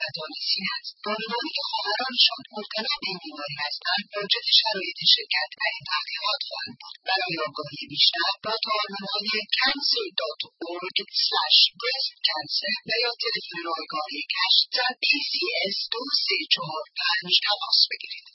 عدالتی است. واردانی که خواهرانشان مبتلا به این بیماری هستند واجد شرایط شرکت در این تحقیقات خواهند بود. برای آگاهی بیشتر با آرمان‌های cancer.org/breastcancer و یا تلفن رایگان کشف در PCS 2345 تماس بگیرید.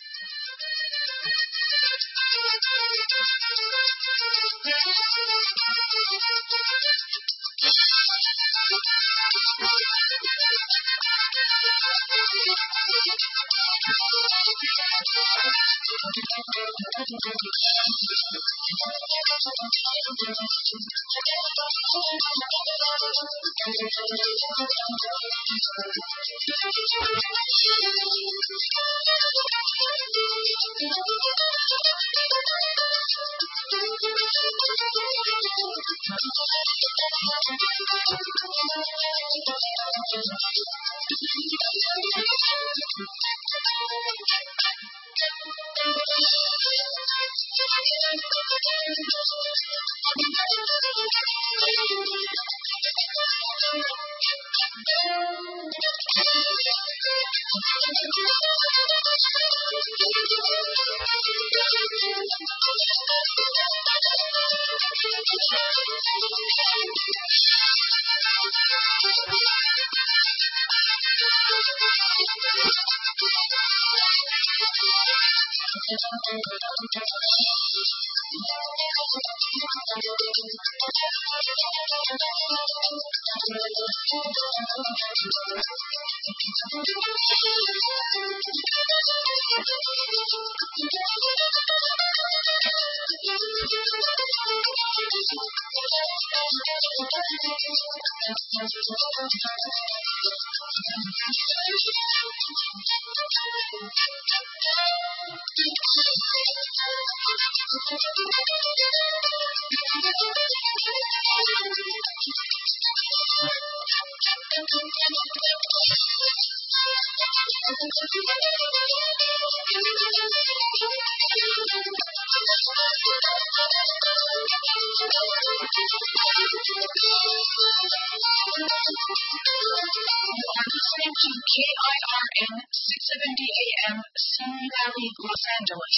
KIRN 670 AM Simi Valley, Los Angeles.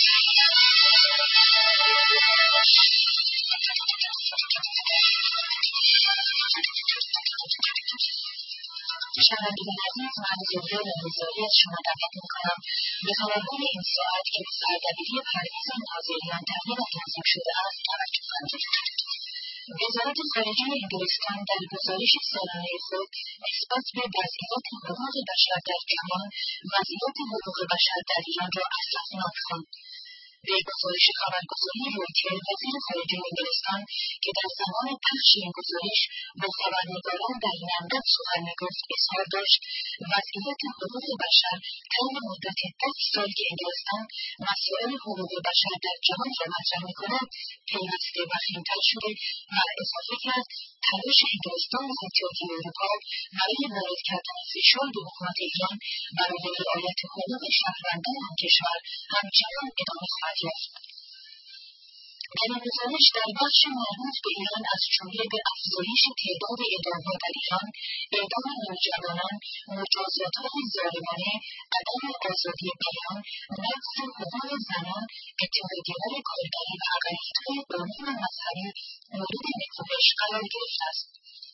شنوندگان عزیز، من زهره رضایی از شما دعوت می‌کنم به تمامی این ساعت که به سردبیری پرویز ناظریان تهیه و تنظیم شده است توجه فرمایید. وزارت خارجه انگلستان در گزارش سالانه خود نسبت به وضعیت حقوق بشر در جهان، وضعیت حقوق بشر در ایران را اسفناک خواند. به گزارش خبرگزاری رویتر، وزیر خارجه انگلستان که در زمان پخش این گزارش با خبرنگاران در این مورد سخن می‌گفت اظهار داشت وضعیت حقوق بشر طی مدت 10 سال که انگلستان مسائل حقوق بشر در جهان را مطرح می‌کند پیوسته وخیم‌تر شده و اضافه کرد تلاش انگلستان و اتحادیه اروپا برای وارد کردن فشار به حکومت ایران برای رعایت حقوق شهروندان آن کشور همچنان ادامه خواهد یافت. در این گزارش در بخش مربوط به ایران از جمله به افزایش تعداد اعدام‌ها در ایران، اعدام نوجوانان، مجازات‌های ظالمانه، عدم آزادی بیان، نقض حقوق زنان، اتحادیه‌های کارگری و اقلیت‌های قومی و مذهبی مورد نکوهش قرار گرفته است.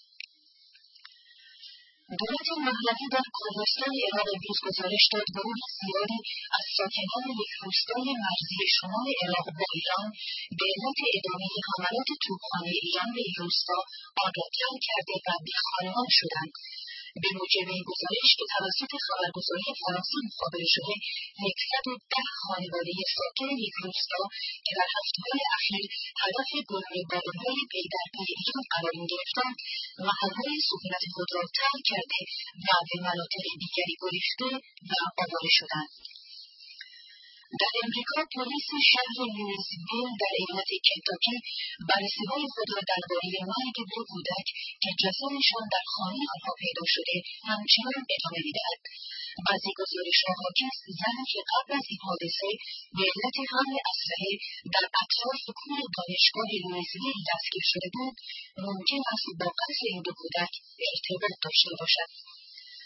دولت مهلوی در کردستان عراق امروز گزارش داد گروه زیادی از ساکنان یک روستای مرزی شمال عراق با ایران به علت ادامه حملات توپخانه ایران به این روستا آگاه کرده و بیخانمان شدند. به موجب این گزارش که توسط خبرگزاری فرانسه مخابره شده 110 خانواده ساکن یک روستا که در هفته‌های اخیر هدف گروه بالون‌های پی در پی ایران قرار می‌گرفتند محل‌های سکونت خود را ترک کرده و به مناطق دیگری گریخته و آواره شدند. در امریکا پلیس شهر لوئیسویل در ایالت کنتاکی بررسی‌های خود را درباره مرگ 2 کودک که جسدشان در خانه آنها پیدا شده همچنان ادامه می‌دهد. بعضی گزارش‌ها حاکی است زنی که قبل از این حادثه به علت حمل اسلحه در اطراف کور دانشگاه لوئیسویل دستگیر شده بود ممکن است با قتل این 2 کودک ارتباط داشته باشد.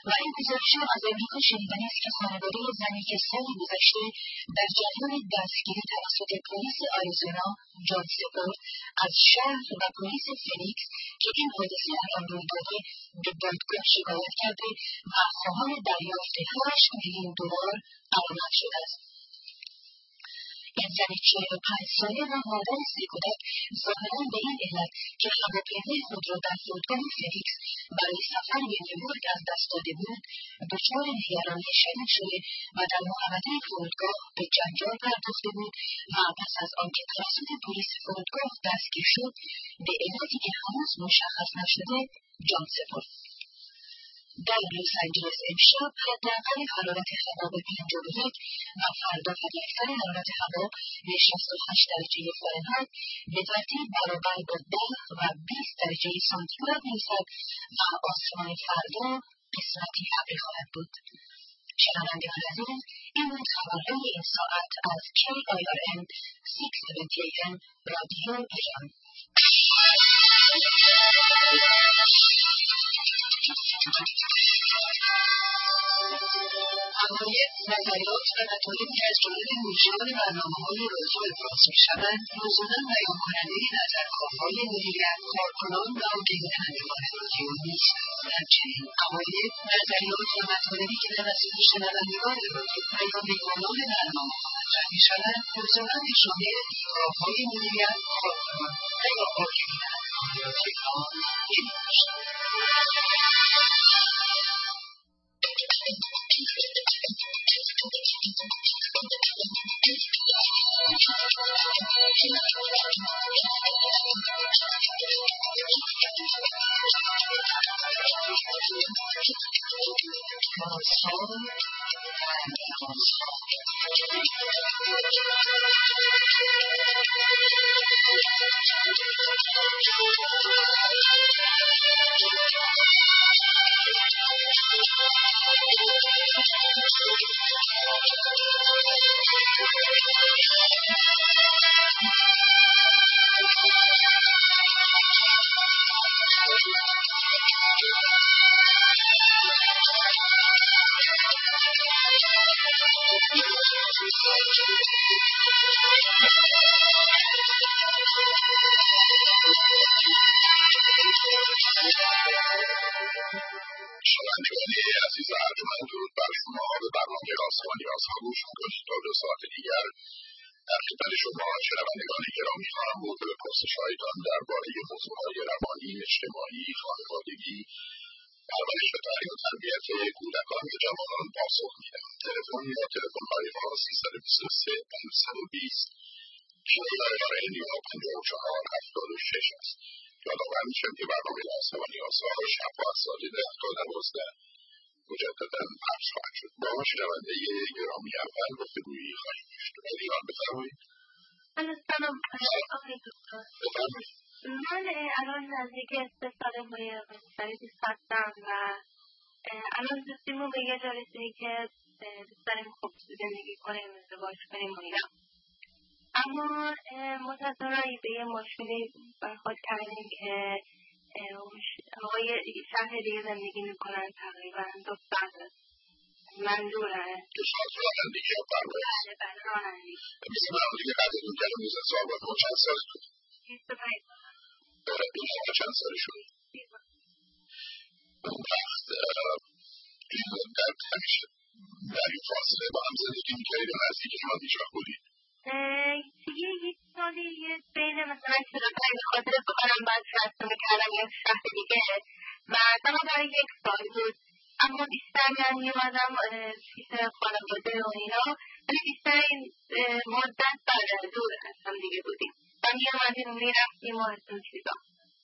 و این گزارش از امریکا شنیدنی است که خانواده زنی که سال گذشته در جریان دستگیری توسط پلیس آریزونا جان سپرد از شهر و پلیس فینیکس که این حادثه در آن روی داده به دادگاه شکایت کرده و خواهان دریافت $8,000,000 غرامت شده است. این زن 45 ساله و مادر 3 کودک ظاهراً به این علت که هواپیمای خود را در فرودگاه فینیکس برای سفر به نیویورک از دست داده بود، دچار نگرانی شدید شده و در محوطه فرودگاه به جنجال پرداخته بود و پس از آنکه توسط پلیس فرودگاه دستگیر شد، به علتی که هنوز مشخص نشده جان سپرد. در لس آنجلس امشب حداقل حرارت هوا به 51 و فردا حداکثر حرارت هوا به 68 درجه فارنهایت به ترتیب برابر با 10 و 20 درجه سانتیگراد می‌رسد و آسمان فردا قسمتی ابری خواهد بود. شنوندگان عزیز، این بود خبرهای این ساعت از KIRN 670 AM رادیو ایران. عقاید، نظریات و مطالبی از جمله موضوعات برنامه‌های رادیو ابراز می‌شوند لزوما بیان کننده نظرخواه‌های مدیریت، کارکنان و گردانندگان رادیو نیستند. همچنین عقاید، نظریات و مطالبی که توسط شنوندگان رادیو بیان به عنوان برنامه‌ها مطرح می‌شوند لزوما به شامل دیدگاه‌های مدیریت، کارکنان و یا حاکمیت رادیو تهران نمی‌باشد. شنوندگان عزیز ارجمند، درود بر شما. به برنامه آسمانیازها گوش می‌کنید. تا 2 ساعت دیگر در خدمت شما شنوندگان گرامی خواهم بود و به پرسش‌هایتان درباره موضوعهای روانی، اجتماعی، خانوادگی، پرورش و تعلیم و تربیت کودکان و جوانان پاسخ می‌دهم. تلفن یا تلفن‌های ما 323 520 KIRN یا 5476 است. یادآور می‌شم که برنامه آسمانیازها شب‌ها از ساعت 10 تا 12 مجدداً پخش خواهد شد. با شنونده گرامی اول گفتگویی خواهیم داشت. علیان بفرمایید. سلام آقای دکتر. بفرمایید. من الان نزدیک 3 ساله با یه پسری دوست هستم و الان دوستیمون به یه جا رسیدی که دوست داریم خوب زندگی کنیم، ازدواج کنیم و اینا. اما متأسفانه به یه مشکلی برخورد کردیم که آقای شهر دیگه زندگی میکنن، تقریبا 2 ساعت منظوره 2 ساعت رانندگی یا پرواز؟ بله رانندگی. مثل من دیگه قدرتون کردم 20 سال باید ما چند سال شد؟ 25 سال. این شما چند سال شد؟ 20 اون وقت این مدت همیشه در این فاصله با هم زندگی میکردید و نزدیک هم هیچ وقت بودید؟ دیگه 1 سالی بین مثلا 45 به خاطر بکنم بعد رسته میکردم یه شهر دیگه و تمام برای 1 سال بود. اما بیشتر من میومدم پیش خانواده و اینا، ولی بیشتر این مدت دور از هم دیگه بودیم و میومدیم و میرفتیم و از اون چیزا.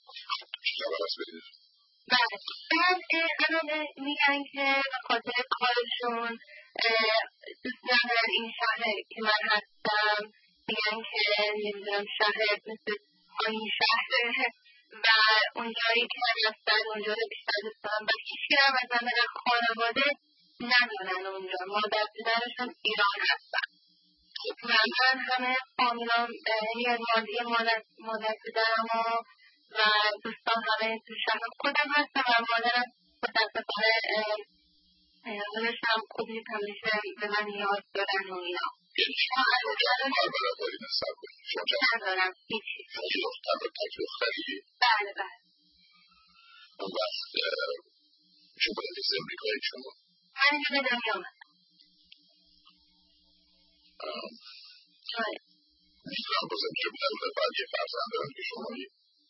بله. بعد الان میگن که به خاطر کارشون دوست ندارن این شهر که من هستم، میگن که نمیدونم شهر مثل این شهر و اونجایی که من هستن اونجا رو بیشتر دوست دارم و هیچ هم از من خانواده ندارن اونجا. مادر پدرشون ایران هستن و من همه فامیلام یه مادر پدرم و دوستان همه تو شهر خودم هستم و مادرم متاسفانه پدرش هم خوب نیست، همیشه به من نیاز دارن و اینا. یعنی شما الان برای داری نصب کنید؟ شما ندارم هیچی. یه دختر رو تک دختری؟ بله بله. اون وقت میشه باید از امریکایی شما؟ من اینجا به دنیا آمدم. میتونم بازم چه بودن بعد یه فرزند دارم که شمایی؟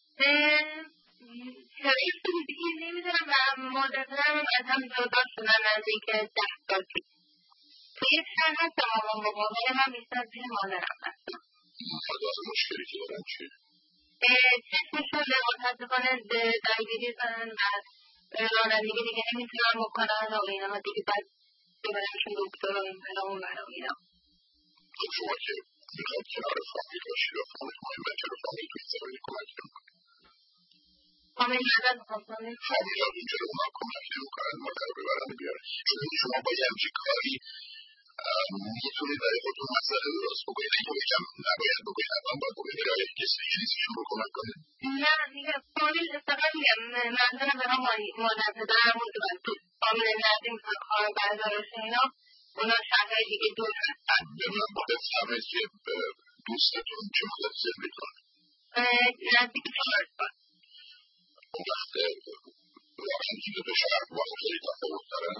شرایط دیگه نمیدونم و مادرم از هم جدا شدن نزدیک 10 سال پیش. توی یک شهر هستم آقام بابا ولی من بیشتر پیش مادرم هستم. مادر مشکلی که دارن چیه؟ چشمشون متاسفانه درگیری زنن و رانندگی دیگه نمیتونن بکنن و اینا دیگه باید ببرنشون دکتر و این بلا اون بلا و اینا. شما که میخواید کنار فامیل باشید و فامیل مهمه چرا فامیل توی این زمینه کمک نمیکنه؟ فامیل مدد میخوام فامیل ها اینجا رو اونا کمک نمیکنن مادر ببرن بیارن. چون شما با یه همچین کاری میتونید برای خودتون مسئله درست بکنید. اگه بگم نباید بکنید حتما باید بکنید یا کسی دیگه نیستشون رو کمک کنید. نه دیگه فامیل فقط میگم منظورم به مادر پدرم و فامیل نزدیک میکنم خواهر برادرش اینا اونا شهرهای دیگه دور هستن. ببینم با بفهمید که دوستتون چه مدت زندگی کنه؟ نزدیک 4 سال. اون وقت واقعا این دو شهر با هم خیلی تفاوت دارن؟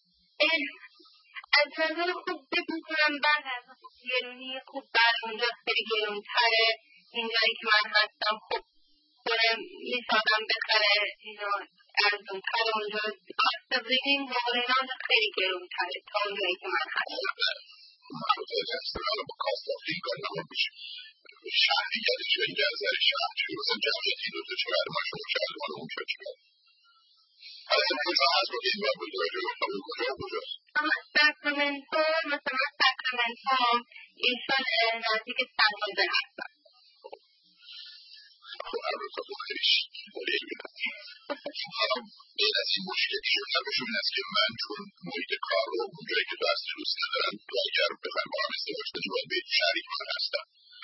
از نظر خوب فکر میکنم بعد از گرونی خوب بر اونجا خیلی گرونتره. اینجایی که من هستم خوب کنه میسادم بخره اینا ارزونتر اونجا کاست بریدیم موقع اینا اونجا خیلی گرونتره تا اونجایی که من هستم. متوجه هستم الان با کاست آفرین کار نباید بشه شهر دیگری چه اینجا از نظر شهر چه مثلا جمعیت این دوتا چقدر ما شما شهر ما اون شد چقدر حالا کجا هست با این باید بود راجع به خواهی کجاست؟ اما ساکرامنتو مثلا ساکرامنتو ایشان نزدیک سنوزه هستن. خب البته خب خیلی شیطوری حالا بین از این مشکلی شدنشون این است که من چون محیط کار رو اونجایی که دست دوست ندارم تو اگر بخوایم با هم ازدواج کنیم باید به شریک من هستم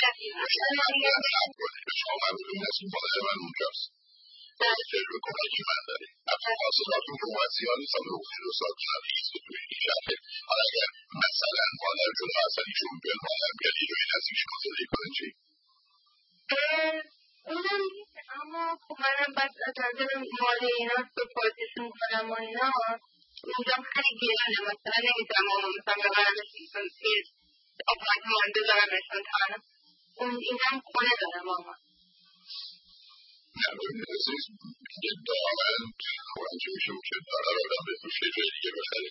به شما مربوط این است که مادر من اونجاست تجربه کمکی من داره حاصلاتون که اومد زیاد نیست هم روزی رو سال نیست و توی این شهره حالا اگر مثلا مادر جدا هستن ایشون بیان مادر بیاد یه جایی نزدیک شما زندگی کنه چی؟ اونم نیست اما خب منم باید از نظر مالی اینا سپورتشون کنم و اینا اونجا خیلی گیرانه مثلا نمیتونم اونو مثلا ببرمش توی آپارتمان بذارمشون تنها اون اینم خونه دارم آقا نه ببینید عزیز یه دارند خورنجه میشم که داره آدم به توش یه جای دیگه بخره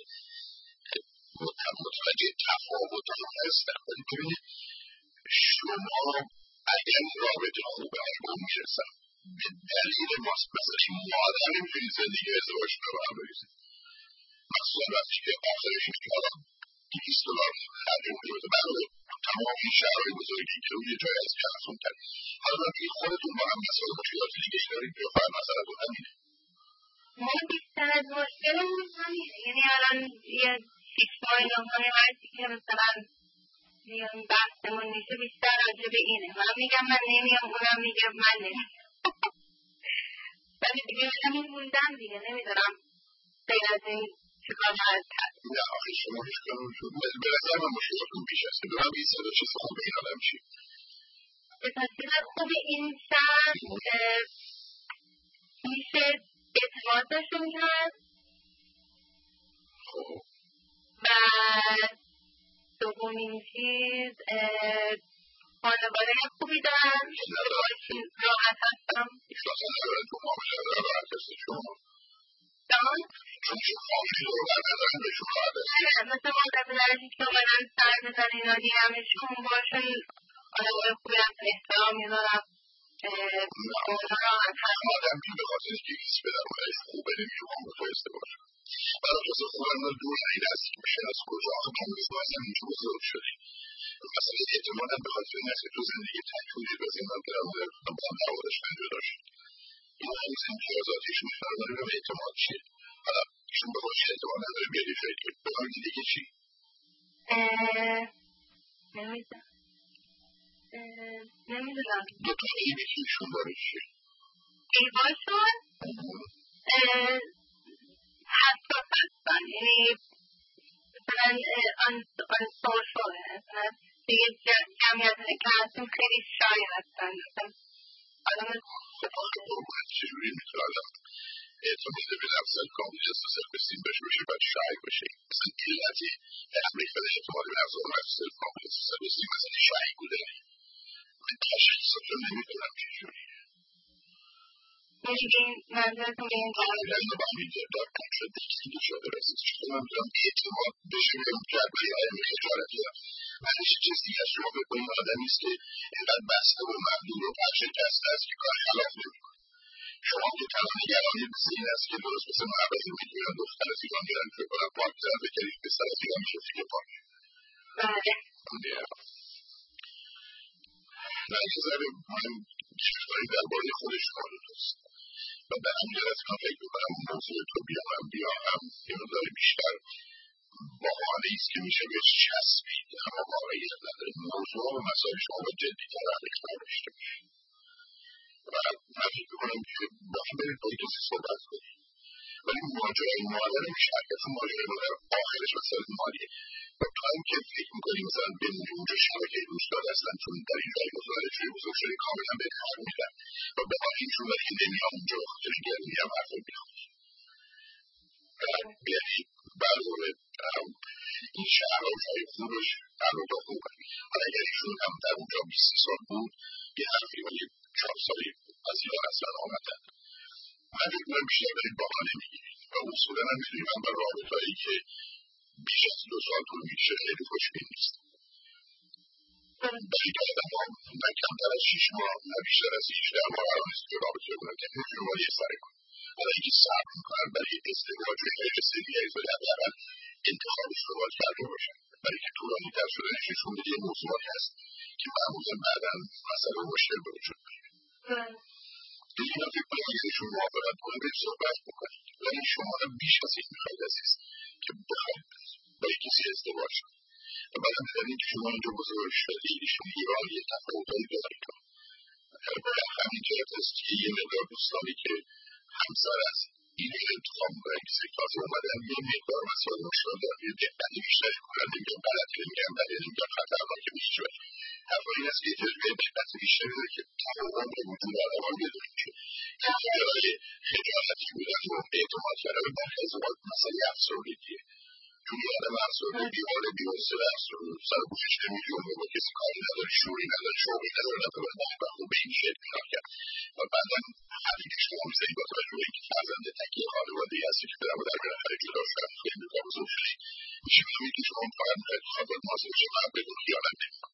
متوجه تفاوت هم هستم ولی ببینید شما اگر رابطه خوبه اگه میرسم به دلیل ماست مثلا این مادر نمیتونید زندگی ازدواج رو به هم بریزید مخصوصا وقتی که آخرش این که حالا $200 خرج میکنید برای تمام این شهرهای بزرگی که روی جای از کلتون کرد حالا باید خودتون با هم مسئله مشکلات دیگه ای دارید یا خواهد مسئله بود همینه ما بیشتر از مشکلمون همینه یعنی الان یه 6 ماه 9 ماه هرچی که مثلا میان بحثمون میشه بیشتر راجع به اینه من میگم من نمیام اونم میگم من نمیام ولی دیگه همین موندم دیگه نمیدونم غیر از این چیکار باید کرد نه آخه شما هیچ کنون شد به نظر من مشکلاتون بیش هست که دارم این سر چیز خوب این آدم چی به تصویر خوب این شهر میشه اعتمادشون کرد خب و دومین چیز خانواده خوبی دارن راحت هستم اصلا ندارن تو معامله راحت هست شما دارن چون که فامیلی رو ندارن بهشون راحت هست مثل مادر پدرشون که اومدن سر بزن اینا دیدمشون باشون خانواده خوبی هست احترام میذارم اونا راحت هست آدم این به خاطر که ایست به درمانش خوبه نمیشه با هم بایسته باشه برای خواست خوبم من دور این است که میشه از کجا آخه من میزنم اصلا اینجا بزرگ شدی مثلا اعتمادم به خاطر این است که تو زندگی تکونید و زندان کرم با نوادش من جدا شد این هنوز امتیازاتیش میخواه داره به اعتماد چیه حالا ایشون به خودش اعتماد نداره بیادی فکر بکنم دیگه چی؟ نمیدونم دو تا ایبی که ایشون داره چیه؟ ایباشون حساس هستن یعنی on social مثلا دیگه جمعیت که هستیم خیلی شای هستن آدم چجوری میتونم اعتماد به نفس کامل احساس بسیم بشه باید شای باشه مثلا علتی امریکا در اعتماد به نفس کامل احساس بسیم مثلا شای بوده من تشخیص رو نمیدونم چجوری منظورتون به این قابلا با میده دار کنتردیکتی شده رسید چون من میدونم اعتماد بشه بهم جربه های خجالتی هم بعدش چیز دیگه از شما بکنیم آدمیست که اینقدر بسته و مبدول و پرشکسته است که کار خلاف نمیکنه شما که تنها نگرانی مثل این است که درست مثل محبتی میگویند دختر از ایران میرن فکر کنم پاک زن بکرید پسر از ایران میشه فکر پاک نه یه ذره من چیزهایی درباره خودش کارو دوست و به همین جهت من فکر میکنم موضوع تو بیامم یه مقدار بیشتر باحالی است که میشه بهش چسبید اما واقعیت نداره موضوع و مسائل شما باید جدی‌تر عمیق‌تر داشته باشه و من فکر میکنم که با هم برید با کسی صحبت کنیم ولی ماجرای مادر مشترکت و ماجرای مادر آخرش مسئله مالیه و تا هم که فکر میکنیم مثلا بمونی اونجا شبکه دوستان اصلا چون در این جایی متوجه شدی بزرگ شدی کاملا به کار میدن و به این چون ولی نمیام اونجا بخاطر گرمی هم حرف میخوام یعنی برزوره این شهرها جای خوبش در خوبه حالا اگر ایشون هم در اونجا 20 سال بود یه حرفی و یه 4 سالی از ایران اصلا آمدن من فکر کنم بیشتر دارید بحانه میگیرید و اصولا هم میدونیم من بر رابطه‌هایی که بیش از 2 سال طول میکشه خیلی خوشبین نیست برای که آدم ها نه کمتر از 6 ماه نه بیشتر از 18 ماه قرار نیست که رابطه کنن که نمی‌تونم یه سره کنم حالا اینکه صبر میکنن برای ازدواج و غیر سریعی ولی حداقل انتخابش رو باید کرده باشن برای که طولانی‌تر شدنش نشون میده یه موضوعی هست که معمولا بعدا مسئله مشکل به وجود میاره دیگه من فکر کنم اگر ایشون موافقت کنه باید صحبت بکنید ولی شما هم بیش از این میخواید عزیز که بخواید با یک کسی ازدواج کنید و بعدم ببینید که شما اینجا بزرگ شدید ایشون ایران یه تفاوتایی دارید همین جهت است که یه مقدار دوستانی که همسر از این انتخاب میکنن که سکتازی اومدن یه مقدار مسائل مشکل دارن یه دقتی بیشتری کنن نمیگم غلطی نمیگم بده نمیگم خطرناکه به هیچ وجه حرف این است که یه جلوه دقت بیشتری داره که تفاهم به وجود آدمان بدونیم که اختیارهای خجالتی بودن و اعتماد کردن برخی از اوقات مسئله افسردگیه چون یه آدم افسرده بیماره بی‌حوصله افسرده سر گوشش نمی‌جنبه با کسی کاری نداره شوری نداره شوقی نداره نتوانه و به این شکل کار کرد و بعداً حرفی که شما می‌زنید با توجه به اینکه فرزند تکیه خانواده‌ای هستی که پدر و مادر بالاخره جدا شدن توی امریکا بزرگ شدی میشه بفهمید که شما فقط می‌خواید خانواده محاسب بشه و بدون خیانت نمی‌کنید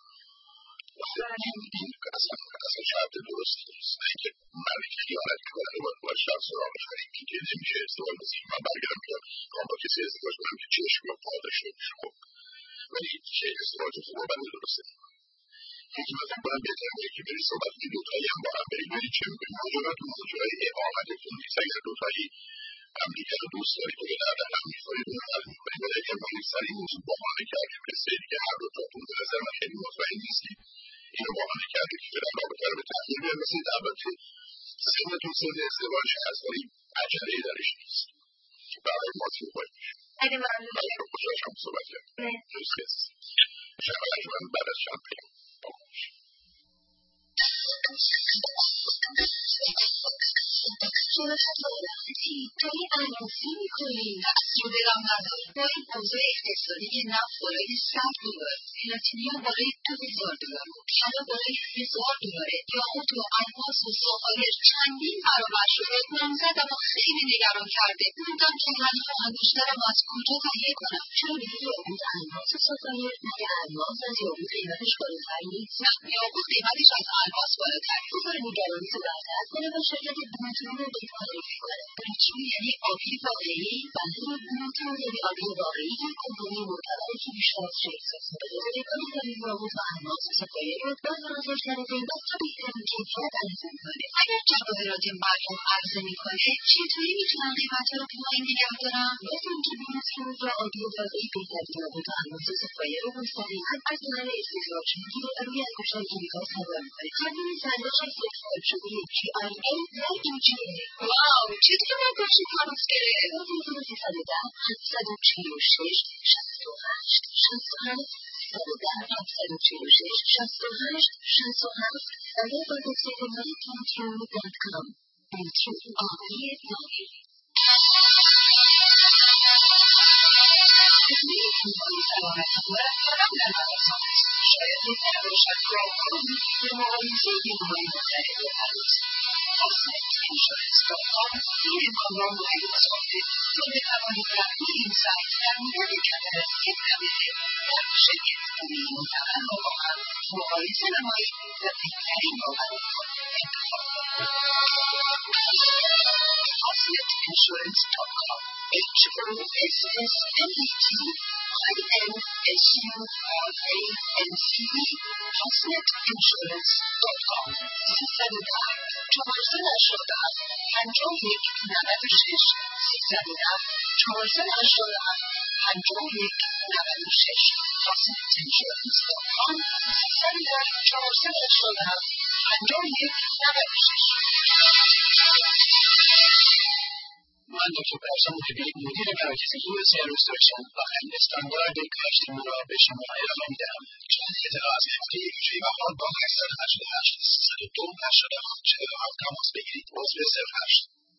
این اصلا شرط درستی نیست نه اینکه مردی که خیانت می‌کنه باید شب سراغش بریم اینکه نمیشه ازدواج بزنیم من برگردم میگم میخوام با کسی ازدواج کنم که چشم یا پا داشته باشه خب ولی که ازدواج خوب و بده درسته یکی من فکر کنم بهتر میگه که بری صحبت که دوتایی هم با هم بریم بری چه میکنیم ماجراتون ماجرای اقامتتون نیست اگر دوتایی همدیگه رو دوست دارید و به درد هم میخورید اون حل میکنید ولی اگر ما این سر این موضوع بحانه کردیم قصه دیگه هر دوتاتون به نظر من خیلی مطمئن نیستید اینو بحانه کردید که فعلا رابطه رو به تغییر برسید البته سنتون سن ازدواج هست ولی عجله‌ای درش نیست برای ما توی باید خیلی ممنون رو خوشحالشم صحبت کردیم دوست شب من بعد از چند پیام داری عروسی میکنی افزوده رم نداره با این اوضاع اقتصادی نفت بالای $100 پلاتینیوم بالای $2000 طلا بالای $1000 یاقوت و الماس و ذخایر چندین برابر شده نامزدم و خیلی نگران کرده موندم که هنوز دارم از کجا تهیه کنم چرا دیگه یاقوت الماس و ذخایر مگه الماس از یاقوت قیمتش بالاتر نیست نه یاقوت قیمتش از الماس بالاتر بذار نگرانی تو برطرف کنه و شرکت بلوتون رو به معرفی کنه بلیچو یعنی آبی واقعی بله بلوتون یعنی آبی واقعی که کمپانی معتبری که بیشتر از 40 سال سابقه داره کاری یاقوت و الماس و ذخایر رو با فرازیشتر قیمت تا بهترین کیفیت عرضه میکنه اگر جواهرات مردم عرضه میکنه چطوری میتونم قیمتها رو پایین نگه دارم مثل اینکه بلوتون یا آبی واقعی بهترین یاقوت و الماس و ذخایر رو مستقیما از محل استخراج میگیره و روی انگشتر امریکا سوار میکنه همین صندوق استخراج شده GIA یا EGA واو چطور نگاشی هنوز گره 1310 746 60 شاید بهتر باشد گام کنی به مقایسه بیمه‌های مختلف بپردازی. Cosmetinsurance.com روی کانال‌های متفاوت تا بتوانید رفتی این سایت در مورد کفالتی طبیعی در شرکت خوبی معتبر را با هم مقایسه نمایید و بهترین بابت را انتخاب کنید. Cosmetinsurance.com Cosmetinsurance.com 310 487 51 96 Cosmetinsurance.com 310 487 51 96. من دکتر پرسام محبی مدیر مراکز US Restoration و استاندارد کاشت نورا به شما ارائه می‌دهم. چند اطلاعات هفته ویژه‌ای و حال با 888 302 87 47 تماس بگیرید. عضو 08.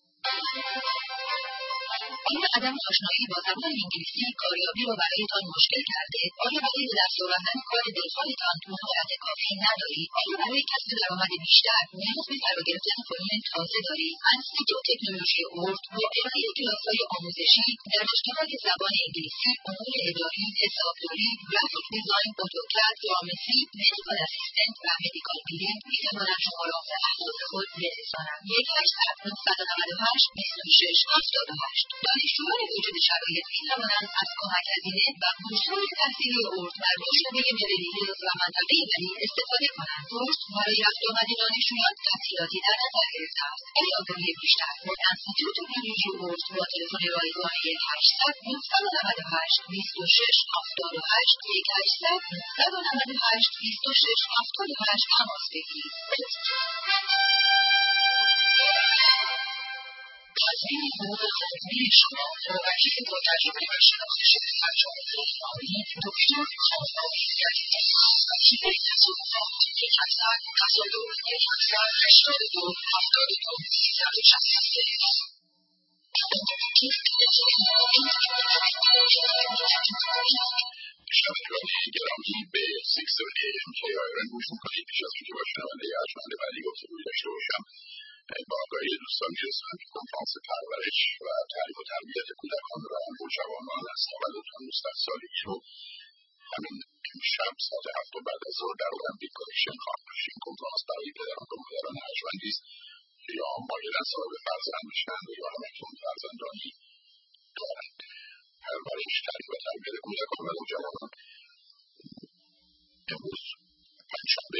آیا عدم آشنایی با زبان انگلیسی کاریابی را برایتان مشکل کرده؟ آیا برای به دست آوردن کار دلخواهتان مهارت کافی ندارید؟ آیا برای کسب درآمد بیشتر نیاز به فرا گرفتن فنون تازه دارید؟ انستیتوت تکنولوژی اورد با ارائه کلاس‌های آموزشی در رشته‌های زبان انگلیسی، امور اداری، حسابداری، گرافیک دیزاین، اتوکد، فارمسی، مدیکال اسیستنت و مدیکال بیلینگ می‌توانند شما را به اهداف خود برسانند. 1-800-998-2678 دانشجویان موجود شرایط می‌توانند از کمک هزینه و بورس‌های تحصیلی اورد بر مشابه مدرن‌هیلز و منطقه ولی استفاده کنند. اورد برای رفت آمد دانشجویان تسهیلاتی در نظر گرفته است. برای آگاهی بیشتر با انستیتوت تکنولوژی اورد با تلفن رایگان 1-800-998-2678 1-800-998-2678 تماس بگیرید. تضمین حقوق خودروی شما با وکیل با تجربه و شناخت انجام قانونی دکتر کامرانی جلیلی وکیل تصادفات 1-800-82-72-83 شنوندگان گرامی به 630 AM KIRN گوش میکنید. پیش از اینکه با شنونده ارجمند بعدی گفتگوی داشته باشم با آگاهی دوستان میرسونم که کنفرانس پرورش و تعلیم و تربیت کودکان و نوجوانان از تولد تا 19 سالگی رو همین امشب ساعت 7 بعد از ظهر در المپیک کالکشن خواهم داشت. این کنفرانس برای پدران و مادران ارجمندی است که یا مایلند صاحب فرزند بشن یا همکنون فرزندانی دارند. پرورش، تعلیم و تربیت کودکان و نوجوانان امروز پنجشنبه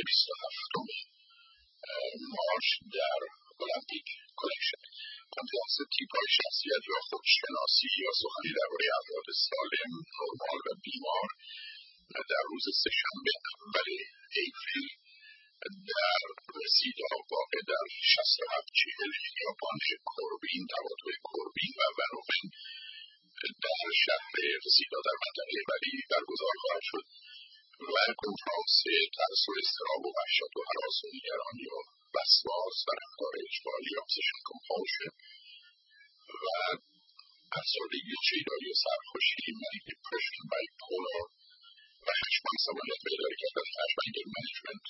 27 مارس در المپیک کالکشن کنفرانس تیپ‌های شخصیت یا خودشناسی یا سخنی درباره افراد سالم، نرمال و بیمار در روز سه‌شنبه اول اپریل در رسیدا واقع در 6740 خیابان کوربین، تقاطع کوربین و ونوفن در شهر رسیدا در منطقه ولی برگزار خواهد شد و کنفرانس ترس و اضطراب و وحشت و هراس و نگرانی و وسواس و رفتار اجباری obsession compulsion و افسردگی اجتماعی و سرخوشی manic depression bipolar و هشم عصبانیت و اداره کردن خشم anger management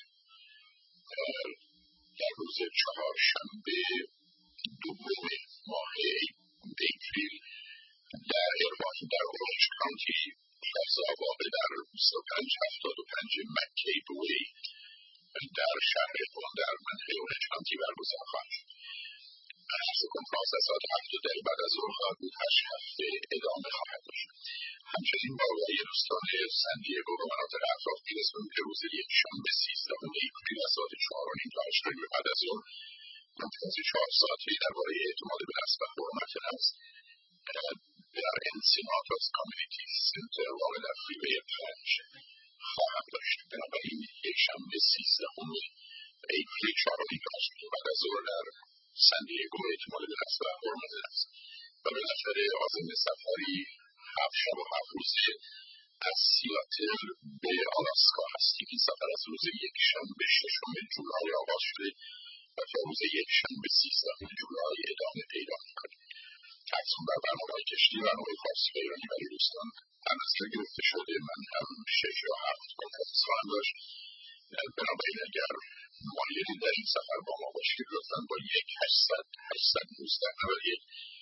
در روز چهارشنبه دوم ماه اپریل در ایرواین در اورنج کانتی پلازا واقع در 2575 مکیب وی در شهر ایرواین در منطقه اورنج کانتی برگزار خواهد شد. بحث کنفرانس از ساعت 7 بعد از ظهر خواهد بود. 8 هفته ادامه خواهد داشت. همچنین با آگاهی دوستان سندیگو و مناطق اطراف می‌رسونیم که روز یکشنبه 13 اپریل از ساعت 4:30 تا 8:30 بعد از ظهر کنفرانس 4 ساعته‌ای درباره اعتماد به نفس و حرمت نفس در انسیناتوس کامیونیتی سنتر واقع در فریوی 5 خواهم داشت. بنابراین یکشنبه 13 اپریل 4:30 تا 8:30 بعد از ظهر در سندیگو اعتماد به نفس و حرمت نفس و بالاخره عازم سفری 7 شب و 7 روزه از سیاتل به آلاسکا هستیم. این سفر از روز یکشنبه 6 جولای آغاز شده و تا روز یکشنبه 13 جولای ادامه پیدا می‌کنه. تقسیم بر برنامه‌های کشتی و برنامه فارسی و ایرانی برای دوستان در نظر گرفته شده. من هم 6 یا 7 کنفرانس خواهم داشت. بنابراین اگر مایلی در این سفر با ما باشید لطفاً با 1-800-819-91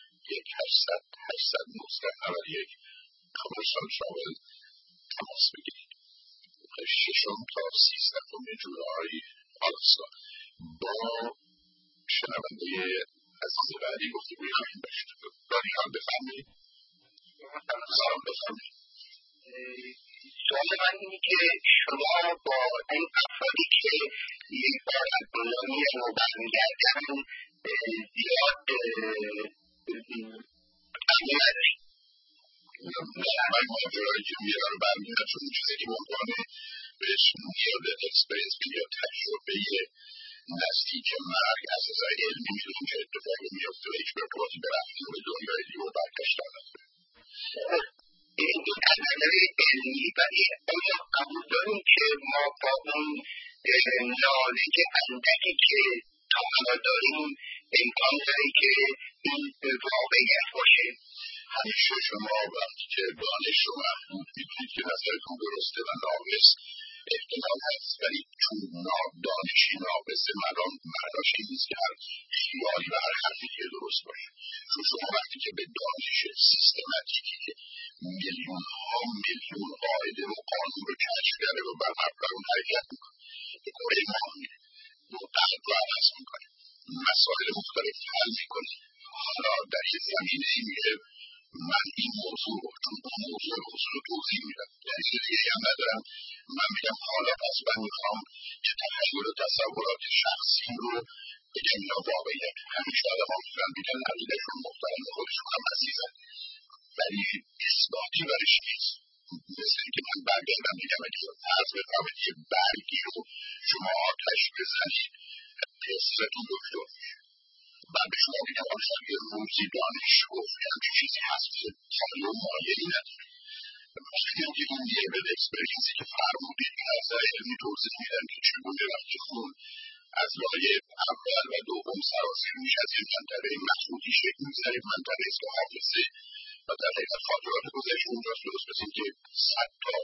1-800-819-91 خبرسان شامل تماس بگیرید. 6 تا 13 جولای آلاسکا. با شنونده عزیز بعدی گفتگوی خواهیم داشت. رادیکال بفرمایید. سلام بفرمایید. سوال من اینه که شما با این افرادی که یک بار از دنیا میرن و برمیگردن زیاد تغییر ندارید؟ من ماجرایی که میرن و برمیگردن چون چیزی که ممکنه بهش نیاد اکسپریانس یا تجربه نزدیک مرگ از نظر علمی میدونیم که اتفاقی میفته و هیچ ارتباطی به رفتن به دنیای دیگه و برگشتن نداره. این از نظر علمی ولی آیا قبول داریم که ما با اون نالج اندکی که تا حالا داریم امکان داره که این واقعیت باشه؟ همیشه شما وقتی که دانش رو محدود میدونید که نظرتون درسته و ناقص احتمال هست، ولی چون دانشی ناقصه معناش این نیست که هر خیالی و هر حرفی که درست باشه. چون شما وقتی که به دانش سیستماتیکی میلیون قاعده و قانون رو کشف کرده و بر مبنای اون حرکت میکنه، به کره ماه میره، قلب رو عوض میکنه، مسائل مختلف حل میکنه. حالا در یه زمینه میگه من این موضوع رو چون اون موضوع رو توضیح میدم، یعنی دیگه هم ندارم. من میگم حالا پس من میخوام یه تخیل و تصورات شخصی رو بگم یا واقعیت. همیشه آدم ها میتونن بگن عقیدهشون محترم خودشون هم عزیزن، ولی اثباتی برش نیست. مثل اینکه من برگردم بگم اگه فرض بفرمایید یه برگی رو شما آتش بزنید تستتون دکتر میشه. بعد به شما بگم آنشان یه روزی دانش گفت که همچه چیزی هست که حالی و مایلی نداره. وقتی هم که این یه بد اکسپریانسی که فرمودید این از علمی توضیح میدن که چگونه وقتی خون از لایه اول و دوم سراسر میشه از یه منطقه مخصوصی شکل میزنه. منطقه است که حافظه و در حقیقت خاطرات گذشته اونجاست. درست مثل که 100 تا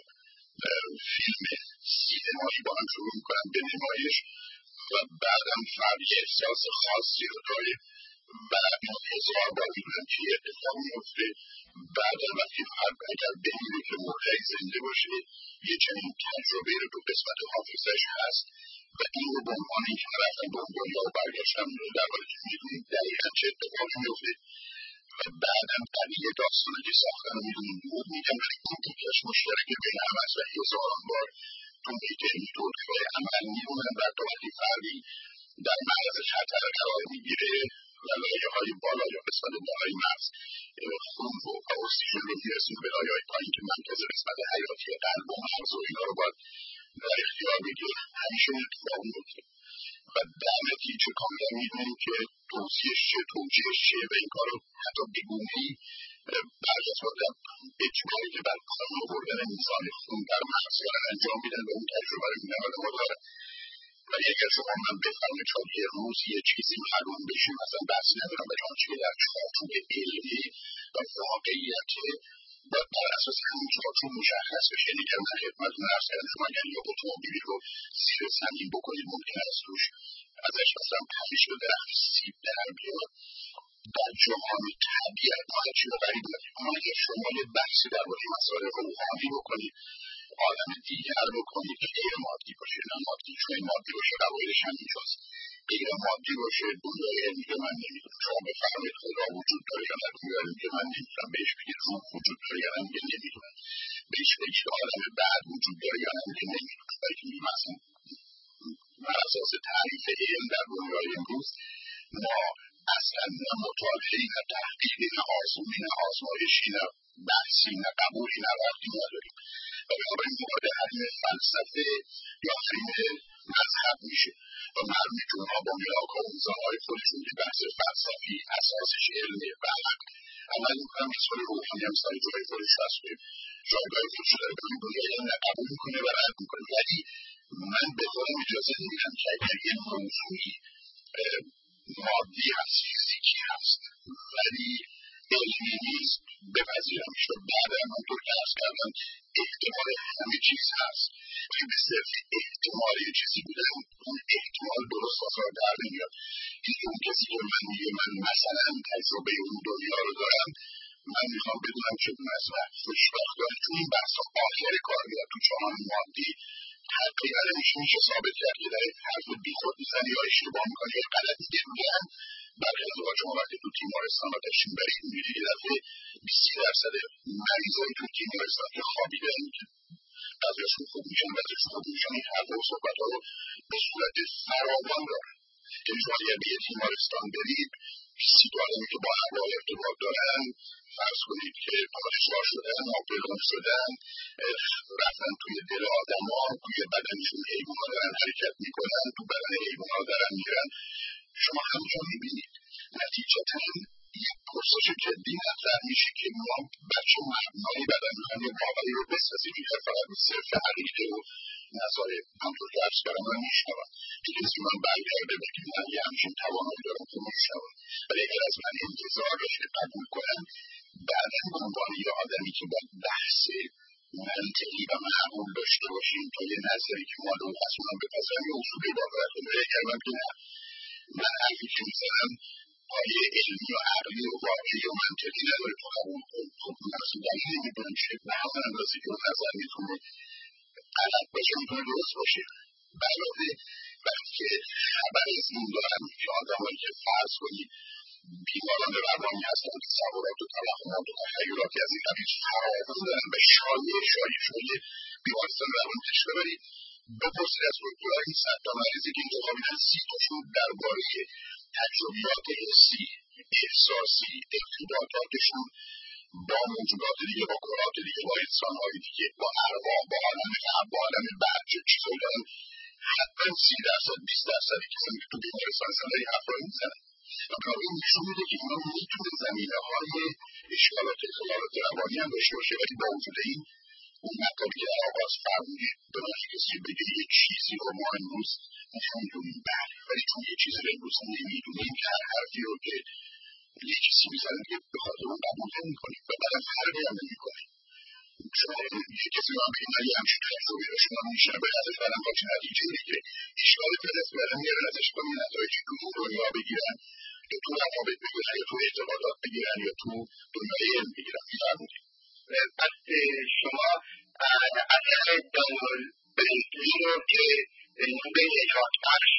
فیلم سینمایی با هم شروع میکنن به نمایش و بعدم فرد یه احساس خاصی رو داره و 1000 بار میدونن که یه اتفاق میفته. بعدم وقتی فرد اگر بمیره که مرغی زنده باشه یه چنین تجربه رو تو قسمت حافظش هست و این رو به عنوان این که رفتن به اون دنیا و برگشتن در حالی که میدونید دقیقا چه اتفاقی میفته و بعدم طبیعه داستانی که ساختن رو میدونید بود میگن ولی این تیکش مشترک بین همه است و 1000 بار تو میگه این توضیح عمل میدونن و تا وقتی فردی در معرض خطر قرار میگیره و لایه های بالا یا قسمت بالای مغز خون رو و اکسیژن رو میرسونه به لایه های پایین که مرکز قسمت حیاتی قلب و مغز و اینا رو باید در اختیار بگیره. همیشه این اتفاق میفته و در نتیجه کاملا میدونیم که توصیهش چیه، توجیهش چیه و این کار رو حتی بیگونه‌ای بعد از مدت اجباری که بر کار آوردن انسان خون در مغز دارن انجام میدن و اون تجربه رو میدن و دارن. ولی اگر شما من بفرمایید چون یه روز یه چیزی معلوم بشه، مثلا بحثی ندارم به چون چیه در چارچوب علمی و واقعیته باید بر اساس همین چارچوب مشخص بشه. یعنی که من خدمتتون عرض کردم شما اگر یه اتومبیلی رو زیر زمین بکنید ممکنه از روش ازش مثلا 5 تا درخت سیب در بیاد. در جهان طبیعت باید چیز غریب نداریم. اما اگر شما یه بحثی درباره مسائل روحانی بکنید، آدم دیگر بکنید که غیر مادی باشه، نه مادی، چون مادی باشه قوایلش همینجاست، غیر مادی باشه دنیای علمی که من نمیدونم. شما بفرمایید خدا وجود داره یا نه، دنیای علمی که من نمیدونم. بهش بگید روح وجود داره یا نه، میگه نمیدونم. بهش بگید عالم بعد وجود داره یا نه، میگه نمیدونم. بلکه مثلا بر اساس تعریف علم در دنیای امروز ما اصلا نه مطالعه‌ای، نه تحقیقی، نه آزمونی، نه آزمایشی، نه بحثی، نه قبولی، نه ربطی نداریم و بنابراین وارد حریم فلسفه یا حریم مذهب میشه و معلومه که اونها با ملاک و اوزانهای خودشون که بحث فلسفی اساسش علمه و عمل میکنن. مسئله روحانی هم سر جای خودش هست که جایگاه خودش رو داره به اون دنیای علم قبول میکنه و رد میکنه. ولی من به خودم اجازه نمیدم که اگر یه موضوعی مادی هست، فیزیکی هست ولی علمی نیست بپذیرمش و بعد همونطور که عرض کردم احتمال همه چیز هست ولی به صرف احتمال یه چیزی بودن اون احتمال درست آزار در نمیاد. این اون کسی که من میگه من مثلا تجربه اون دنیا رو دارم، من میخوام بدونم چگونه است و خوشبختانه تو این بحث آخر کار میاد تو جهان مادی تقریبا میشه ثابت کرد که در حرف بی خود میزنی یا اشتباه میکنی یا غلطی که میگن. برخی از اوقات شما وقتی تو تیمارستان ها تشریف برید میبینید یه دفعه 20% مریضای تو تیمارستان که خوابیدن که غذاشون خوب میشن وضعشون خوب میشن این حرف و صحبت ها رو به صورت فراوان دارن. یعنی شما اگر به یه تیمارستان برید 20 آدمی که با هوا ارتباط دارن، فرض کنید که پادشاه شدن، ناپلئون شدن، رفتن توی دل آدم ها، توی بدنشون حیوان ها دارن حرکت میکنن، تو بدن حیوان ها دارن میرن، شما همونجا میبینید. نتیجتا یک پرسش جدی مطرح میشه که ما بچه مبنای بدن میخوایم یه باوری رو بسازیم که فقط به صرف عقیده و نظاره همونطور که عرض کردم من میشنوم که کسی من برگرده بگید من یه همچین توانایی دارم که میشنوم، ولی اگر از من انتظار داشته قبول کنم بعدا به عنوان یه آدمی که با بحث منطقی و معقول داشته باشیم تا یه نظری که معلوم هست اونم بپذیرم یه اصولی باور کنم. اگر من بگم من حرفی که میزنم پایه علمی و عقلی و واقعی و منطقی نداره تو قبول کن، خب اون اصلا دلیل نمیدونم چه به همون اندازه که اون نظر میتونه غلط باشه میتونه درست باشه. به علاوه وقتی که خبر از این دارم که آدمایی که فرض کنید بیماران روانی هستن که تصورات و توهمات و تخیلاتی از این قبیل فراوان دارن و شایع بیمارستان روانی تشریف ببرید بپرسید از دکترها این 100 تا مریضی که اینجا خوابیدن 30 تاشون درباره تجربیات حسی، احساسی، ارتباطاتشون با موجودات دیگه، با کرات دیگه، با انسان‌های دیگه، با ارواح، با عالم غیب، با عالم بعد چه چیزایی دارن. حتما 30% 20% کسانی که تو بیمارستان هستن این حرفا رو میزنن و بنابراین نشون میده که اینا میتونه زمینه‌های اشکالات اختلالات روانی هم داشته باشه، ولی با وجود این اون مطلبی که در آغاز فرمودید به من کسی بگه یه چیزی رو ما امروز نمیدونیم بله، ولی چون یه چیزی رو امروز نمیدونیم که هر حرفی رو که یه چیزی میزنیم که به خاطر اون قبول نمی‌کنیم و بعدم فرقی هم نمی‌کنیم. شما یه کسی رو هم بگید من یه همچین تجربه رو شما میشنم به ازش برم با چه نتیجه که اشکال به دست برم میارن ازش با این نتایجی تو این دنیا بگیرن یا تو روابط بگیرن یا تو ارتباطات بگیرن یا تو دنیای علم بگیرن. میفرمودید پس شما اثر دانیل برینکلی رو که نوبل نجات بخش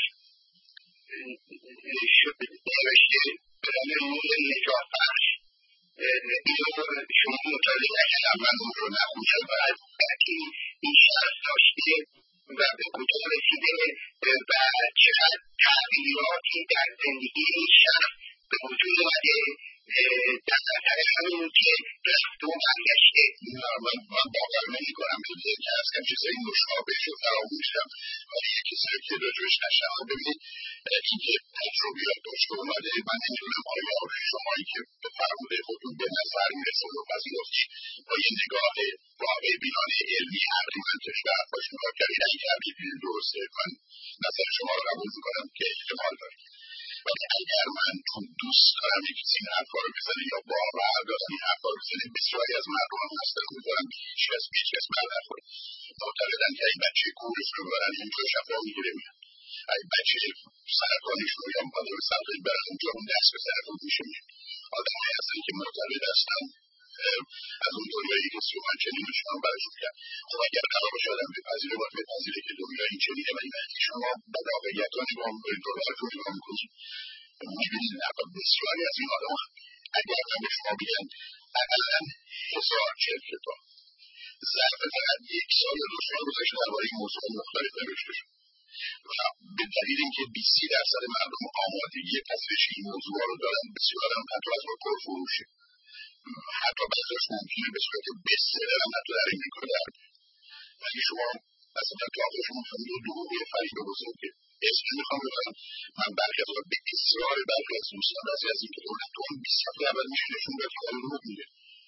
نوشته به نام نوبل نجات بخش این رو شما مطالعه نکردم، من اون رو نخوندم و از بلکه این شرط داشته و به کجا رسیده و چقدر تغییراتی در زندگی این شخص به وجود اومده در اثر همین که رفت و برگشته. من باور نمی‌کنم که از هم چیزایی مشابه رو فراموشم، ولی یه کسی که راجبش نشنم ببینید این که تجربیات داشته اومده. من نمی‌دونم آیا شمایی که به فرموده خودتون به نظر میرسه و پذیرفتید با یه نگاه واقع بینانه علمی عقلی منطقی به حرفاش نگاه کردید اگه کردید درسته من نظر شما رو قبول می‌کنم که احتمال داره، ولی اگر من چون دوست دارم یک کسی این حرفا رو بزنه یا باور دارم این حرفا رو بزنه بسیاری از مردم هم هستن می‌ذارم که هیچ کس بر نخوره معتقدن که این بچه کورش رو ببرن اینجا شفا میگیره میاد، این بچه سرطانش رو یا مقادر سرطانی برن اونجا اون دست به سرطان میشه میاد. آدم های هستن که معتقد هستن از اون دنیایی که سی و من چنین رو شما برشون کرد. خب اگر قرار باشه آدم بپذیره باید بپذیره که دنیا این چنینه، ولی وقتی شما به واقعیت ها نگاه میکنید دنیا رو نگاه میکنید میبینید بسیاری از این آدم اگر هم به شما بگن اقلا 1040 کتاب ظرف فقط 1 سال یا 2 سال گذشته درباره این موضوع مختلف نوشته شد و به دلیل اینکه 20% مردم آمادگی پذیرش این موضوع رو دارن بسیار هم حتی از ما پرفروشه، حتی بعضیش ممکنه به صورت بستسلر هم حتی در این میکنه. ولی شما مثلا کافه شما میخوام یه دروغی فریب بزرگه اسم میخوام ببرم من برخی از به اصرار برخی از دوستان بعضی از این که دولت اون 20 هفته اول میشه نشون داد که دروغ میگه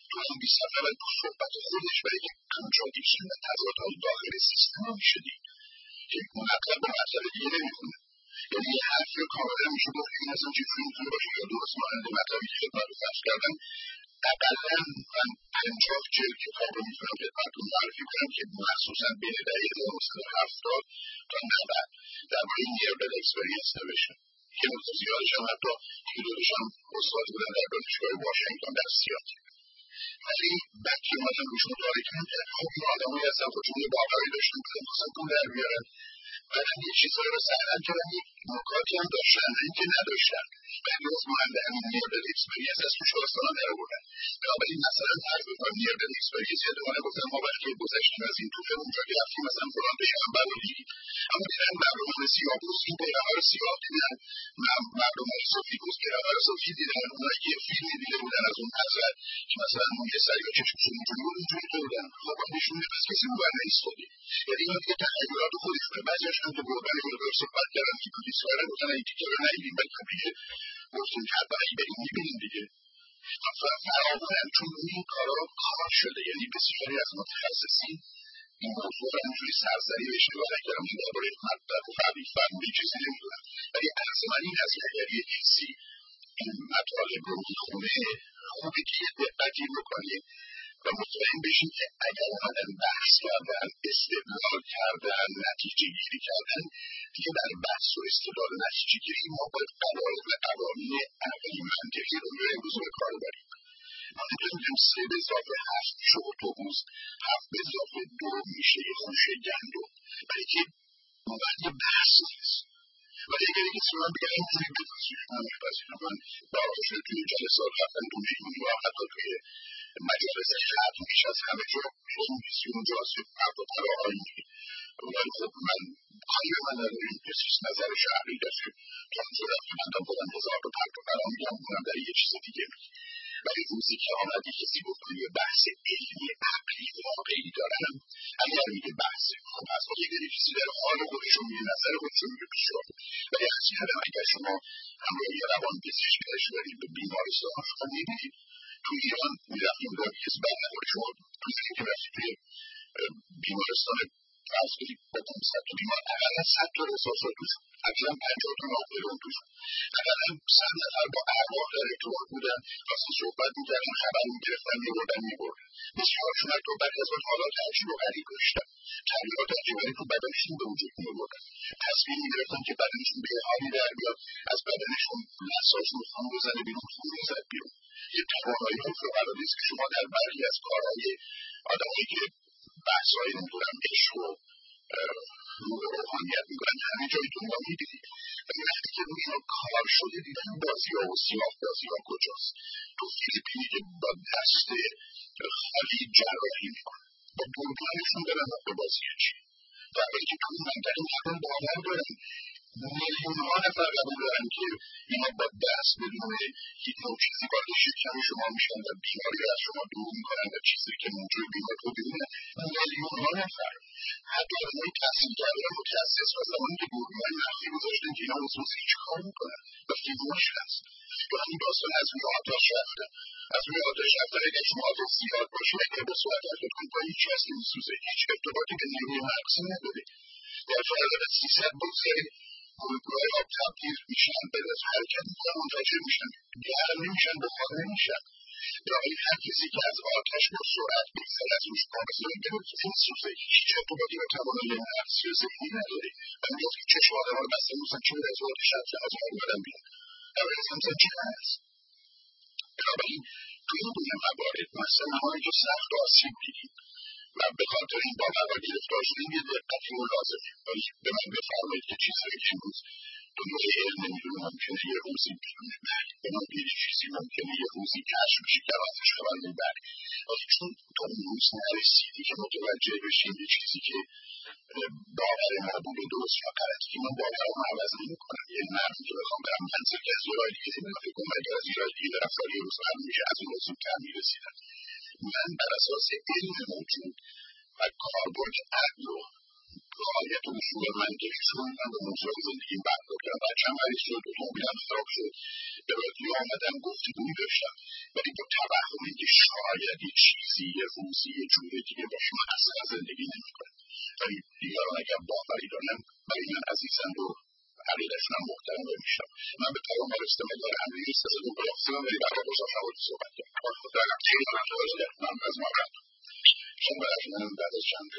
تو هم 20 صفحه و تو صحبت خودش برای که کانترادیکشن و تضادهای داخل سیستم رو میشه دید که مطلب با مطلب دیگه نمیخونه. یعنی یه حرفی کاملا میشه گفت این اصلا چیزی میتونه باشه یا درست ماننده مطلبی که خدمت رو فرض کردم. اقلا من 50 جلد کتاب رو میتونم خدمتتون معرفی کنم که مخصوصا بین دهه 1970 تا 90 درباره نیر دد اکسپریانس نوشته که نکته زیادش هم حتی یکی دوتاش هم استاد بودن در دانشگاه واشنگتن در سیاتل. ولی بعد که اومدم روشون کاری کردم که خب این آدمایی هستن خودشون یه باوری داشتن که می‌خواستن پول در بیارن، بعدم یه چیزایی رو سردن کردن، یک نکاتی هم داشتن این که نداشتن. بعد روز مانده همین نیر دد اکسپریانس از توش داستانا در آوردن. بنابراین مثلا فرض بکنم نیر دد اکسپریانس یادمونه گفتم ما وقتی گذشتیم از این توله اونجا که رفتیم مثلا فلان پیغمبر رو دیدیم، اما دیدن مردمان سیاه‌پوست این پیغمبر سیاه دیدن، مردمان سفیدپوست پیغمبر سفید دیدن، اونایی که فیلمی دیده بودن از اون حضرت که مثلا اون یه سری ها چشمشون اینجوری بود اینجوری بودن، خب نشون میده پس کسی رو برنایستادی. یعنی اینا دیگه تغییرات خودشونه. بعضی‌هاش هم که بردن یه مقدار صحبت کردن که پلیس کردن گفتن این تیکه رو ندیدیم ولی خب دیگه گفتیم که حتما اگه بریم می‌بینیم دیگه. فراوانن چون این کارا کار شده. یعنی بسیاری از متخصصین این موضوع رو همینجوری سرسری بهش نگاه نکردم که درباره مطلب و فرمی چیزی نمی‌دونم، ولی عرض من این است که اگر یه کسی این مطالب رو می‌خونه خوبه که یه دقتی بکنه و مطمئن بشین که اگر اومدن بحث کردن، استدلال کردن، نتیجه گیری کردن، دیگه در بحث و استدلال و نتیجه گیری ما باید قواعد و قوانین عقلی منطقی رو امروز به کار بریم. ما نمی‌دونیم 3 به اضافه 7 میشه اتوبوس، 7 به اضافه 2 میشه یه خوشه گندم، برای که واقعا یه بحث نیست. ولی اگر این کسی من بگم اینجوری بپذیرم من میپذیرم. من باعث توی جلسات رفتن تو مهمونی و حتی توی مجالس ختم میشه از همه جا میشه اونجاست حتی برای آینی. ولی خب من کاری به من نداریم کسیش نظر شهری داشته تا اونجا رفتی من تا بودم 1000 تا پرک و برا میگم اونم در یه چیز دیگه میگه. ولی روزی که آمدی کسی بکنه یه بحث علمی عقلی واقعی دارم اگر میگه بحثه خب از ما یه چیزی در حال خودشون میگه نظر خودشون میگه پیش رو. ولی از این هم اگر شما همراه یه روان پزشک داشته برید به بیمارستان شما میبینید تو ایران میرفتیم با کسی بعد نخوری شما توی که رفتی توی بیمارستان فرض کنید با 500 تا بیمار اقلا 100 تا احساسات توش اقلا 50 تا ناپلئون توش اقلا 100 نفر با ارواح در ارتباط بودن واسه صحبت میکردن خبر میگرفتن میبردن بسیارشون حتی بعد از اون حالات عجیب و غریب داشتن تغییرات عجیب و غریب تو بدنشون به وجود میبردن تصمیم میگرفتن که بدنشون به حالی در بیاد از بدنشون لثه‌هاشون خون بزنه بیرون خون بزنه بیرون. یه توانایی فوق‌العاده است که شما در برخی از کارهای آدمایی که بحث‌های نمی‌دونم عشق و روحانیت می‌کنن همه جای دنیا می‌بینید. ولی وقتی که روی اینا کار شده دیدن بازی‌ها و سیاه بازی‌ها کجاست؟ تو فیلیپینی که با دست خالی جراحی می‌کنن با دوربین نشون دارن به بازی چی در حالی که تو این منطقه مردم باور دارن میلیون‌ها نفر قبول دارن که اینا با دست بدون هیچ نوع چیزی وارد شکم شما میشن و بیماری از شما دور میکنن و چیزی که اونجوری بیمار رو بدونه میلیون‌ها نفر حتی آدمای تحصیل کرده و متخصص و زمانی که دوربین‌های مخفی گذاشتن که اینا وسواس هیچ کار میکنن و فیلماش هست یا این داستان از روی آتش رفتن از روی آتش رفتن اگر شما آتش زیاد باشه اگر به صورت حرکت کنید با هیچ کس نمیسوزه هیچ ارتباطی به نیروی مغزی نداره در فرق 300 بگذارید گلگوهای آب تبدیل میشن به حرکت میکنن منفجر میشن گرم نمیشن بخار نمیشن بنابراین هر کسی که از آتش با سرعت بگذره از روش پا بذاره نمیسوزه هیچ ارتباطی به توانایی مغزی و ذهنی نداره و میگفت که چشم آدم‌ها رو بسته می‌کنن چه از آتش از ما اومدن بیرون مثلا چه هست. بنابراین تو این گونه موارد مثلا نهایی که سخت آسیب دیدیم و به خاطر این باور و گرفتار شدیم یه دقتی رو لازمه ولی به من بفرمایید که چیزهایی که امروز دنیای علم نمیدونه ممکنه یه روزی بدونه بله به من یه چیزی ممکنه یه روزی کشف بشه که ازش خبر نمیبری ولی چون تو اون روز نرسیدی که متوجه بشین یه چیزی که باور معبود درست یا غلط که من باورم عوض نمی‌کنم یه مردی که بخوام برم منزل که از یه راه دیگه من فکر کنم اگر از یه راه دیگه برم سال یه روز قبل میشه از اون روز زودتر میرسیدم من بر اساس علم موجود و کاربرد عقل و رعایت اصول منطقیشون من به موضوع زندگیم برخورد کردم. بچه‌م مریض شد، اتومبیلم خراب شد، به رادیو آمدم گفتگویی داشتم، ولی با توهمی که شاید یه چیزی یه روزی یه جور دیگه با شما اصلا زندگی نمی‌کنه. ولی دیگران اگر باوری دارن برای من عزیزند و عقیده‌شون هم محترم میشم. من به پیام استمرار همه استفاده رو بلاخصم ولی بعد با شما صحبت کردم. خدا خیلی من از ما شما برای من بعد از چند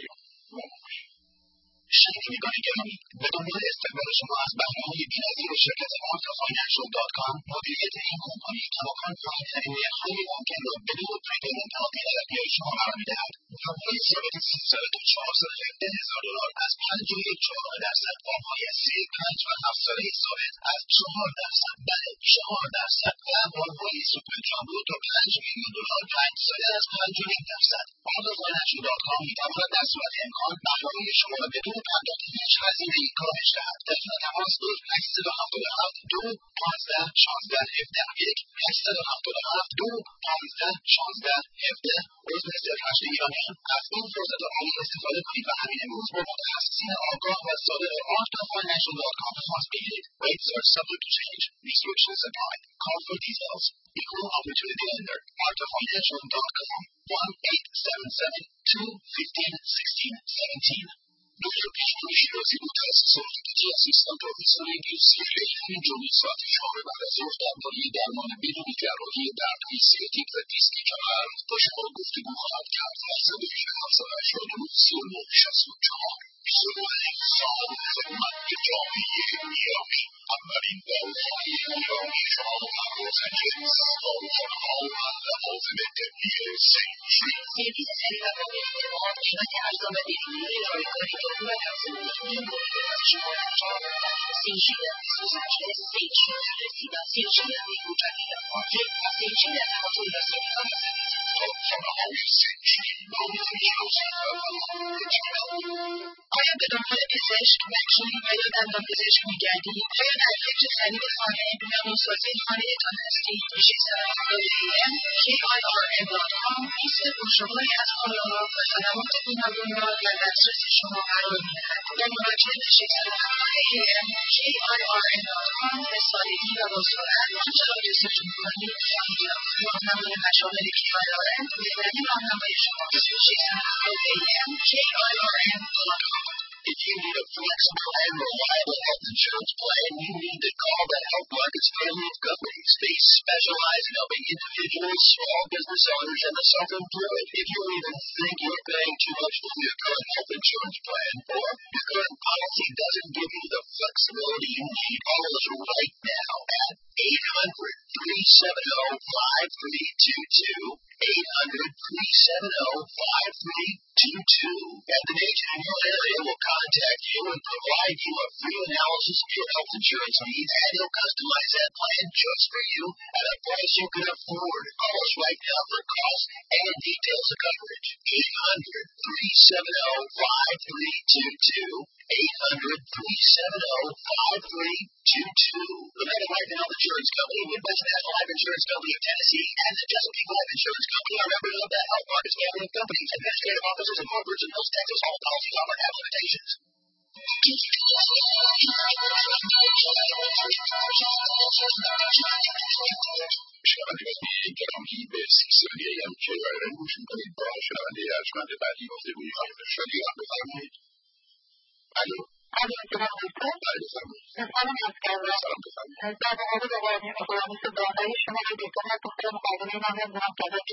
شنوندگان گرامی، به دنبال استقبال شما از بهره‌های بی‌نظیر شرکت AltaFinancial.com مدیریت این کمپانی کماکان پایین‌ترین نرخ‌های ممکن را بدون پرداخت انتقادی در اختیار شما قرار می‌دهد. وام‌های ثابت 3 ساله تا 4 ساله $17,000 از 5.4% وام‌های 3، 5 و 7 ساله ثابت از 4%، بله 4% و وام‌های سوپر جامبو تا $5,000,000 5 ساله از 5.1%. AltaFinancial.com می‌تواند در صورت امکان بهره‌های شما را بدون پرداخت هیچ هزینه‌ای کاهش دهد. تلفن تماس 877 2 15 16 17 877 2 15 16 17 عضو صرف ایرانیان. از این فرصت عالی استفاده کنید و همین امروز با متخصصین آگاه و صادق AltaFinancial.com تماس بگیرید. Rates are subject to change. Restrictions apply. Call for details. Equal Opportunity Lender. AltaFinancial.com 1-877-215-1617. دکتر پیشبانی شیرازی بود تأسیس ارتوپدی اسیستان پروفسور UCLA همین جمعه ساعت 4 بعد از ظهر درباره درمان بدون جراحی دردهای سیاتیک و دیسک کمر با شما گفتگو خواهد کرد. محضر 789 39 64 بیزنوان صاحب خدمت جامعه ایرانی. اولین داروخانه ایرانی شما پردازنی داروخانه‌ها و لوازم طبی سنچری. سرویس روابط اعتماد خدمت ارزان و بهینه رایگان دارو و تغذیه‌ای مورد نیاز شما را انجام می‌دهد. سنچری در لوس آنجلس، سنچری در رسیدان، سنچری در نیکوجانی در مارکت و سنچری در تماطل رسانی‌ها و سرویس داروخانه‌های سنچری نام میشناسید آیا به دنبال پزشک، وکیل و یا دندانپزشک می‌گردید؟ آیا در فکر خرید خانه یا نوسازی خانه‌تان هستید؟ 672am KIRM.com لیست بروشورهایی از کالاها و خدمات گوناگون را در دسترس شما قرار می‌دهد. با مراجعه به 672am KIRM.com به سادگی و با سرعت آنچه را جستجو می‌کنید خواهید. راهنمای مشاغل KIRM بهترین راهنمای شماست. 672am KIRM.com. If you need a flexible and reliable health insurance plan, you need to call the Health Markets family of companies. They specialize in helping individuals, small business owners, and the self-employed. If you're even thinking you're paying too much for your current health insurance plan, or your current policy doesn't give you the flexibility you need, call us right now at 800-370-5322. 800-370-5322. And an agent in your area will contact you and provide you a free analysis of your health insurance needs, and he'll customize that plan just for you at a price you can afford. Call us right now for cost and details of coverage. 800-370-5322. 800-370-5322. The MetLife Health Insurance Company, Midwest National Life Insurance Company of Tennessee, and the Chesapeake Life Insurance Company are members of the Health Markets family of companies. Administrative offices and brokers in Mills, Texas. All policies offer have limitations. شنوندگان گرامی به 330am KIRM گوش می‌کنید. با شنونده ارجمند بعدی گفتگویی خواهیم داشت. شنوندگان بفرمایید. الو سلام بفرمایید. سلام بفرمایید. در مورد اقیانوس داخلی شما به دقت دختر مقابله من نمیدونم که حالا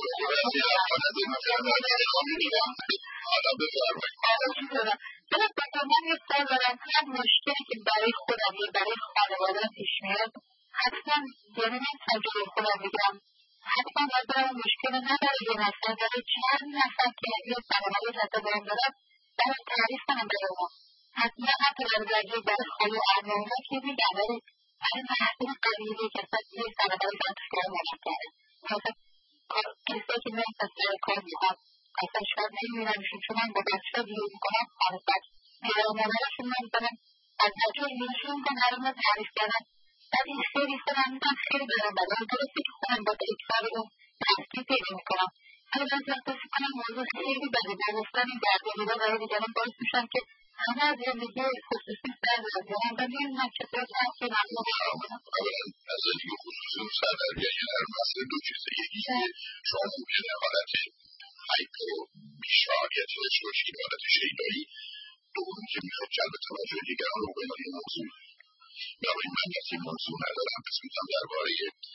بفرمایید. من یه سال دارم هر مشکلی که برای خودم یا برای خانواده‌ام پیش میاد حتما یعنی من تجربه خودم میگم حتما باید برای مشکل نداره یه نفر برای چند نفر که یه خانواده حتی دارم برای تعریف کنم برای ما حتما حتی برای خالی ارمانه که میگم ولی برای محصول قبیلی که اصلا یه خانواده دارم تشکیل نشد کرده مثلا کسایی که من اصلا کار میخواد اصلا شاید نمیرمشون چون من با بچه ها دیگه میکنم خانواد مادرشون من میکنم از بچه ها ایشون میکنم هر ما تعریف کردم بعد این خیلی خودم میکنم خیلی برام بدم درسته که خودم با اکتار اون دستی پیدا میکنم ولی بعضی وقتا فکر کنم موضوع خیلی بده با گفتن این درد و دیدن برای دیگران باعث میشن که همه از زندگی خصوصی سر دارم و نمیدونم چطور تحصیل اولا از زندگی خصوصی سر در بیایی در مسئله دو چیزه. یکی که شما ممکنه حالت هایپر بیشفعالیت داشته باشید، حالت شیدایی. دومی که میخواد جلب توجه دیگران رو به این موضوع. بنابراین من کسی موضوع ندارم. پس میتونم درباره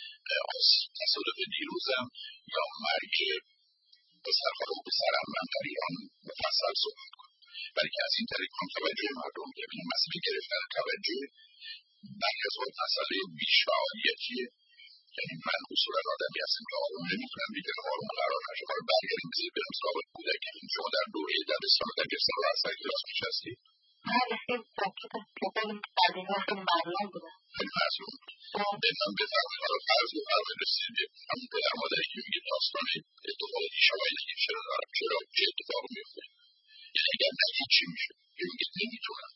تصادف دیروزم یا مرگ پسرها و پسرم من در ایران مفصل صحبت کنم، برای که از این طریق هم توجه مردم که به این مسئله گرفتن توجه برای از وقت مسئله بیشفعالیتیه. یعنی من اصولا آدمی هستم که آروم نمیتونم دیگران آروم قرار نشه. حالا برگردیم بذارید برم سراغ کودکی. شما در دوره دبستان و دبیرستان رو اصلا کلاس نشستی؟ بله خیلی تاکید خیلی قدیمی خیلی معلوم بودم. خیلی معلوم بود. بهتون بفرمایید حالا فرض بفرمایید رسیدید همون پدر مادری که میگه داستان اتفاقی شبایی چرا دارم، چرا چه اتفاقی میفته، یعنی اگر نگید چی میشه؟ که میگه نمیتونم.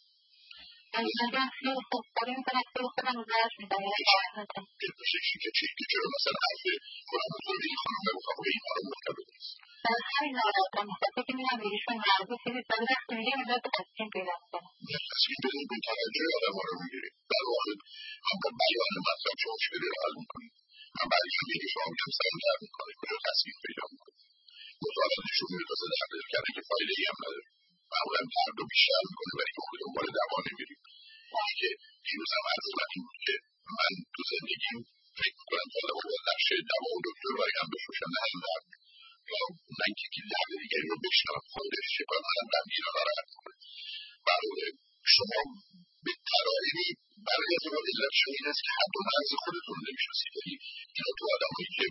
اگر خیلی خوب داریم کنم خیلی خودم درش میدم یه باید نکنم بشکشی که چی که چرا مثلا حرف کنم بزرگی خانم بخواه به اینها رو مرتبه نیست. در همین ناراحتم میخواسته که میگم بیشون مرزی خیلی سالی وقتی میگه میداد تصمیم پیدا کنم. تصمیم بدید به توجه آدم ها رو میگیرید. در واقع هم با بیان مطلب شما مشکلی رو حل میکنید. من بعدی هم میگه شما میگم سعی کرد میکنید کجا تصمیم پیدا میکنید. مطالعاتشون میرتازه در پیدا کرده که فایده ای هم نداره. معمولا درد رو بیشتر میکنه برای که خود دنبال دوا نمیریم. که دیروز هم عرض من این بود که من تو زندگیم فکر میکنم تا دوا با نقشه دوا و دکتر برای هم بفروشم ندارم یا من که درد دیگری رو بشنم خودش چه کنم هم غمگین رو ناراحت کنه. برای شما به قراری برای از ما علت شما این است که حد و مرز خودتون نمیشناسید. یعنی اینا تو آدمایی که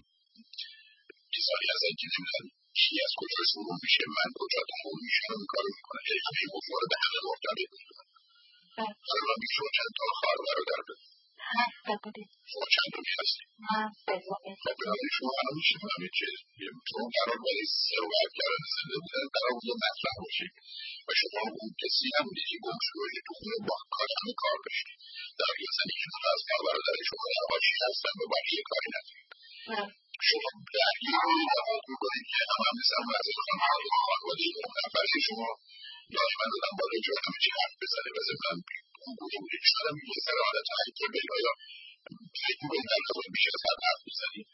بیزاری از اینکه نمیدن کی از کجا شروع میشه، من کجا تموم میشم این کارو میکنه. یعنی همه مفارد همه مرتبط میکنن. حالا من بی شما چند تا خواهر و برادر دارم. 7 بودیم. شما چند تا هستید؟ من 3 بودیم. خب برای شما الان میشه همه چیز چون قرار برای صحبت کردن زنده بودن قرار بود مطرح باشید و شما اون کسی هم دیگه گم شده تو خونه با کار همه کار داشتید. در حالی مثلا یکی دو تا از خواهر برادر شما در حاشیه هستن و بقیه کاری ندارید. شما درگیری دفعات میکنید که همه هم مثل هم وضعیت خانواده نفره شما دائما دادن بالای جا همه چی حرف بزنه و ضمن اون گونه بوده که شاید هم یه سر عادت هایتر بگاه یا فکر میکنید در نظر بیش از حد حرف بزنید.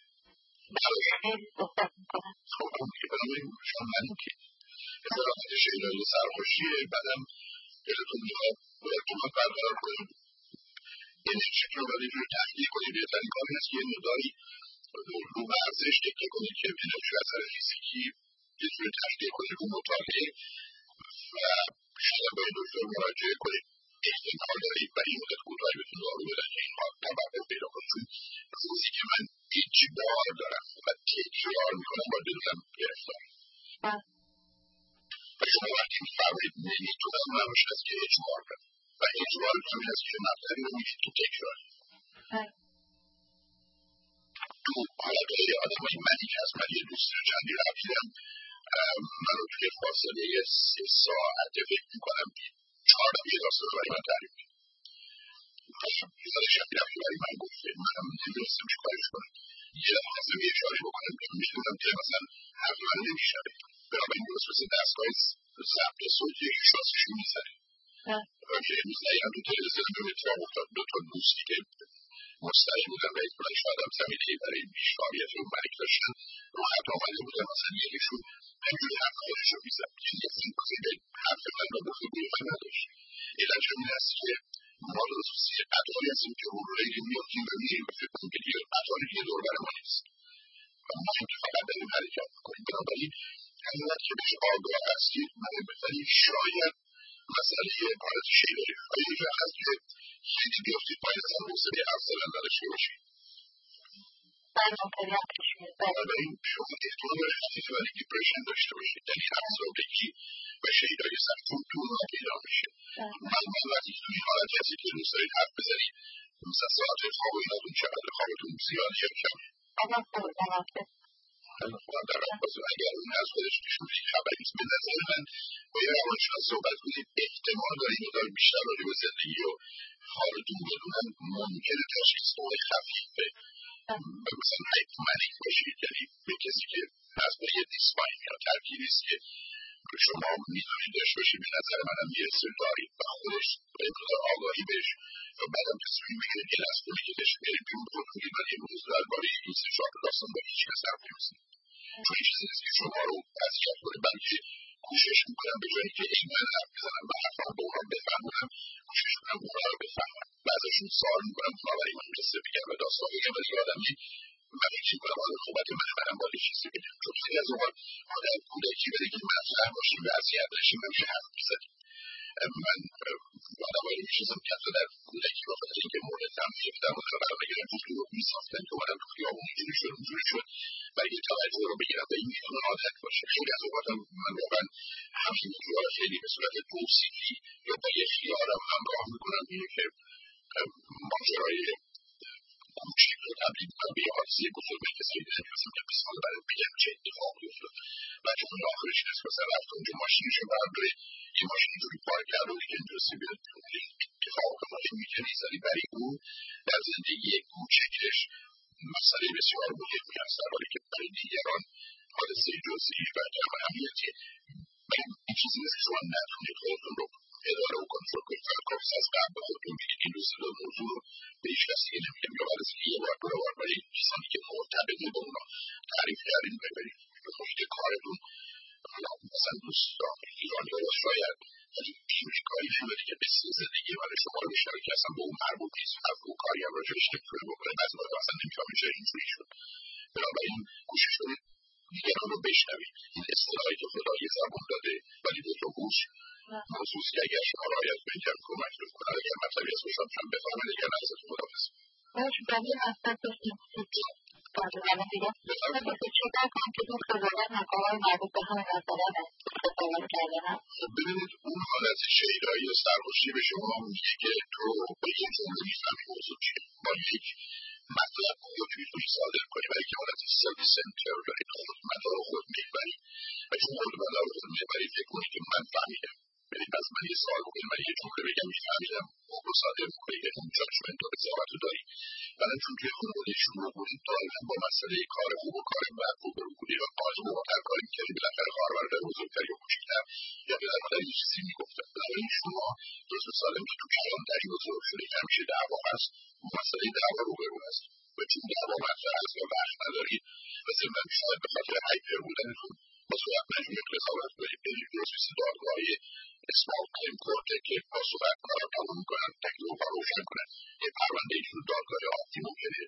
خب اون که بنابراین شما ندید که اصلاحات شیدایی سرخوشیه. بعدم دلتون میخواد ارتباط برقرار کنید، انرژی رو باید یه جور تحلیل کنید. بهترین کار این است که یه مقداری رو ورزش تکیه کنید که انرژی از نظر فیزیکی یه جور تحلیل کنید، رو مطالعه و شاید باید دکتر مراجعه کنید. احتمال دارید برای این مدت کوتاهی بهتون دارو بدن که اینها توقف پیدا کنید. چون روزی که من اجبار دارم و تکرار میکنم باید بدونم گرفتار و شما وقتی میفرمایید نمیتونم نباشه است که اجبار دارم و اجبار همین است که مطلبی رو میشید که تکرار تو حالتهای آدمای منی که از من یه دوست چندی رفتیدم من رو توی فاصله 3 ساعته فکر میکنم 4 دقیقه داستان رو برای من تعریف کنم. یادش هم میرم که برای من گفته منم نمیدونستم چه کارش کنم. یه دفعه خواستم یه اشاره بکنم که میدونم که مثلا حرف من نمیشنوه. بنابراین درست مثل دستگاه ضبط صوت یکی شاسشو میزنه که امروز دقیقا تو تلویزیون به اتفاق افتاد. 2 تا دوستی که مستقیم بودن و احتمالا شاید هم زمینه‌ای برای بیشتاریت رو مرگ داشتن رو خط آمده بودن. مثلا یکیشون همجوری حرف خودش رو میزد که یه فیلم به حرف من و گفتگوی من نداشت. علت این است که ما لزوسی قطاری هستیم که رو ریلی میافتیم و میریم و فکر کنیم که دیگه قطاری دیگه دور بر ما نیست و ما هم که فقط داریم حرکت میکنیم. بنابراین همین وقت که بهش آگاه هستید من بهترین شاید مسئله حالت شیدایی خواهی که هست که خیلی بیافتید باید از هم حوصله حرف زدن نداشته باشید. بنابراین شما احتمال دارید که برای دیپرشن داشته باشید، یعنی افسردگی و شیدایی سختون تو اونها پیدا میشه. من وقتی که توی حالتی هستید که دوست دارید حرف بزنید مثلا ساعت خواب و ایناتون چقدر خوابتون زیاد یا کم خودم در رفت اگر اون از خودش نشون بدید خبری نیست. به نظر من با یه روانشناس صحبت کنید احتمال دارید مقدار بیشتر راجع به زندگی و حالتون بدونن ممکنه تشخیص نوع خفیفه مثلا هایپومنیک باشید، یعنی به کسی که از یه دیسپاین یا ترکیبی است که شما میتونید داشته باشید به نظر منم یه سری دارید و خودش به مقدار آگاهی بهش و بعدم تصمیم بگیرید که از خونه که داشت برید بیرون بکنید و امروز درباره این سه چهار داستان با هیچ کس حرف نمیزنید چون این چیزی نیست که شما رو اذیت کنه بلکه کوشش میکنم به جایی که این من حرف بزنم و حرفم به اونا بفهمونم کوشش میکنم اونا رو بفهمم و ازشون سوال میکنم اونا برای من قصه بگم و داستان بگم ولی آدمی من فکر میکنم آدم خوبت منم باید چیزی بگم چون خیلی از اوقات آدم کودکی بده که مطرح باشیم و اذیت نشیم نمیشه حرف میزنیم من آدمایی میشناسم که حتی در کودکی بخاطر اینکه مورد تنبیه بودن و خبر بگیرن گفتگو رو میساختن که اومدن تو خیابون اینجوری شد اونجوری شد برای یه توجه رو بگیرن و این میتونه عادت باشه خیلی از اوقات من واقعا همین موضوع رو خیلی به صورت توصیفی یا با یه خیالم همراه میکنم اینه که ماجرای کوچیک رو تبدیل کنم به یه حادثه بزرگ کسایی دیدن میرسم که مثال برای بگم چه اتفاقی افتاد و چون آخرش نیست مثلا رفت اونجا ماشینشو برداره یه ماشین اینجوری پارک کرده و دیگه میرسی به اتفاق مهمی که نیست ولی برای اون در زندگی کوچکش مسئله بسیار مهمی هست در حالی که برای دیگران حادثه جزئی و کم اهمیتیه این چیزی نیست که شما نتونید خودتون رو اداره و کنترل کنید فقط کافیست از قبل به خودتون بگید این دو سه موضوع رو به هیچ کسی نمیگم یا بعد از یه بار دو بار برای کسانی که مرتبطه با اونا تعریف کردین ببرید به محیط کارتون مثلا دوستان ایرانی ها شاید ولی امریکایی نمیده که بسیار زندگی برای شما رو بیشتر که اصلا به اون مربوط نیست حرف و کاری هم راجبش نمیتونه بکنه بعضی وقتا اصلا نمیفهمه چرا اینجوری شد بنابراین کوشش کنید دیگران رو بشنوید این اصطلاحی که خدا یه زبان داده ولی دو تا گوش موضوعی که اگر شما رعایت کنید کمک میکنه اگر مطلبی از خوشم هم بفهمید اگر نه ازتون خداحافظ برای اصلا پروژه دیگه چیکار کنم که این خداوند مقام مربوط به همین مسئله استفاده کردن ببینید اون حالت شیدایی و سرخوشی به شما میگه که تو با یه جمله میفهمی موضوع چیه با یک مطلب خود میتونی صادر کنی برای که حالت سلف سنتر داری خود مدار خود میبری و چون خود مدار خود میبری فکر کنی که من فهمیدم یعنی پس من یه سوال بکنم من یه جمله بگم میفهمیدم خود صادر میکنی که اون جاجمنت و قضاوت رو داری ولی چون توی خانواده شروع بودید دائما با مسئله کار خوب و کار بد روبرو بودی و قاضی مقرر کاری میکردی بالاخره خواهر برادر بزرگتر یا کوچیکتر یا پدر مادر یه چیزی میگفتن بنابراین شما طفل سالم که تو کلانتری بزرگ شده که همیشه دعوا هست مسئله دعوا روبرو هست و چون دعوا مطرح هست و وقت ندارید و ضمن شاید به خاطر هایپر بودنتون باز وقت نجوری قضاوت کنید برید درست مثل دادگاهی اسمال کلیم کورته که با صحبت کنن رو تموم میکنن تکلیف رو روشن کنن یه پرونده اینجور دادگاه عادی ممکنه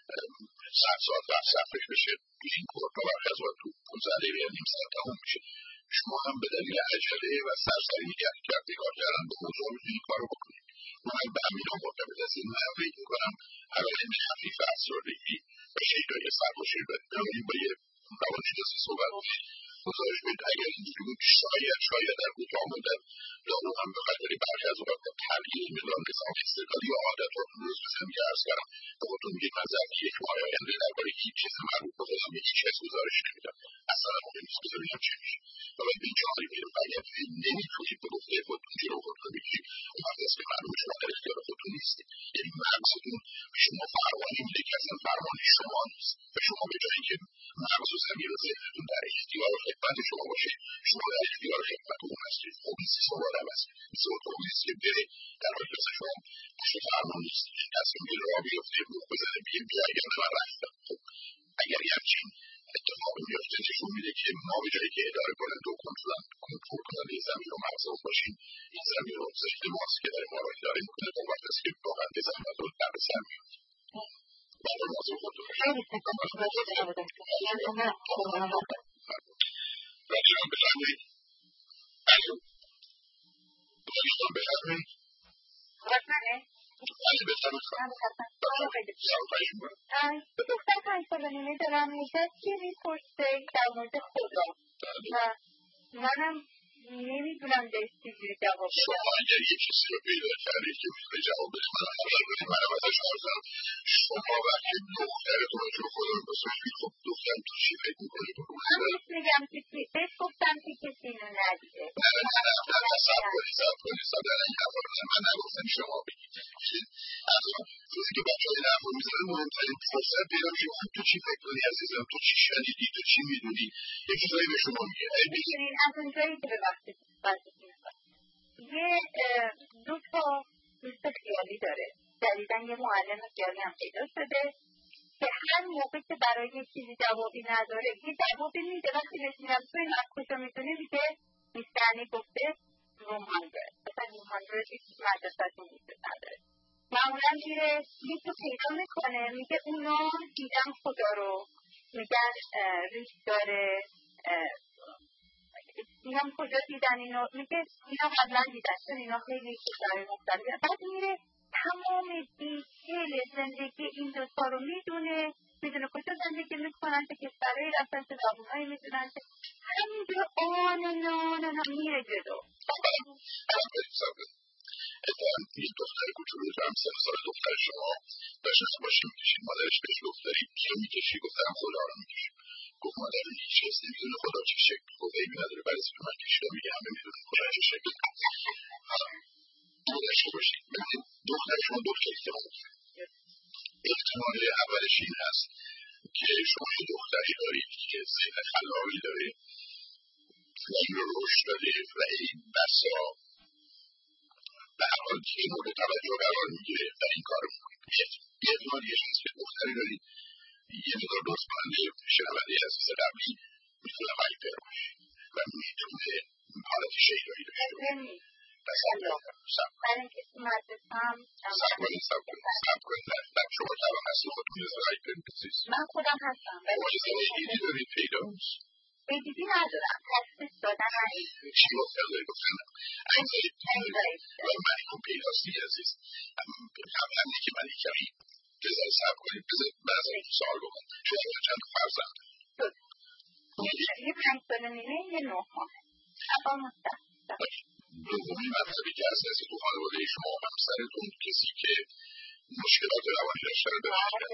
100 ساعت وقت صرفش بشه این کورت ها برخی از وقت تو 15 دقیقه یا نیم ساعت تموم میشه شما هم به دلیل عجله و سرسری نگاه کردن به موضوع میتونید کار رو بکنید من به همین ها مرتبط از این من فکر میکنم علائم خفیف افسردگی و شیدایی سرخوشی بنابراین با یه روانشناسی صحبت کنید گزارش بدید اگر اینجوری بود شاید در کوتاه مدت دارو هم به خاطر برخی از اوقات با تغییر مقدار نظام استقلالی یا عادتاتون روز بزنم که عرض کردم به خودتون میگید من ظرف یک ماه آینده درباره هیچ چیز مربوط به خودم به هیچ کس گزارش نمیدم اصلا مهم نیست که ببینم چه میشه و باید به این جایی میرم و اگر نمیتونید به گفته خودتون جلو خودتون بگیرید اون وقت است که معلومه شما در اختیار خودتون نیستید یعنی مغزتون به شما فرمانی میده که اصلا فرمان شما نیست و شما به جایی که مغز و ضمیر و ذهنتون در اختیار خدمت شما باشه شما در اختیار خدمت اون هستید خب این سیستم آدم هست مثل اتومبیلیست که بره در حالی که شما پشت فرمان نیستید تصمیم بگیره راه بیفته بوق بزنه بیا اگر من رفتم خب اگر یه همچین اتفاقی میفته نشون میده که ما به جایی که اداره کننده و کنترل کننده زمین و مغزمون باشیم این زمین رو ضد ماست که داره ما رو اداره میکنه تا وقت است که واقعا به زحمت رو در سر میاد بعد موضوع خود رو خیلی سپاس راجعان بفرمایید دوستان بفرمایید بله بفرمایید دختر 5 ساله نیمه دارم نشستی میپرسه در مورد خدا و منم نمیدونم بهش چجوری جواب بدم شما اگر یک کسی رو پیدا کردید که میتونه جواب بده من خبر بدید منم ازش پرسم شما وقتی دخترتون راجع به خدا میپرسید خب دختر تو چی فکر میکنید من بهش میگم که بهش گفتم که کسی اینو ندیده صبر کنید من نگفتم شما بگید روزی که بچه‌های نحو می‌ذارن مهمترین فرصت پیدا میشه خب تو چی فکر کنی عزیزم، تو چی شنیدی، تو چی می‌دونی، یه چیزایی به شما میگه. ببینید از اونجایی که به وقتی یه دو تا دوست خیالی داره، جدیدن یه معلم خیالی هم پیدا شده که هر موقع که برای یه چیزی جوابی نداره یه جوابی میده، وقتی بهش میگم تو این از کجا میدونی میگه میسترنی گفته روم هانگره، مثلا روم هانگره یک مدرسه‌شون وجود نداره. معمولا میره یه تو پیدا میکنه میگه اونا دیدن خدا رو، میگن ریش داره، میگم کجا دیدن اینو، میگه اینا قبلا دیدن چون اینا خیلی کشورهای مختلفی، بعد میره تمام دیتیل زندگی این دوتا رو میدونه کجا زندگی میکنن، چه کشورهایی رفتن، چه زبونهایی میدونن، همینجور آن میره جلو. اتفاقا یه دختر کوچولو تو هم 3 سال دختر شما داشت از ماشین میکشید، مادرش بهش گفت داری کیو میکشی؟ گفتم خدا رو میکشم. گفت مادر هیچ کس نمیدونه خدا چه شکل، گفت عیبی نداره برای که من کشیدم میگه همه میدونن خدا چه شکل. تو داشته باشید ببینید دختر شما دو تا احتمال اولش این هست که شما یه دختری دارید که ذهن خلاقی داره و این رو رشد داده و این بسا به هر حال که مورد توجه قرار میگیره و این کار رو میکنه. یه احتمالی هست که دختری دارید یه مقدار دوست کننده شنونده عزیز قبلی میتونه هایپر باشه و میتونه حالت شیدایی داشته باشه. برای اینکه تو مدرسه‌ام سب کنید نه شما طبعا هستی خودتون از هایپر نیستید. من خودم هستم مجزه ایدی دارید پیداست؟ ایدی ندارم، تشخیص دادن چی مطلب داری گفتن؟ و من این پیداستی عزیز قبل هم که من کمی بذار سب کنید بذار بعضا سوال بکن شما چند فرزند یه 5 سال و نیمه یه 9 ماه اما مستقیم دومی مطلبی که هست از تو خانواده شما همسرتون کسی که مشکلات روانی داشته رو داشته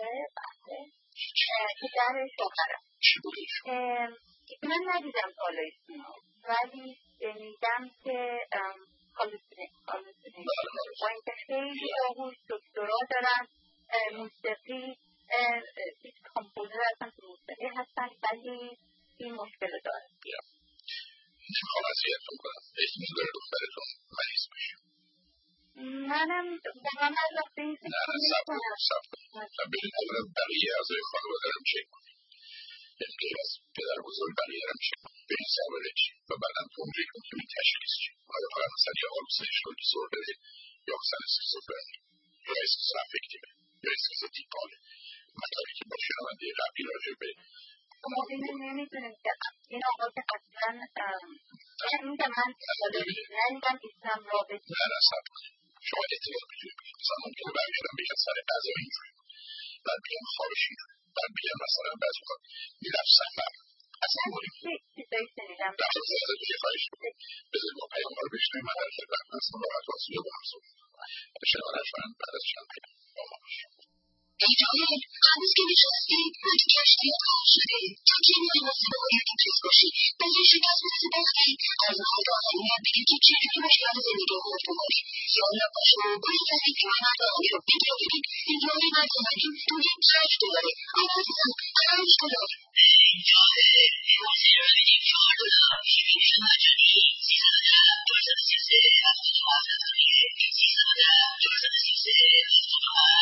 در شوهرم چی بوده شما؟ من ندیدم بالایشون ولی شنیدم که هالوسینه با اینکه خیلی باهوش دکترا دارن موسیقی کامپوزر هستن که موسیقی هستن ولی این مشکل داره. نمیخوام اذیتتون کنم احتمال داره دخترتون مریض باشه. منم واقعا از وقتی این فکر سب کنم برید اول بقیه اعضای خانواده رو چک کنید، یعنی غیر از پدر بزرگ بقیه رو چک کنید برید سواره چی و بعدم فکر کنید که این تشخیص چی، آیا فقط مثلا یه هالوسینیشن دیسوردره یا مثلا اسکیزوفرنی یا اسکیزوافکتیوه یا اسکیزوتیپاله. مطلبی که با شنونده قبلی راجع به ما نمیدونیم که این آقا که اصلا این که من ندیدم اسلام رابطی نه سب کنید شما اعتماد میتونید کنید مثلا ممکنه برگردم بگم سر غذا اینجوری بعد بگم خوابش اینجوری بعد بگم مثلا بعض وقت میرفت سفر اصلا موریم چیزایی شنیدم در حال زیاده توی خواهش بکنید بذارید ما پیام‌ها رو بشنویم من در خدمت هستم راحت واسه با هم صحبت کنم شنونده‌اش بعد از چند پیام با ما باشید. هنوز که نشستید روی کشتی غرق شدید تا کنار مسئولیت تیز باشید برای شکست مثبتی از خود آخرین بگید که چجوری مشکلات زندگی رو خود بکنید یادم باشه باید از این پیمانت آقایی رو بدونید ایدئالی نکنید تو این کشت دوباره عزیزم عرض کنم اینجاده موزیر این کاردونا شیرین مجانی 310 233 77 310 233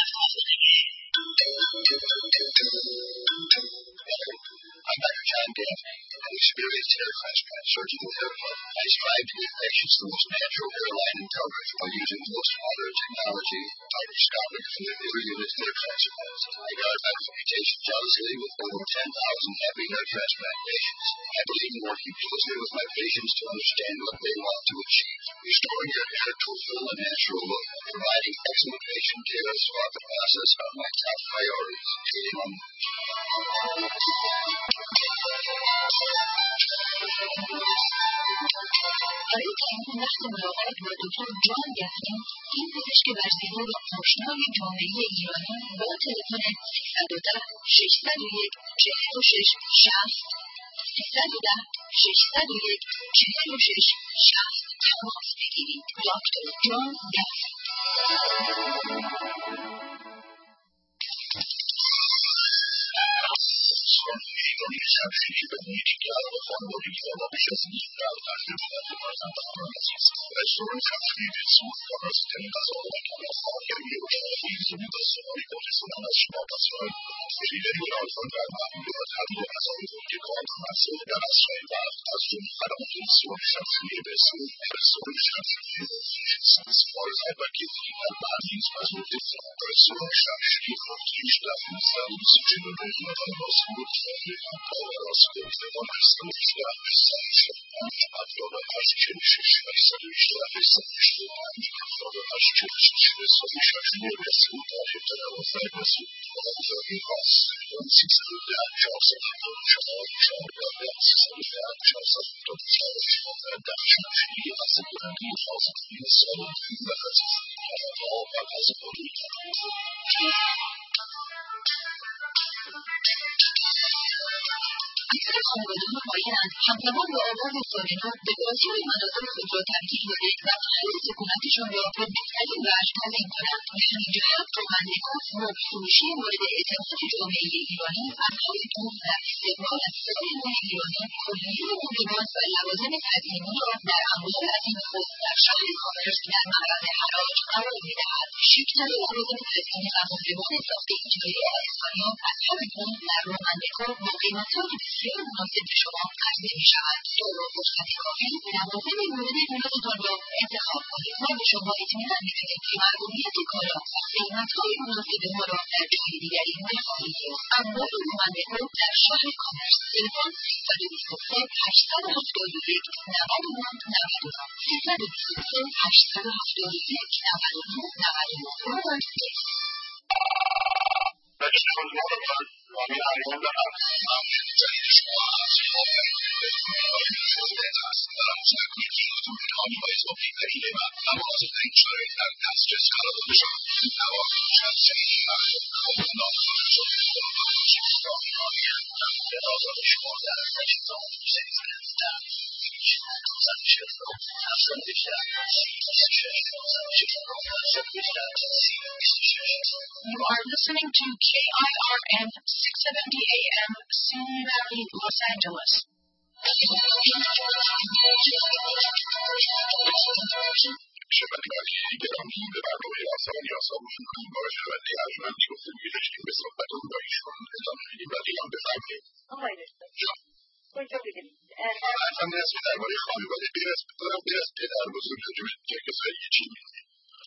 I'm Dr. John Daly. I'm experienced air transplant surgeon with Airflow. I strive to give patients the most natural airline and coverage while using the most modern technology, laparoscopic delivery unit air transplants. I guard my reputation jealously with over 10,000 happy air transplant patients. I believe in working closely with my patients to understand what they want to achieve. Restoring your hair to a full and natural look, providing excellent patient care throughout the process are my top priorities. برای تعیین وقت ملاقات با دکتر جان گفتیم این پزشک ورزیدار و آشنای جامعه ایرانی با تلفن 310 601 46 60 310 601 46 60 تماس بگیرید. دکتر جان گفت just leave it out and it's not the person that runs it. The story has to be this with covers and that's all I can afford and you can leave to the story for this one as well as well. If you didn't know from that one, you would have to ask me to get on to my soul that I say that as to I don't think story has to be this and the story has to be as far as I like it and that means as with this the story has to be for each that themselves to the room of the most good all of us with the understand that the sense of the question the solution of the solution and for the question the solution to the result of it and all of us all the us once it's that just of the just of the that he has a good details in some of the all that has a good اکثر خانواده‌ها مایل‌اند همزمان با آغاز سال نو به بازی مناظر خود را تبدیل کنند و محل سکونتشان را به بهترین وجه تعیین کنند. در این جهت رامندگان موقع‌فروشی مورد اعتماد جامعه ایرانی از حال دور در استقبال از سایر ماه ایرانی کلیه موردگان و لوازم تزئینی را در انواع از این خود در شهر کامرس در معرض حراج قرار می‌دهد. شیک‌ترین لوازم تزئینی و مهربان ساخت اجباری اسپانیا از همین پول در رامندگان با قیمت‌های بسیار مناسب به شما عرضه می‌شود. با فرصت کافی لوازم مورد نیازتان را انتخاب کنید. ما به شما اطمینان می‌دهیم که مرغوبیت کالا و قیمت‌های مناسب ما را در جای دیگری نخواهید یافت. انواع رامندگان در شهر کامرس. تلفن 323 871 99 99 323 871 99 You are listening to KIRN 670 AM, Simi Valley, Los Angeles. شنوندگان گرامی به برنامه آسانی آسامون با شنونده ارجمند گفتگویی داشتیم به صحبتون با ایشون ادامه میدیم و دیگه هم بفرمایید. آقای دکتر کجا بودیم؟ اصلا اسم درباره خانواده غیر از پدر بزرگ راجع به کسایی چی می‌گید؟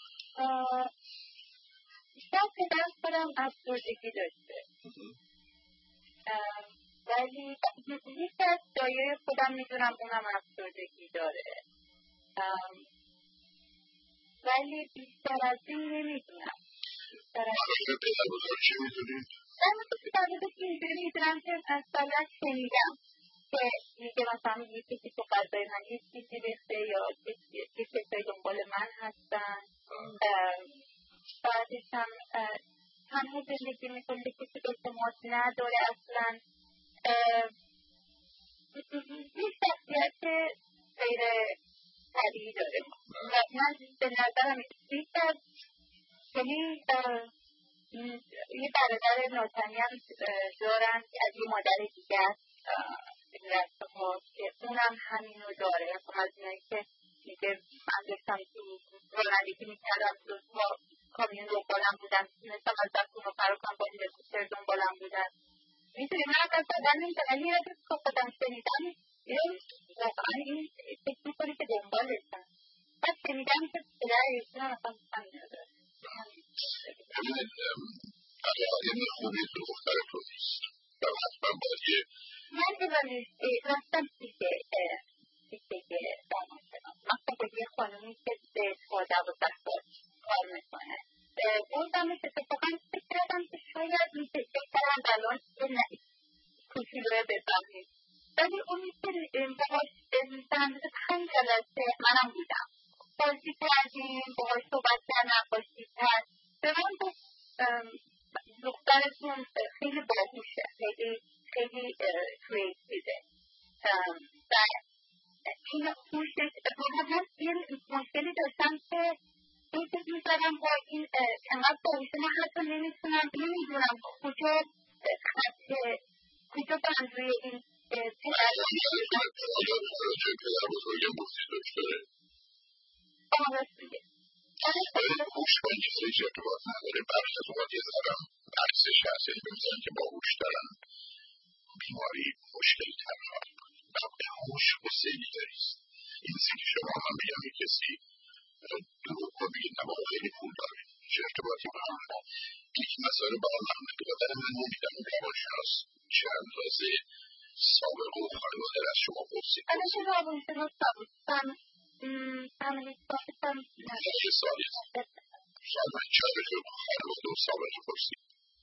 بیشتر پدر خودم افسردگی داشته ولی یکی از دایه خودم میدونم اونم افسردگی داره ولی بیشتر از این نمیدونم. پدر بزرگ چی میدونید؟ من اینجوری میدونم که مثلا شنیدم که میگه مثلا یکی که غذای من یه چیزی ریخته یا یه کسایی دنبال من هستن بعدش هم تنها زندگی میکنه کسی اعتماد نداره اصلا یه شخصیت غیر طبیعی داره و من به نظرم بیشتر یعنی یه برادر ناتنی هم دارن که از یه مادر دیگر این رسته ها که اونم همینو داره از اینایی که میگه من داشتم رانندگی میکردم دوستها کامیون دنبالم بودن تونستم از دست اونو فرار کنم با هلیکوپتر دنبالم بودن میتونی من از دادن نمیتونم یه روز که خودم شنیدم واقعا این فکر میکنی که دنبالشن بعد شنیدم که پدر ایشون هم اصلا همینو داره ببینید علائم خوبی دخترتون نیست و حتما باید یه من راستم دیگه روانشناس مثلا با یه خانومی که به 12 سال کار میکنه بردمش اتفاقا فکر کردم که شاید میشه بهترم الان یه کوچولوه بفهمید ولی اونی که باهاش بندازه 5 جلسه منم بودم بازی کردیم باهاش صحبت کردم باش دیدتر به من گفت دخترتون خیلی باهوشه خیلی کریتیوه و این هوشش من یه مشکلی داشتم که این فکر می‌کردم با این انقدر باهوشه من حتی نمیدونم کجا باید روی این هوش با انگیزه ارتباط نداره. برخی از اوقات یه ذره عکسش هست، یعنی بمیزن که با هوش دارن بیماری مشکلی تنها و به هوش حسینی داریست. این که شما هم بگم یک کسی دروغ رو بگید نه بابا خیلی پول داره چه ارتباطی با هم یکی مسائل با هم نمیدن. من نمیدم روانشناس چه اندازه سابقه و خانواده از شما پرسید یه سالی شاید من چند که خانواده و سابقه پرسید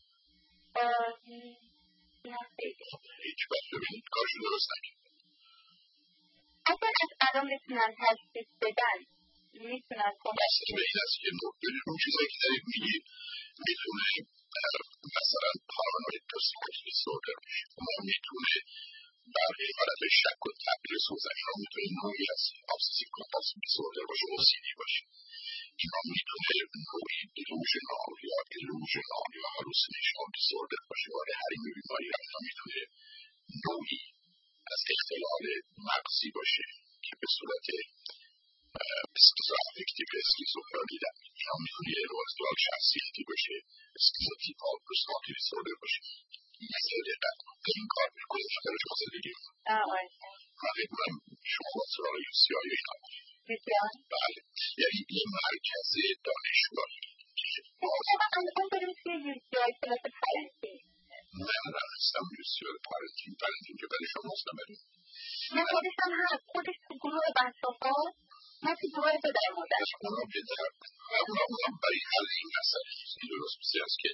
هیچ وقت ببینید کارشو درست نکن. اگر از الان بتونن تشخیص بدن میتونن بسته به این است که اون چیزایی که دارید میگید میتونه مثلا پارانوید پرسیکوتیک دیسوردر باشه، اون میتونه برای حالت شک و تغییر سوزنی ها میتونه نوعی از ابسسیو کامپالسیو دیسوردر باشه، OCD باشه. اینا میتونه نوعی دیلوژنال یا ایلوژنال یا هالوسینیشنال دیسوردر باشه. برای هر این بیماری ها میتونه نوعی از اختلال مغزی باشه که به صورت اسکیزوافکتیو اسکیزوفرنی در اینا میتونه یه اختلال شخصیتی باشه، اسکیزوتیپال پرسونالیتی دیسوردر باشه. مثل دقت این کار میکنه نظر شما زدگی من شما با سراغ UCI یا اینا بله، یعنی این مرکز دانشگاهی اون بریم توی UCI کلاس پرنتینگ نه هستم UCI پرنتینگ که برای شما هستم بریم من خودشم هست خودش تو گروه بچه ها من تو گروه پدر مادرش اونا برای حل این مسئله این درست بسی هست که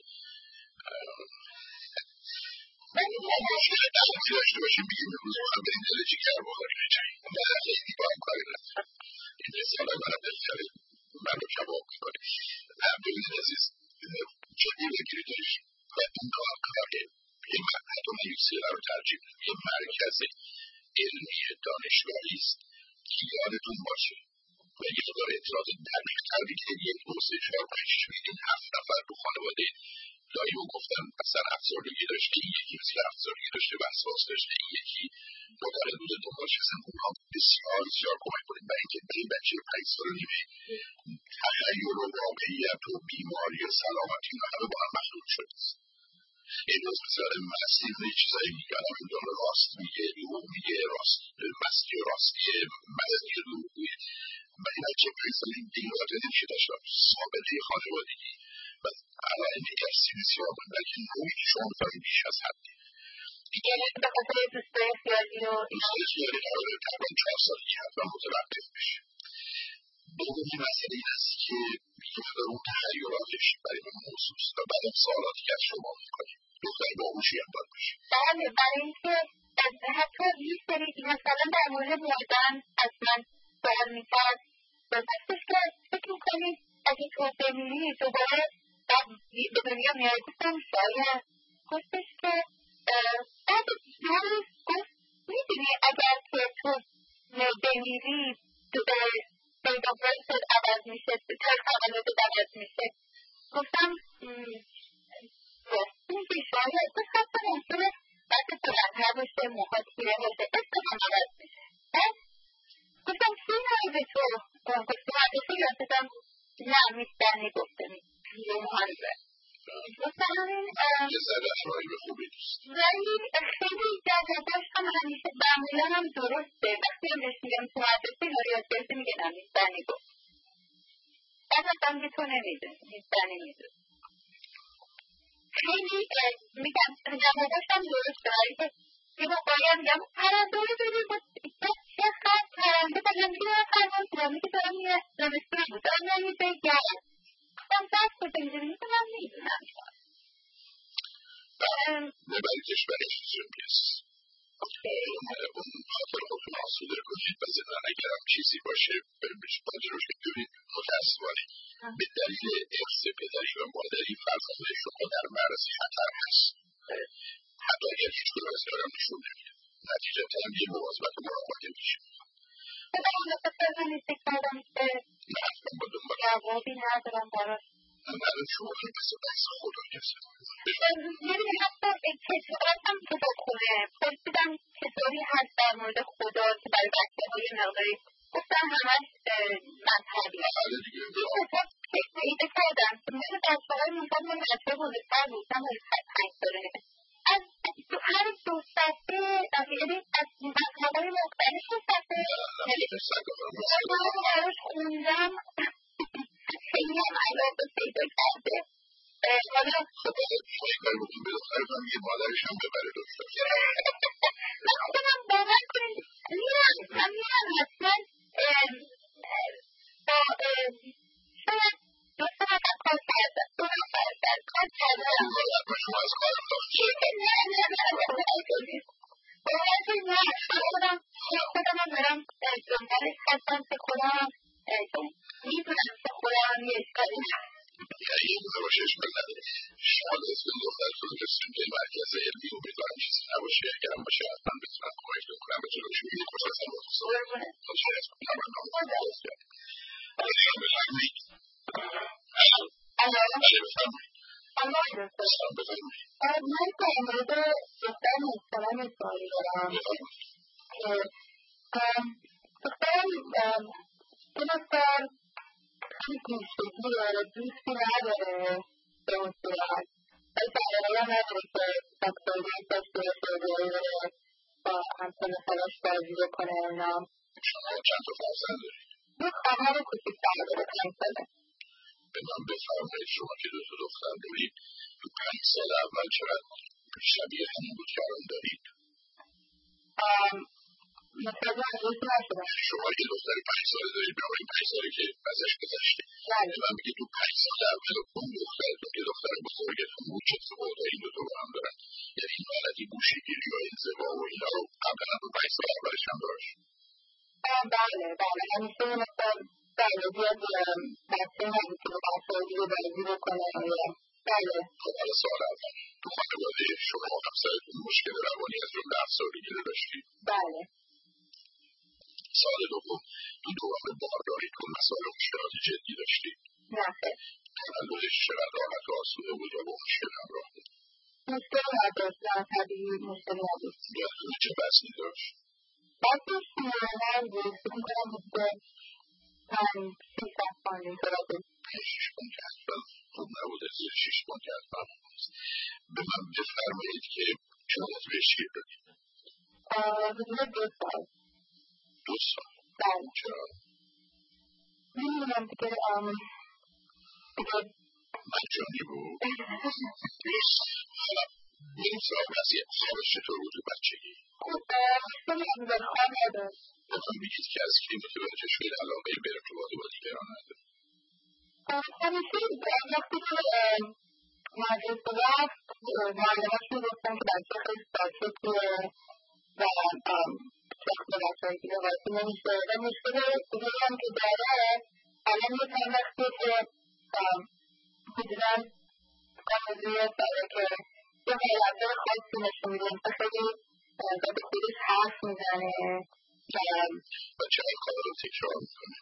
ما ماشین دستی داشته باشیم بگیم امروز باید بریم دلجی کرد بخوریم نه خیلی با هم کاری ندارم این رساله برای بهتره من رو کباب میکنیم ببینید عزیز جدی بگیریدش و این کار یه حتی UCLA رو ترجیح میدم یه مرکز علمی دانشگاهی است که یادتون باشه و یه مقدار اطلاعات دقیق تری که 1 2 3 4 5 این 7 نفر تو خانواده لایو گفتن مثلا افسردگی داشته، این یکی مثل افسردگی داشته وسواس داشته، این یکی معتقد بوده دنبال شدن اونها بسیار کمک کنید برای اینکه به این بچه 5 سال و نیمه تخیل و واقعیت و بیماری و سلامتی و همه با هم مخلوط شده است. این روز بسیار مسیح و چیزایی میگن این داره راست میگه دروغ میگه راست مسیح راستی مسیح دروغ میگه و این بچه 5 سال این دیگرات نمیشه داشته سابقه خانوادگی و الان دیگر سیریسی ها من بلکه نوعی که شما بتایی بیش از حدی یعنی به خاطر دوستای خیالی و دوستای خیالی قراره تقریبا 4 سال که حتما متوقف بشه. دومی مسئله این است که یه مقدار اون تخیلاتش برای من موضوع است و بعدم سوالاتی که از شما میکنیم دختر باهوشی هم باید باشه. بله برای اینکه حتی یه سری مثلا در مورد مردن از من سوال میکرد گفتش که فکر میکنید اگه تو بمیری دوباره به دنیا میای گفتم شاید گفتش که بعد یه روز گفت میدونی اگر که تو بمیری دوباره دیدابرست عوض میشه ترخوانت عوض میشه گفتم میگه شاید گفت حتی ممکنه بسه بلندتر باشه موها تیره باشه اسمم عوض میشه گفتم چی نایده تو گفتی حدثی گفتم نه میستنی گفتم یه محانبه گفتم همین یه ذره افرایی به خوبی نیست ولی خیلی جذابش هم همیشه معمولا هم درسته وقتی هم رسیدم تو حدثی ریاضیاتی میگه نه میستنی گفت بعد هم که تو نمیدونی میستنی میدونی خیلی میگم جوابش هم درسته ولی که یه با باید میگم پرنده‌ای بری با چقدر پرنده با هم دیگه پرواز کنم که دارم یه زمستون بود دارم یه جای گرم خودم دست کجا میدونی میکنم میدونم برای کشورش چیزی نیست اون خاطر خودتون آسوده کنید و زندان اگر هم چیزی باشه باید روش بگیرید متاسفانه به دلیل ارث پدری و مادری فرزند شما در معرض خطر هست حتی اگر هیچ کدوم از اینا نشون نمیده نتیجتا هم یه مواظبت مراقبتی میشه نه حتما با دنبال جوابی ندارم براش من شما این بحث خدا کسی میدونی حتی کتابم کتابخونه پرسیدم کتابی هست در مورد خدا که برای بچه های مقداری گفتم همش مذهبی خب من بچه بزرگتر بودم و 5 ساله از تو هر 2 صفحه یعنی از مقاله‌های مختلف صفحه براش خوندم خیلی هم علاقه پیدا کرده حالا خب خواهی کار بودیم به دخترتم یه مادرش هم ببره دکتر من خودم باور کنید میرم حتما با شاید 2 ساعت هم کار کردم 2 نفر کار کردم شما از کار افتاختی خودم هم دارم دنبالش هستم که خودم میتونم که خودم یه اشکالی یعنی یه دوزه باشه اشکال نداره شما اسم دخترتون رو رسونیم به مرکز علمی امیدوارم چیزی نباشه اگر هم باشه حتما بتونم کمکتون کنم به جلوش میگید خوشحالم با تو صحبت خوشحال از کنم من نام درست کردم آقایان بفرمایید من که امروز دختر مسترم سوالی دارم که دخترم یه دختر خیلی گوشگی داره دوستی نداره به اون صورت ولی تقریبا هم نداره که دکتری داشته باشه داره با همسن خودش بازی بکنه اینا شما چند تا فرزند دارید؟ یه خواهر کوچیک‌تر داره 5 ساله به من بفرمایید شما که 2 تا دختر دارید تو 5 سال اول چقدر شبیه همین بود که الان دارید؟ متوجه عزیزی نشدم شما یه دختر 5 ساله دارید بنابراین 5 ساله که ازش گذشته به من بگید تو 5 سال اول اون دخترتون که دختر بزرگتون بود چه سوالا این 2 تا با هم دارن یعنی این حالتی گوشه‌گیری و انزوا و اینا رو قبلا تو 5 سال اولش هم داشت بله همیشه مثلا بله بیاد بچه نبود که با بچه دیگه بازی بکنه بله خب حالا سوال اول تو خانواده شما و همسرتون مشکل روانی از جمله افسردگی رو داشتید؟ بله سوال دوم تو دوران بارداریتون مسائل و مشکلات جدی داشتید؟ نه خیر تولدش چقدر راحت و آسوده بود یا با مشکل همراه بود؟ مشکل نداشت نه طبیعی مشکل نداشت یادتونه چه وزنی داشت؟ وزنش معمولا بود فکر می‌کنم حدود 5-6 پوند اینطورا بود 5-6 پوند که حتما خوب نبوده زیر 6 پوند که حتما خوب نیست به من بفرمایید که چقدر بهش شیر دادید؟ حدود 2 سال 2 سال بله چرا؟ نمی‌دونم دیگه مجانی بود؟ بریم سراغ قضیه خوابش چطور بود تو بچگی؟ خیلی عزیزم خواب نداشت بخوام بگید که از کی متوجه شدید علاقه به ارتباط با دیگران نداره همیشه وقتی که مدرسه رفت معلماش میگفتن که بچه خیلی ساکتیه و وقتی بچه‌های دیگه قاطی نمیشه و مشکل دیگه هم که داره الان یه چند وقتیه که حدودا قضیه داره که یه حالتهای خاصی نشون میده که خیلی به خودش حرف میزنه و چقدر کار رو تکرار میکنه؟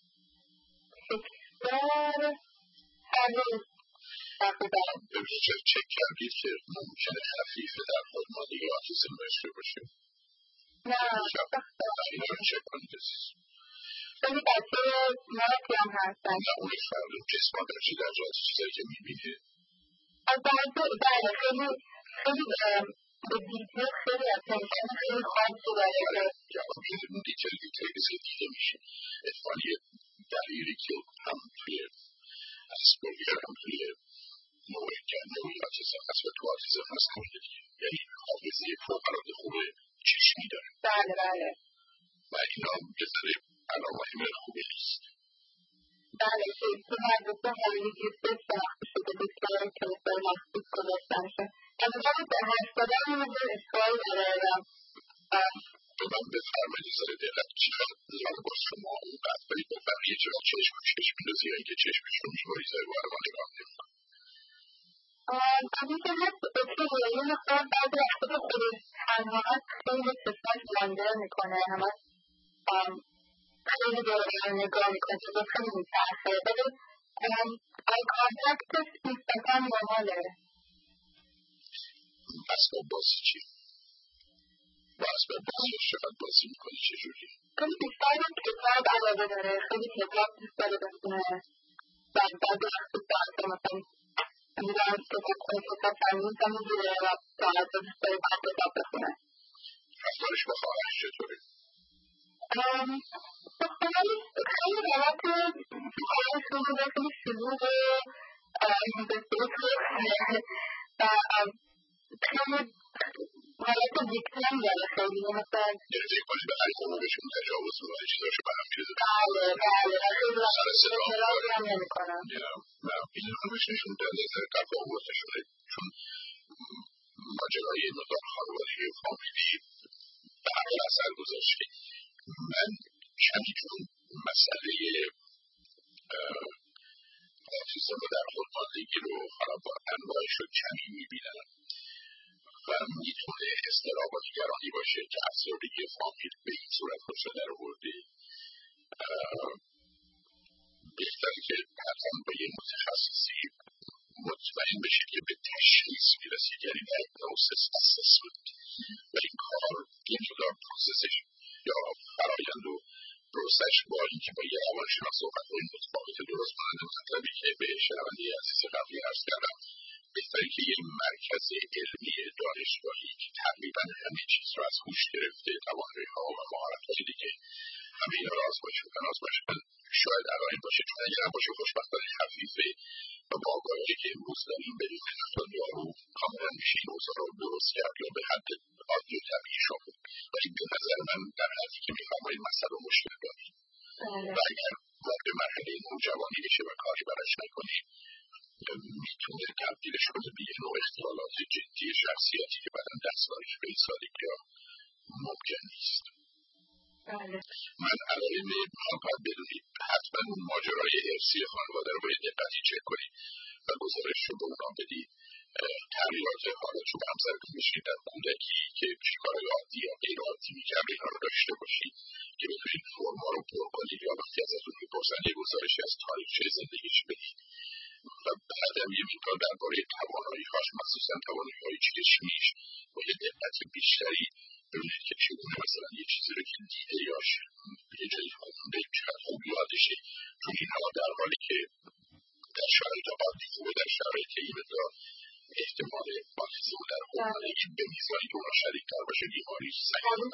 تکرار هر روز تقریبا ببینید چک کردید که ممکنه خفیفه در خود ما دیگه آتیزم داشته باشه نه اینا رو چک کنید خیلی بچه ناتی هم هستن نه اونی فرد جسمان در چی در جاتی چیزایی که میبینه از بله خیلی به دیتیل خیلی اتنشن خیلی خاصی داره که اون دیتیل که دیده میشه اتفاقی دلیلی که هم توی اسپرگر هم توی نوع نوعی آتیزم هست و تو آتیزم هست کنید یعنی حافظه فوق‌العاده خوب چشمی داره بله و اینا یه ذره علامه خوبی نیست بله که تو مدرسه حالیگی سه وقتی شده بسیار کلیسای مخصوص گذاشتن شد از اونجا به 80 هم یه اشکال داره به من بفرمایید یه ذره دقت چقدر زن با شما اونقدر برید با بقیه چقدر چشم میندازی یا اینکه چشمش رو میباریزه باره ما نگاه نمی‌کنه همین که هست اوکیه یه مقدار بعضی وقتا که خودش تنها هست خیلی چشماش واندر میکنه همه خیلی داره نگاه میکنه که خیلی میترسه ولی آی کانتکتش نسبتا نرماله اسباب بازی چی؟ با اسباب بازی چقدر بازی میکنی چجوری؟ خیلی بیشتر هم کتاب علاقه داره خیلی کتاب دوست داره بخونه و بعضی وقتی ساعته مثلا میرم کتاب فرمون تا میگیره و ساعت رو دوست داره باید کتاب بخونم. رفتارش با خواهرش چطوره؟ خیلی حالت خواهرشون رو خیلی شلوغ و خیلی حالت ویکتیم داره خیلی مثلا یعنی فکر کنی به خیلی حقوقشون تجاوز و چیزاشو به هم میرده. بله خیلی سر صدا اعتراضی هم نمی کنم. نه این همش نشون داده تفاوتشونه، چون ماجرای این مقدار خانوادگی فامیلی به همه اثر گذاشته. من کمی چون مسئله آتیسم و در خودماندگی رو حالا با انواعش رو کمی میبینم و میتونه اضطراب و نگرانی باشه که افسردگی فامیل به این صورت باشه در آورده. بهتره که حتما با یه متخصصی مطمئن بشید که به تشخیص میرسید، یعنی diagnosis assessment، و این کار یه مقدار پروسسش یا فرایند و پروسش با اینکه با یه روانشناس صحبت کنید متفاوت درست کننده مطلبی که به شنونده عزیز قبلی عرض کردم. بهتره که یه مرکز علمی دانشگاهی که تقریبا همه چیز رو از هوش گرفته، توانایی‌ها و مهارت‌های دیگه همه اینا رو آزمایش کنن. شاید علائم باشه، چون اگر هم باشه خوشبختانه خفیفه و با آگاهی که امروز داریم بدون مقدار دارو کاملا میشه این اوضاع رو درست کرد یا به حد عادی و طبیعی شد. ولی به نظر من در حدی که میخوام این مسئله رو مشکل داریم و اگر وارد مرحله نوجوانی بشه و کاری براش نکنیم میتونه تبدیلش کنه به یه نوع اختلالات جدی شخصیتی که بعداً دستکاریش به این سادگی ممکن نیست. من علائم باید بدونید حتما اون ماجرای ارثی خانواده رو باید دقتی چک کنید و گزارش رو به اونا بدید. تغییرات حالت رو به همسرتون میشید در کودکی که کارهای عادی یا غیر عادی میکرد اینا رو داشته باشید که بتونید فرما رو پر کنید یا وقتی ازتون میپرسن یه گزارشی از تاریخچه زندگیش بدید و بعدم یه مقدار درباره توانایی‌هاش مخصوصا توانایی‌های چشمیش با یه دقت بیشتری ببینید که چگونه مثلا یه چیزی رو که دیده یا یه جایی خونده چقدر خوب یادشه، چون اینها در حالی که در شرایط عادی خوبه در شرایط این مقدار احتمال آتیسم در خودماندگی به میزانی که اونا شدیدتر باشه بیماری خیلی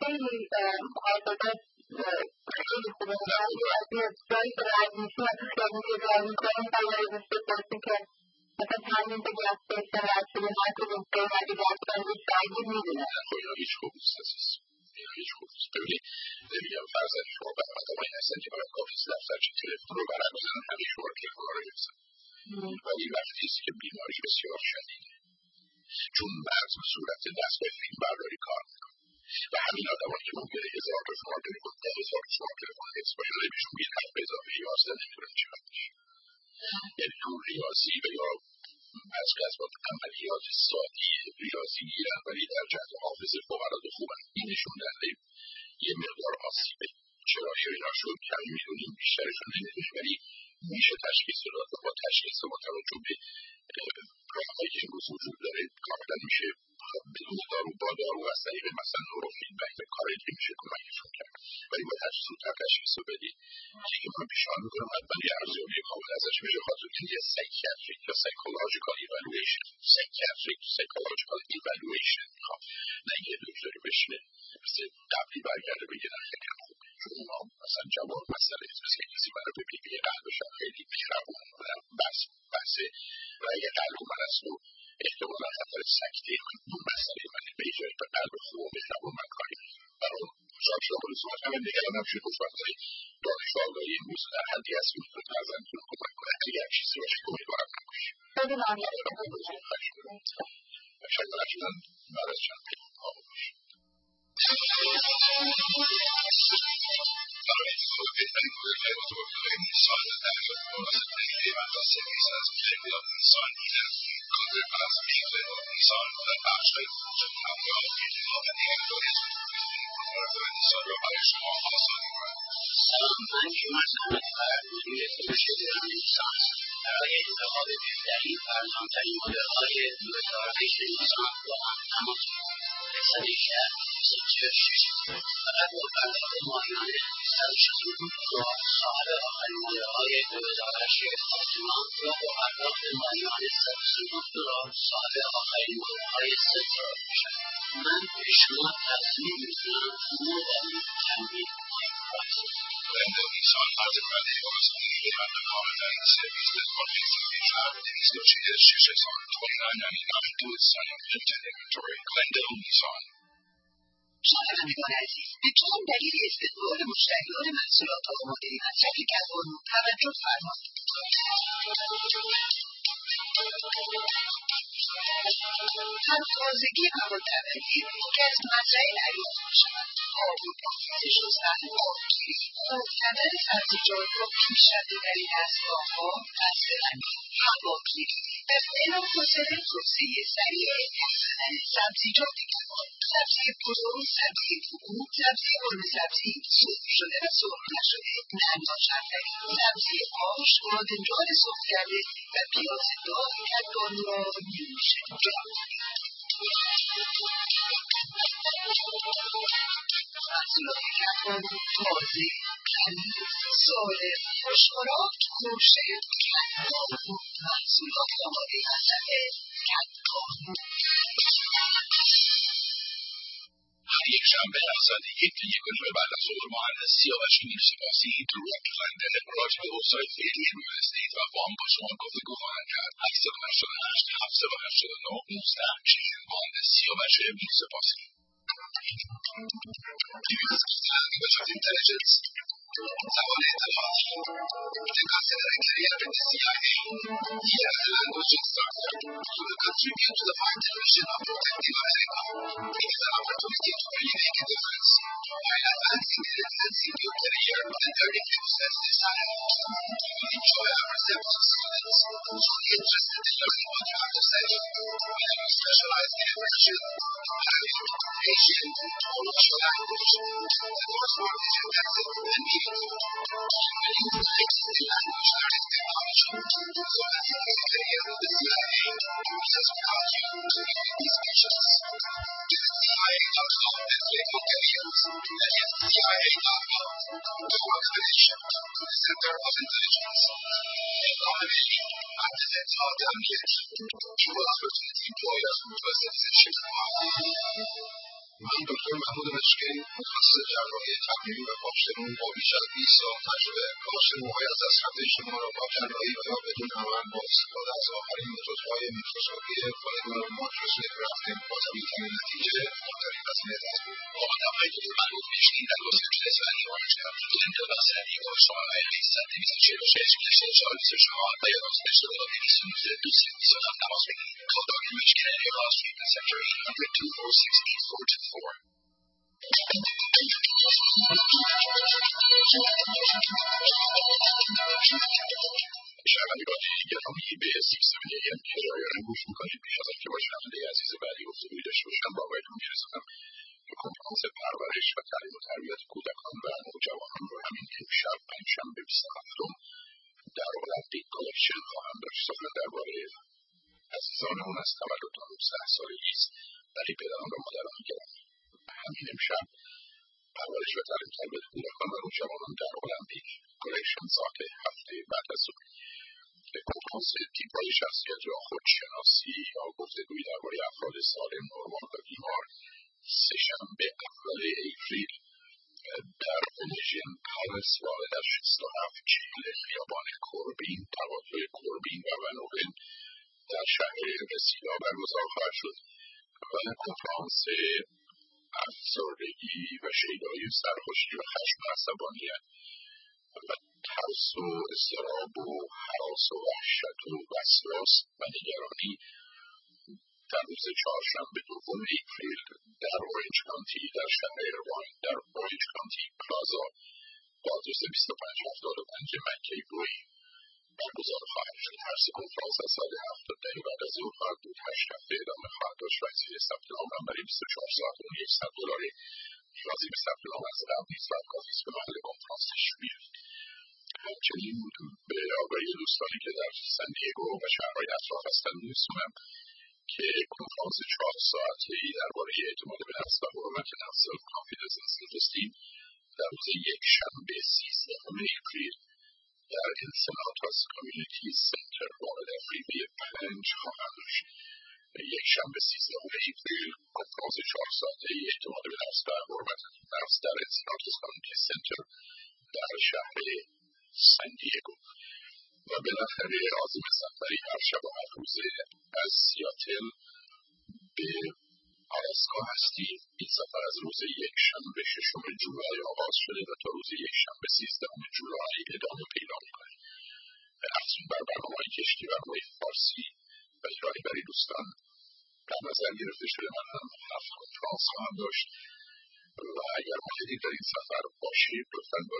خیلی خوبه جایی که رد میشیم از این خیابون که رد میکنیم باید ازش بپرسیم که مثلا تمرین بگی از بهتر رد شدیم هر که بهتر ردی رد کنیم شاید میدونه اینا هیچ خوب نیست عزیز، اینا هیچ خوب نیست. ببینید نمیگم فرزن شما به آدمایی هستن که باید کافی دفترچه تلفن رو برق بزنن همه شما تلفن رو بزنن، ولی وقتی است که بیماری بسیار شدیده چون مغز به صورت دستگاه فیلم برداری کار میکنه و همین آدمایی که ممکنه 1000 تا شماره تلفن 10,000 تا شماره تلفن حس باشه ولی بهشون بگید حرف به اضافه 11 نمیتونن چقدر بشه. یعنی تو ریاضی و یا از قضبات عملیات سادی ریاضی گیرن ولی در جهت حافظه فوق‌العاده خوبن. این نشون دهنده یه مقدار آسیبه. چرا اینا شد کمی میدونیم بیشترشون نمیدونیم ولی میشه تشخیص داد و با تشخیص و با توجه به راه‌هایی که امروز وجود داره کاملا میشه بدون دارو با دارو از طریق مثلا نوروفیدبک و کاری که میشه کمکشون کرد، ولی با زودتر تشخیص رو بدید که این من پیشنهاد میکنم حتما یه ارزیابی کامل ازش بشه خاطر که یه سایکیاتریک یا سایکولوژیکال ایوالویشن سایکولوژیکال ایوالویشن میخوام نه اینکه دکتری بشینه مثل قبلی برگرده بگه نه خیلی خوبه چون اونا مثلا جواب مسئله نیست مثل که کسی برای ببینی که یه قلبش خیلی مهربون بحث و اگه قلب من است و احتمالا خطر سکته اون مسئله منه به ایجای به قلب خوب و مهربون من کاری برای شاید شما کنید صحبت همه نگران نباشید خوشبختانه دانش و آگاهی امروز در حدی هست که میتونید فرزندتون رو کمک کنه اگه هر چیزی باشه که امیدوارم نباشه. خیلی ممنون. شاید اصلا بعد از چند پیدا آقا باشه. برای خود بهترین گذرهای بزرگهای انسان در مدرسه نیست از خیلی انسان میدن کار از میشه انسان در بخشای کوچک همراه میدونم و دیگرانی انسان را برای شما آسان کنند. سلام من ایمان نمتر مدیر فروش انسان برای انتخاب بهترین و ارزانترین مدل‌های روزگارش انسان با هم تماس بگیرید. رسانه شهر فقط با پرداخت ماهیانه 164 سال آخرین ماهه‌های 2008 آپتیما یا با پرداخت ماهیانه 139 سال آخرین ماهه‌های 3 سال میشن. من به شما تصمیم می‌زنم مبادی تمدید Lendo Nissan has a credit loss on the underlying savings that contains the future negotiated shares on 29.99 to its unlimited inventory. Lendo Nissan. شنوندگان عزیز، به چند دلیل استقبال مشتریان محصولات آماده مصرف گندم توجه فرمایید. تازگی مواد اولیه ممکن است مزرعه دریافت بشود. آبود، شستن، آبگیری، خرد کردن سبزیجات با پیشرفته در این دستگاه‌ها مثلا هواگیری، اعلام فاصله توسعه سریع حفظ سبزیجات گندم، سبزی بزرگ، سبزی کوکو، سبزی قرمه سبزی، سرخ شده و سرخ نشده، نعنا شفتری، سبزی آش، بادمجان سرخ کرده و پیاز داغ گندم را میشه محصولات گندم تازه، غنی، سالم، خوشخوراک، کوشر، گندم، محصولات آماده مصرف گندم. یک شنبه از ساعت 1 تا 1 بعد از ظهر مهندس سیاوش میرسپاسی تو رک لندن راجع به اوضاع فعلی ریل استیت و وام با شما گفتگو خواهند کرد. 888 789 19 مهندس سیاوش میرسپاسی. Artificial intelligence زبان اطلاعات دقت نگری with the CIA language instructor to contribute to the fight and mission of protecting America. It is an opportunity to really make a difference by advancing the intensive nuclear and dirty process design. We enjoy our reception students truly interested in learning what you have to say. We have a specialized information, Asian, commercial language. The course work is intensive and meaningful. We need to fix the language learning technology so that you can career with the CIA. We just proud you to be with these patients. Visit CIA.com and click on careers. That is CIA.com. The organization, the Center of Intelligence. Economy and Defense Market. Equal opportunity employers for citizenship. من دکتر محمود مشکی متخصص جراحی تبدیلی و کاوش‌نمو با بیش از 20 سال تجربه کاوش‌نموهای از دست رفته شما را با جراحی و یا بدون عمل با استفاده از آخرین متدهای میکروسکوپی پلیگون مایکروسکوپ رفتیم با طبیعی‌ترین نتیجه خودداری هزینه تطبیق آدم‌هایی که مربوط میشین در لس آنجلس و نیویورک لندن و سن‌دیگو با شماره‌های 844 و یا نازمش رو با 227 تماس بگیرید. کلدار مشکی نیویورک سنتر 800-246-8424. شنوندگان گرامی به سیستم AM کرایان گوش میکنید. پیش از آنکه با شنونده عزیز بعدی گفتگویی داشته باشم با آقایتون میرسونم که کنفرانس پرورش و تعلیم و تربیت کودکان و نوجوانان رو همین امشب پنجشنبه 27 در المپیک کالکشن خواهم داشت. سخن درباره عزیزانمون از تولد تا 19 سالگی است. برای پدران و مادران گرامی همین امشب پرورش و تعلیم تربیت کودکان و نوجوانان در المپیک کالکشن ساعت 7 بعد از ظهر. کنفرانس تیپ‌های شخصیت یا خودشناسی یا گفتگویی درباره افراد سالم، نرمال و بیمار سه‌شنبه اول اپریل در اولیژن پالاس واقع در 6740 خیابان کوربین، تقاطع کوربین و ونوون در شهر وسیلا برگزار خواهد شد و کنفرانس افسردگی و شیدایی سرخوشی و خشم و عصبانیت و ترس و اضطراب و هراس و وحشت و وسواس و نگرانی در روز چهارشنبه دوم اپریل در اورنج کانتی در شهر ایرواین در اورنج کانتی پلازا با آدرس 2575 مکی بوی برگزار خواهد شد. هر سه کنفرانس از ساعت 7 تا بعد از ظهر خواهد بود. 8 هفته ادامه خواهد داشت. وسیله ثبت نام هم برای 24 ساعت اون $100 نیازی به ثبت نام از قبل نیست و کافی است به محل کنفرانس تشریف بیارید. همچنین به آگاهی دوستانی که در سن دیگو و شهرهای اطراف هستند می‌رسونم که کنفرانس 4 ساعته‌ای درباره اعتماد به نفس و حرمت نفس و کانفیدنس داشتیم در روز یکشنبه 13 اپریل در انسناتاس کامیونیتی سنتر واقع در فریوی 5 خواهد داشت. یکشنبه 13 اپریل کنفرانس 4 ساعته‌ای اعتماد به نفس و حرمت نفس در انسناتاس کامیونیتی سنتر در شهر سان دیگو. و بالاخره عازم سفری هر شب و هر روز از سیاتل به آلاسکا هستیم. این سفر از روز یکشنبه 6 جولای آغاز شده و تا روز یکشنبه 13 جولای ادامه پیدا می‌کنه. افزون بر برنامه‌های کشتی و برنامه فارسی و ایرانی برای دوستان در نظر گرفته شده. من هم 7 کنفرانس خواهم داشت و اگر مایلی در این سفر باشید لطفاً با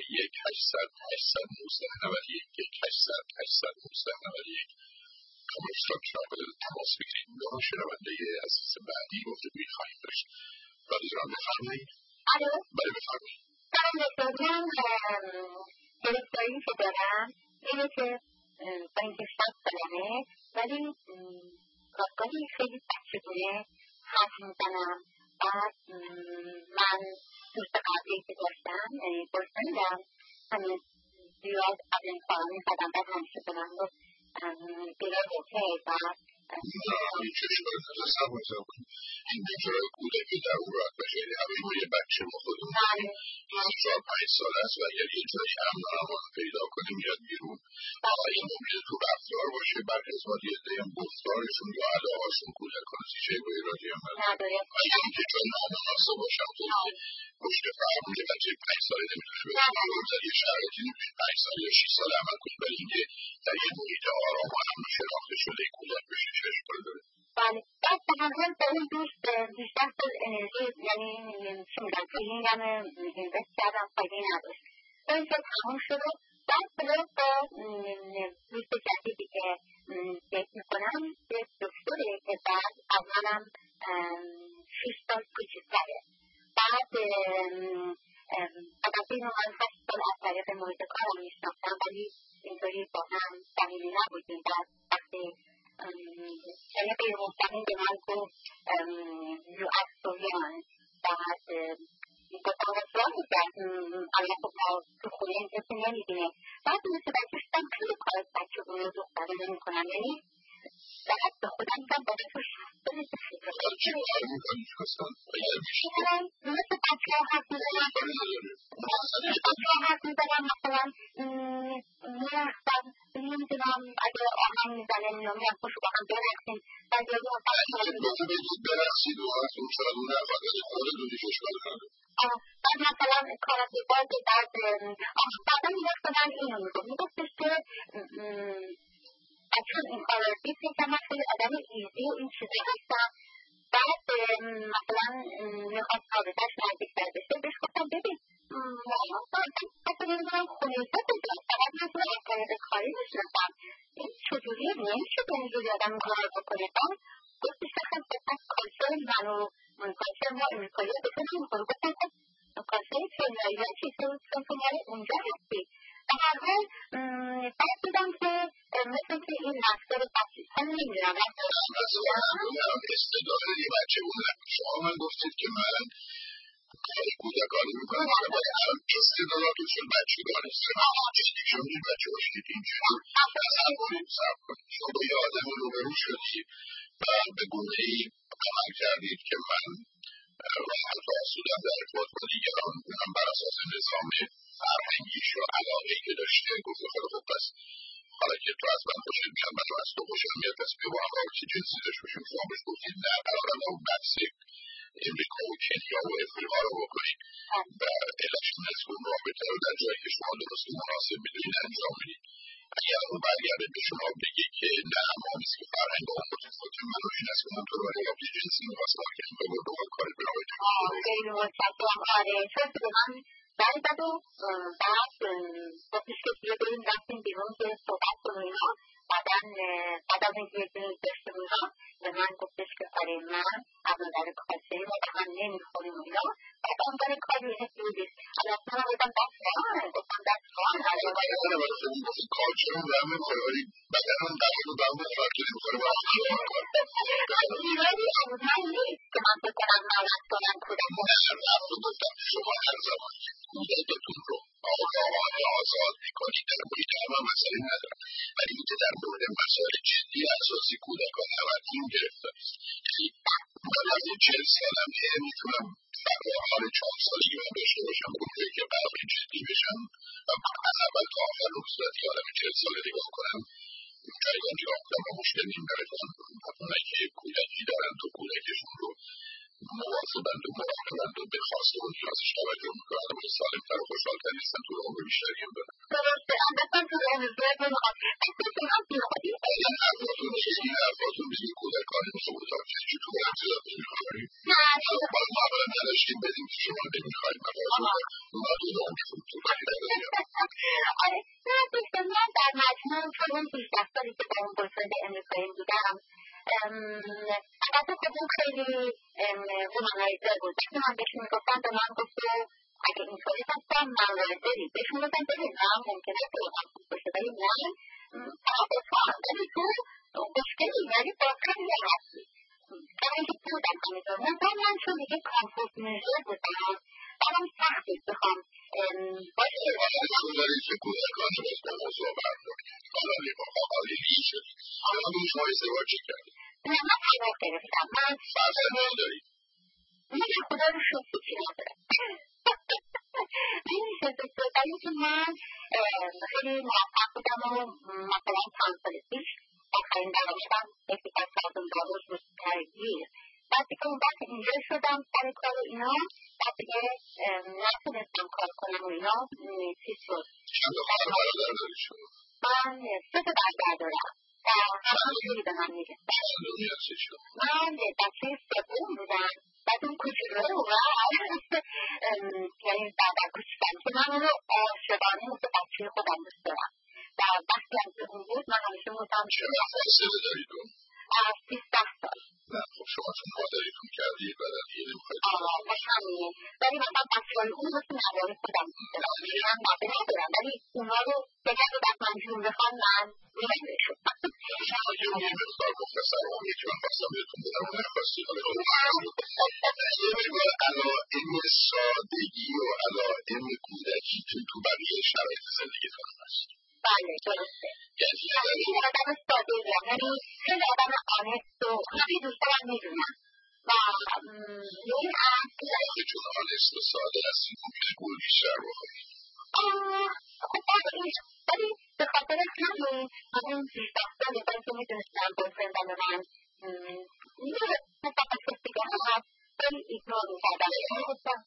1-800-819-91 کامرستان ترافل تماس بگیرید. با شنونده عزیز بعدی گفتگویی خواهیم داشت. برادران بفرمایید. بله بفرمایید. گرفتاری که دارم اینه که با اینکه 7 سالمه ولی گاهی خیلی بچگونه حرف میزنم. بعد من دوست قبلی که داشتم یعنی برسندم همین زیاد از این کارا میزدم. بعد همیشه کنم گفت بیرای اوکی. بعد این چشمه تصور کنید این بیچاره کودکی در اون راحت باشه. همه ما یه بچه ما خودمون 4-5 سال است و اگر یه جایی امن و امان پیدا کنه میاد بیرون. این ممکنه تو رفتار باشه، برخی از وقت یه عده هم گفتارشون یا علاقه‌شون کودکان چیزی با ایرادی هم نداره. اگر که جای نامناسب باشم تو پشت فرمون یه بچه 5 ساله نمیتونه بسید در یه شرایطی 5 سال یا 6 سال عمل کنید ولی اینکه در یه محیط آرام و امن شناخته شده کودک بشه چه اشکالی داره؟ بله. بعد به هر حال با اون دوست بیشتر از انرژی یعنی چی میگم فیلینگم اینوست کردم فایده نداشت. این که تموم شده بعد باید با دوست جدیدی که دیت میکنم به دکتره که بعد از منم 6 سال کوچیک‌تره. بعد البته اینو من 8 سال از طریق محیط کارم میشناختم ولی اینطوری با هم صمیمی نبودیم. بعد وقتی یعنی غیر مستقیم به من گفت you are so young. بعد گفتم رسوال میکرد الان خب ما تو خونه این کسی نمیبینه. بعد متوجه شدم خیلی کار بچه بونه دختره نمی کنم. یعنی بعد به خودم گفتم با تو 7 ساله چه کار میکنی خواستم؟ مثل بچه ها حرف میزنم مثلا میرختم نمیدونم اگه آهنگ میزنه میام خوشو با هم برقصیم. بعد یادی گفته بگید برقصید و اون شادونه خواهد خود دونیش اشکال نداره. بعد مثلا کاراته باز بعدا میگفت من اینو میگفتش که چون این کار رو دید که من خیلی آدم ایزی و این چیزی هستم. بعد مثلا میخواد رابطه‌اش نزدیک‌تر بشه بهش گفتم ببین حتی نمیدونم خونیزه بگید فقط من تو از طریق کاری میشناسم. این چجوریه نمیشه به اینجوری آدم این کار رو بکنه. بعد گفتش که خیلی از کالچر من و کالچر ما امریکایی ها بکنه میخوره. گفتم خب کالچر کنیایی ها چیزی چون تو مال اونجا هستی. و هر حال بعد دیدم که مثل که این رفتار بچه‌ها نمیدونم استدلال یه بچه بودن. شما من گفتید که من کاری کودکانی میکنم و باید هم استدلالاتشون بچگانه شما این بچه باشید اینجوری اصلا کنید صرف کنید. شما با یه آدم روبرو شدید و به گونه ای عمل کردید که من راحت و آسودم در ارتباط با دیگران اونم بر اساس نظام فرهنگیش و علاقه‌ای که داشته گفت خیلی خوب پس حالا که تو از من خوشت میاد من از تو خوشم میاد پس بیا با هم رابطه جنسی داشته باشیم. شما بهش گفتید نه قرارم اون بحث امریکا و کنیا و افریقا رو بکنید و علت مضمون رابطه رو در جایی که شما درست و مناسب میدونید انجام بدید. اگر اون برگرده به شما بگه که نه ما نیست که فرهنگ اون متفاوت من و این است که اونطور برای رابطه جنسی میخواست کار کنیم به دوباره کاری به رابطه خیلی متشکرم. آره چون که به من برای زد و بعد گفتش که بیا بریم رفتیم بیرون که صحبت کنیم اینا. بعد از اینکه یک دنیز داشته بودم به من گفتش که آره من از نظر کالچری ما به هم نمیخوریم اینا و عنوان کاری بودید البته من بودم گفتم دست خواهن کارچه رو برمه میکنه ولی بدن هم دقیقه برمه فاکتوری میکنه ایرانی آموزن نیست که من بکنم ملت کنم کودکان رفت و گفتم شما هر زمان کودکتون رو آقای آزاد میکنید در محیط همه مسئله ندارم ولی اینکه در مورد مسائل جدی اساسی کودکان توجه گرفتاریست من از این 40 سالمه میتونم حال 4 سالی من داشته باشم گفته که برای جدی بشم و از اول تا آخر رو صورت که آدم 40 ساله نگاه کنم جایگاه نگاه کنم و مشکل نمیدارم اونایی که کودکی دارن تو کودکشون رو مواظبند و مراقبند و به خواسته و نیازش توجه میکنن و سالم‌تر و خوشحال‌تر نیستن تو عمر بیشتری هم دارن درسته البته تو عمر زیاد این حرفاتون بگید کودکان مصابتان چطور امتداد نمیخواریم باید ما اولا نداشتیم بدیم که شما نمیخواییم اونا دو دام خودتون آره دوستان من در مجموع چون اون 18 سالی که با اون بزرگ امریکایی بودم البته خب اون خیلی رومانایزر بود وقتی من بهشون میگفتم به من گفت اگه اینطوری هستم من ورداری بهشون گفتم ببین من ممکنه که بودم خوب باشه ولی من ولی تو مشکلی یعنی با خیلی هستی برای اینکه بودم همینطور من چون دیگه کامپوز نژر بودم برام سخت بود بخوام باشه دارید که کودکان باز با موضوع بردارید حالا حالی شدید حالا دوش های ازدواج چی کردید؟ نه من طلاق گرفتم من فرزندی دارید؟ نه خدا رو شکر که ندارم نمیشه دکتر برای اینکه من خیلی موفق بودم و مثلا 5 سال پیش آخرین درآمدم $1,000 روزترگیر بعد دیگه اون وقت اینجا شدم سر کار و اینا بعد دیگه نتونستم کار کنم و اینا چیز شد چند تا خواهر برادر دارید شما؟ من 3 تا برادر دارم همه جوری به من میگه من بچه سوم بودم بعد اون کوچولو یعنی برادر کوچیکم که من اونو عاشقانه مثل بچه خودم دوست دارم و وقتی هم که اون بود من همیشه بودم چقدر فاصله دارید اون؟ 13 سال نه خب شما چون مادریتون کردید و در دیگه نمیخواید همینه ولی مثلا بچه های اون مثل نواری خودم دوست دارم من نبه ندارم ولی اونا رو بگر رو بعد من جون بخوام من میرم شد شما یه مقدار مختصر اونی که من خواستم بهتون بدم اون نخواستی یه مقدار علائم سادگی و علائم کودکی تو بقیه شرایط زندگیتون هست بله درسته خیلی آدم ساده ایم یعنی خیلی آدم آنست و خیلی دوست دارم میدونم و این که چون آنست و ساده هستی ممکنه گل بیشتر بخورید خب ولی به خاطر همین اون 18 سالی باید که میدونستم بایفرندم من مثلا کسی دیگه هست خیلی ایگنور میکردم میگفتم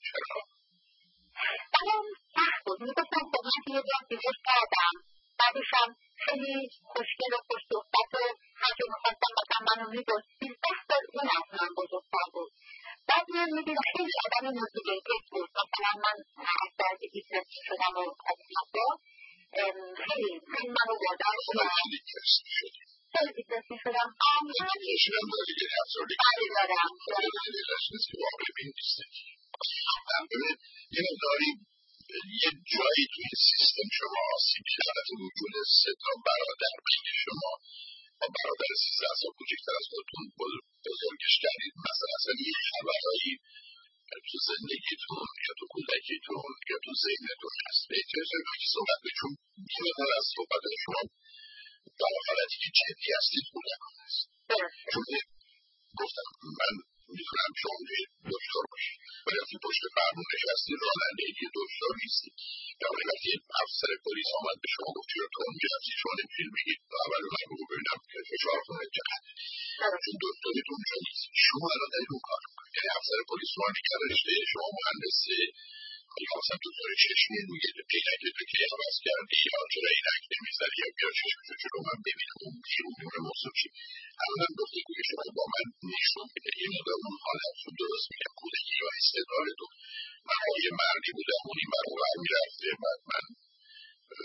برام سخت بود میگفتم خب من که یه بار دیگه کردم بعدش هم خیلی خوشگل و خوش‌صحبت و هر جا میخواستم مثلا منو میگفت 13 سال اون از من بزرگتر بود بعد من میدیدم خیلی آدم موتیویتد بود مثلا من از درد بیزنس شدم و از اینجا خیلی منو وادار شدم خیلی بیزنسی شدم کشیدم داری که افزاری بله دارم نیست که واقع بین نیستش یه داری یه جایی توی سیستم شما آسیب شدت وجود 3 تا برادر بین شما و برادر 13 سال کوچکتر از خودتون بزرگش کردید مثلا یه خبرهایی تو زندگیتون یا تو کودکیتون یا تو ذهنتون هست به احتیاج که صحبت بهشون بیمهر از صحبت شما در حالتی که جدی هستید کودکان هست چون گفتم من میتونم شما روی دکتر باشید ولی وقتی پشت فرمون نشستی راننده یه دکتر نیستی یا وقتی افسر پلیس آمد به شما گفت چرا تو میرفتی شما نمیتونید بگید اول من بگو ببینم که فشارتون چقدره چون دکترت اونجا نیست شما الان دارید اون کار میکنید یعنی افسر پلیس رو میکنه رشته شما مهندسه یا مثلا دکتر چشمی روی پیلک تو که عوض کردی یا چرا اینک نمیزدی یا بیا چشمشو جلو من ببینم اون بیرون میمونه موضوع چی الان گفتگوی شما با من نشون میده یه مدار اون حالت رو درست میگم کودکی یا استعداد تو من یه مردی بودم اون این برابر میرفته بعد من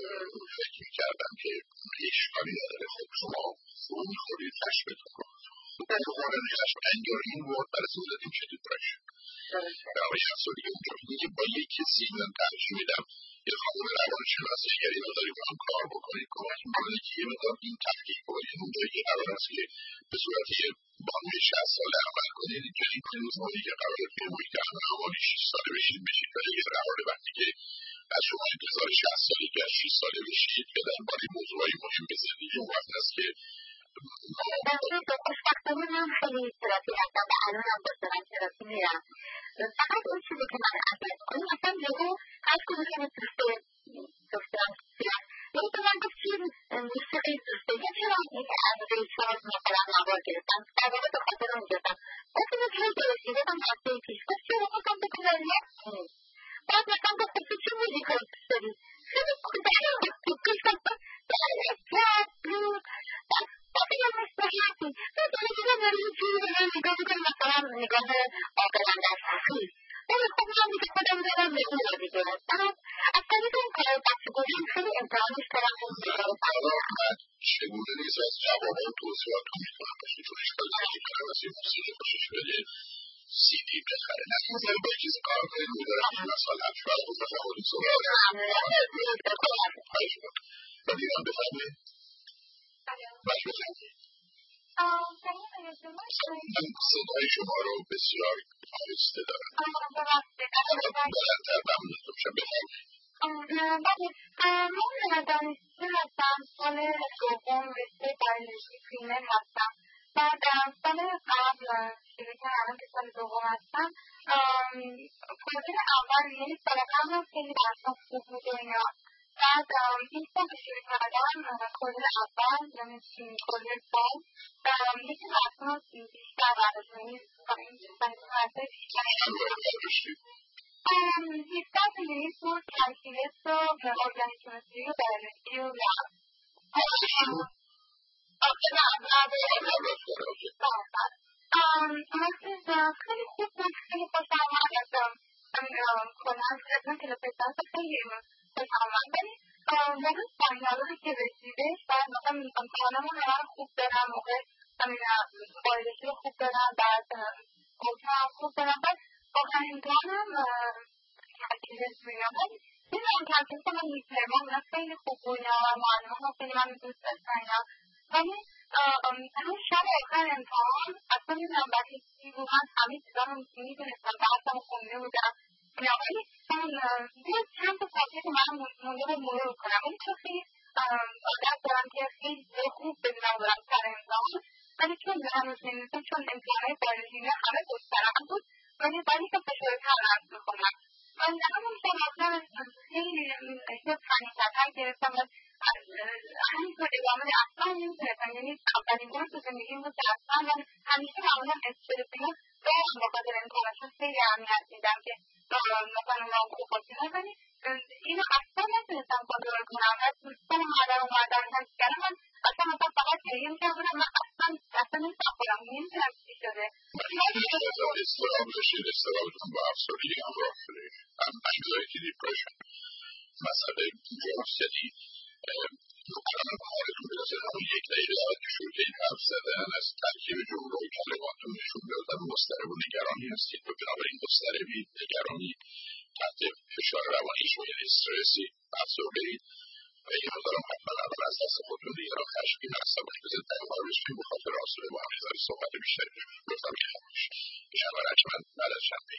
فکر میکردم که اشکالی نداره خب شما فرو میخورید خشمتون رو تو قانونیش انگاری مورد برای دادیم که دیپرشن برای افسردگی اونجا میگه که با یک کسی من ترجیح میدم یه خانم روانشناس اگر اینا داری با هم کار بکنید کمک میکنه که یه مقدار این تحقیق کنید اونجایی که قرار است که به صورت یه بانوی 60 ساله عمل کنید اینجا این روزمانی که قرار توی محیط عمل روانی 6 ساله بشید ولی یه قراره وقتی که از شما انتظار 60 سالی که از 6 ساله بشید که درباره موضوعی مهم به زندگی اون وقت است که خوشبختانه من خیلی تراپی هستم و الانم با دارم تراپی میرم فقط اون چیزی که من عمل کنم اصلا یهو هر کدوم که دوسته دخترم یهو به من گفت که موسیقی دوسته یه چرا این عرضه ساز مثلا نوار گرفتم در واقع به خاطر اون گرفتم گفتم که هی رسیدم هفته پیش گفت چرا گفتم بکنم نکنیم بعد مثلا گفت تو چه موزیکایی دوست داری خیلی کودرم گفتم جاز بلوز بسیار مستحیطی من داره یه جوری به من نگاه میکنم مثلا نگاه آقلنده از حقیق ولی خب من دیگه خودم دارم نگاه رو دیگه از طریق این کار بچه بودم خیلی امتحانش کردم چگونه نیست از جواب و توضیحات رو میتونم باشید چون اشکال دارم کنم از این موسیقی خوشش بده CD بخره نه این زن با چیزی کار کنید میدارم این مثلا شاید بود بخواه صورت و دیرم بفهمه باش بفهمه من صدای شما رو بسیار آهسته دارم بلندتر ممنونتون میشم بفهمه من دانشجو هستم سال دوم رشته بیولوژی پریمر هستم بعد سال قبل شروع که الان که سال دوم هستم پروژه اول یعنی سال قبل خیلی درسام خوب بود و اینا بعد این سال که شروع کردم پروژه اول یعنی پروژه سال یکی درسام بیشتر برداشت یعنی درسای بیشتر بیشتر یونیت بود کلکیلس و ارگانیک و بیولوژی و لب خیلی خوب بود خیلی خوشم آمد کنم از تلپیستانس خیلی خوشم آمد ولی موقع فاینالی که رسیدش بعد موقع امتحانمون همه رو خوب دارم موقع بایولوژی رو خوب دارم بعد اوجه هم خوب دارم بعد واقعا امتحانم کلکیلس میگم ولی نمیدونم کلکیلس من میترمم اینا خیلی خوب بود معلومه هم خیلی من دوست داشتن اینا ولی همون شب آخر امتحان اصلا نمیدونم برای چی بود من همه چیزا رو میدونستم بحثم خونده بودم اینا ولی یه چند تا صفحه که من مونده رو مرور کنم ولی چون خیلی عادت دارم که خیلی خوب بدونم برم سر امتحان ولی چون هنوز نمیدونستم چون امتحانهای بیولوژی همه گسترم بود ولی که فشارتر رفت میکنم من همون شب آخر خیلی یه پنیکتر گرفتم همینطور ادامه اصلا نمیتونستم یعنی اولین بار تو زندگیم بود که اصلا من همیشه معمولا استرس اینا دارم با خاطر امتحانشون خیلی اهمیت میدم که مثلا اونام خوب باشیم ولی اینو اصلا نتونستم کنترل کنم و دوستان اومدن هست کردم من اصلا مثلا فقط گریه میکردم من اصلا نمیتونم خودم نمیتونم چی شده استراب داشتید استرابتون با افسردگی همراه شده انگزایتی دیپرشن مسئله جانسیتی الان کارتون برسه همون یک دقیقه ساعت شروع که این حرف زدن از ترکیب جمله و کلماتون نشون میاد مضطرب و نگرانی هستید و بنابراین مضطربی نگرانی تحت فشار روانی شما یعنی استرسی افسردگی و این مقدارم حتما الان از دست خودتون دیگران خشمگین عصبانی بزنید تقریبا بشکنید بخاطر آسوده با هم یه ذره صحبت بیشتری لطفا بخوامش شنبه رجمن بعد از شنبه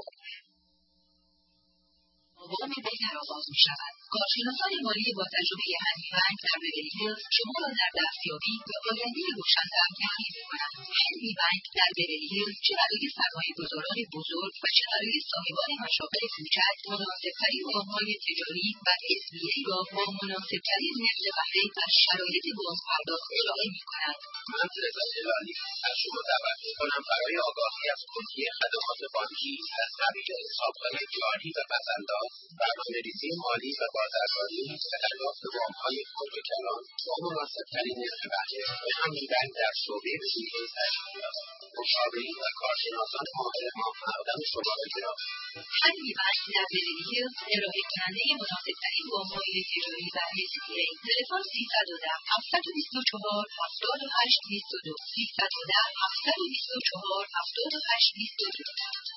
وام بهتر آغاز می‌شود. کارشناسان مالی با تجربه هنری بانک در بیولی هیلز شما را در دستیابی به آینده روشن‌تر تهیه می‌کنند. هنری بانک در بیولی هیلز چه برای سرمایه‌گذاران بزرگ و چه برای صاحبان مشاغل کوچک مناسب‌ترین وام‌های تجاری و SBA را با مناسب‌ترین نرخ بهره و شرایط بازپرداخت ارائه می‌کند. من رضا هلالی از شما دعوت می‌کنم برای آگاهی از کلیه خدمات بانکی از ترویج حساب‌های جاری و پس‌انداز برنامه‌ریزی مالی و بازرگانی و دریافت وام‌های خرد و کلان با مناسب‌ترین نرخ بهره به همین در شعبه بهینه تشکیل است. مشاورین و کارشناسان ماهر ما مقدم شما را گرامی. همین بحث در ملیلیوز ارائه کننده مناسب‌ترین وام‌های تجاری و SBA تلفن 310 724 78 22 310 724 78 22.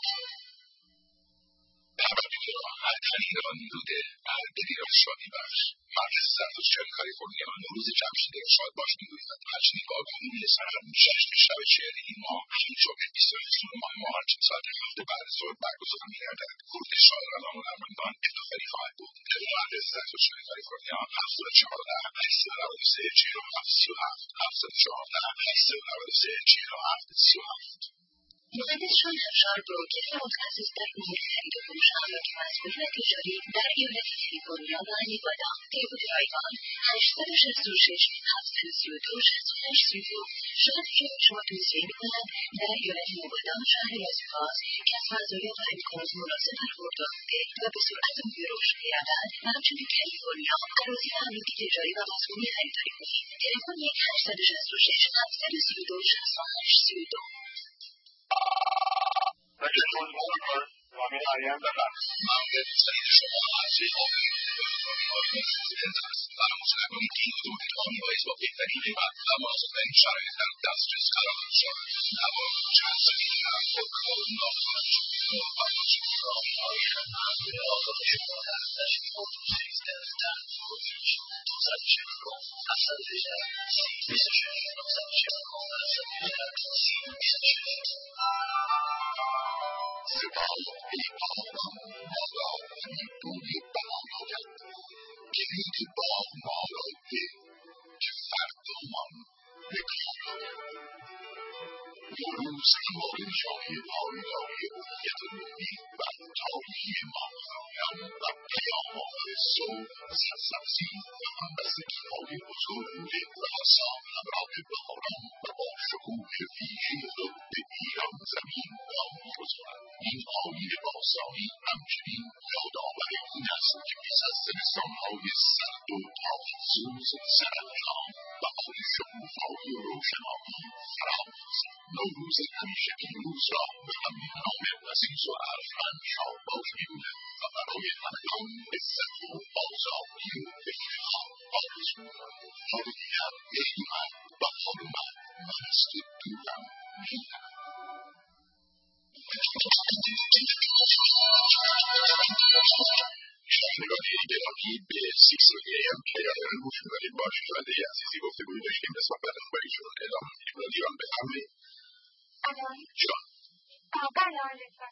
در ایران بوده دلیران شادی بخش مرکز زرتشت کالیفرنیا نوروز جمشید را شاد باش می‌گوید. تجلیل آگاهی سرم جشن شب شعر این ماه شب 21 ماه مارچ ساعت 7 بعد ظهر برگزار می‌گردد. ورود شاعران و هنرمندان افتخاری خواهد بود. تلفن مرکز زرتشت کالیفرنیا 714 893 47 714 893 47 37. مهندسشان افشار بروکر متخصص در امور خرید و فروش املاک مسکونی و تجاری در ایالت کالیفرنیا و نیوادا. تلفن رایگان 866 732 6832. شغلی که شما توصیه می‌کنند در ایالت نیوادا شهر لاس وگاس کسب مزایای و امکانات مناسب در خودروسازی و به سرعت مبهر رشد می‌یابد و همچنین کالیفرنیا اراضی و املاک تجاری و مسکونی خریداری کنید. تلفن 866 732 68 32. نوروز همیشه پیروز را به همین نام عزیز و ارجمند شادباش می‌گوید و برای همگان عزت و آزادی و افتخار آرزو می‌کند. تا دیگر ای من بهار من از تو دورم می‌کنم. شنوندگان گرامی به 6am KRN گوش می‌کنید. با شنونده عزیزی گفتگویی داشتیم به صحبت با ایشون ادامه می‌دیم. ایران بفرمایید. جان. بله آقای دکتر.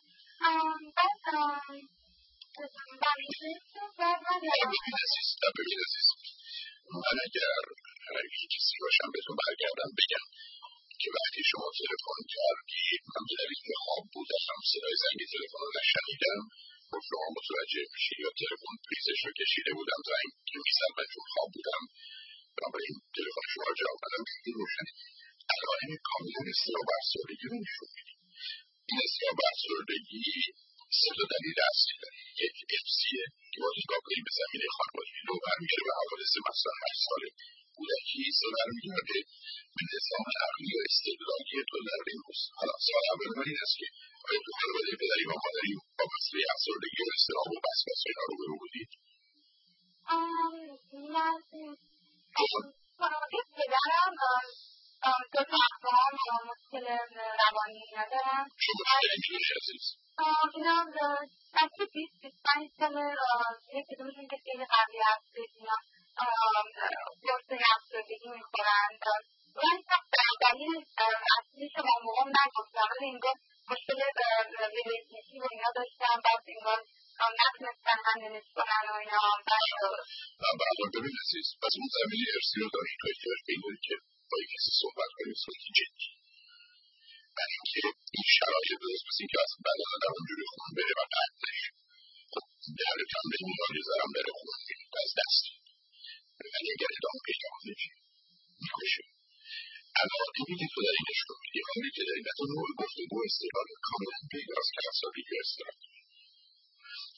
ببین عزیز من اگر کسی باشم بهتون برگردم بگم که وقتی شما تلفن کردید من در این خواب بودم صدای زنگ تلفن رو نشنیدم و شما متوجه میشید یا تلفن پریزش رو کشیده بودم زنگ که میزد من چون خواب بودم بنابراین تلفن شما رو جواب دادم که این روشنی علائم کاملا اضطراب افسردگی رو نشون میده. این اضطراب افسردگی سه تا دلیل اصلی داره. یک افسیه که باید نگاه کنیم به زمینه خانوادگی رو برمیگرده به حوادث مثلا 8 ساله کودکی برمیگرده به نظام عقلی و استدلالی تو در امروز. حالا سوال اول من این است که آیا تو خانواده پدری و مادری با مسئله افسردگی و اضطراب و وسواس اینا روبرو بودید؟ پدرم دو تا اقوام مشکل روانی ندارم. شما مشکل میشه عزیز؟ اینا بچه 20-25 ساله یک کدومشون که خیلی قوی هستید اینا قرص افسردگی میخورند ولی در دلیل اصلیش با موقعم نگفتم ولی انگار مشکل ریلیشنشیپ و اینا داشتم بعد انگار نتونستن هندلش کنن و اینا برای ببین عزیز پس اون زمینه ارسی رو دارید و احتیاج به این دارید که با یک کسی صحبت کنید صحبتی جدی. برای اینکه این شرایط درست مثل این که از بعد از آدم اونجوری خون بره و قطع نشه خب درتان به این داری زرم بره خون از دست ولی اگر ادامه پیدا کنید نمیشه. علائمی که تو در این نشون میدی کاری که دارید از اون نوع گفتگو استرار کاملا پیداست که افسردگی استرار و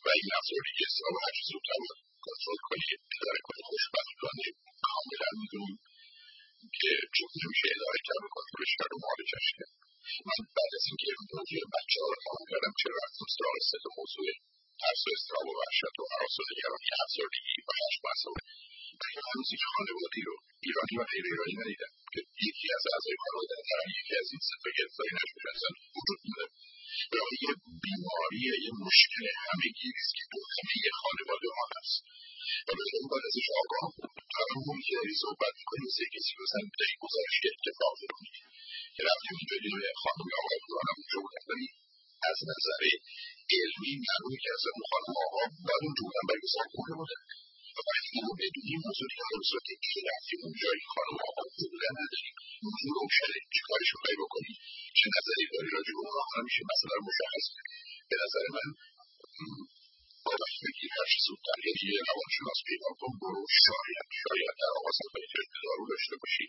و این افسردگی اضطراب رو هرچه زودتر باید کنترل کنی. اداره کنی. خوشبختانه کاملا میدونیم که چطور میشه اداره کرد و کنترلش کرد و معالجه‌اش کرد. من بعد از اینکه موضوع بچه ها رو تمام کردم چرا رفتم سراغ سه تا موضوع ترس و اضطراب و وحشت و هراس و نگرانی، افسردگی و خشم و عصبانیت. من هنوز هیچ خانواده‌ای رو ایرانی و غیر ایرانی ندیدم که یکی از اعضای خانواده در یکی از این سه تا گرفتاری نشده. اصلا وجود نداره. برای یه بیماری، یه مشکل همه‌گیری است که تو همه خانواده ها هست و بهتون باید ازش آگاه بود. همون که داری صحبت می‌کنی مثل کسی که مثلا داری گزارش که اتفاق رو میگی که رفتیم اینجا دیگه خانم یا آقای بودن هم اونجا بودن، ولی از نظر علمی معلومه که اصلا اون خانم آقا باید اونجا بودن برای مثال خونه بودن و وقتی اینو بدونیم موضوع دیگه به صورت این رفتیم اونجا این خانم آقا بودن نداریم. موضوع روشنه، چی کارش می‌خوای بکنی، چه نظری داری راجع به اون آقا میشه مثلا مشخص کنی. به نظر من باید بگیر هرچی زودتر یه روانشناس پیدا کن، برو شاید در آغاز احتیاج به دارو داشته باشی.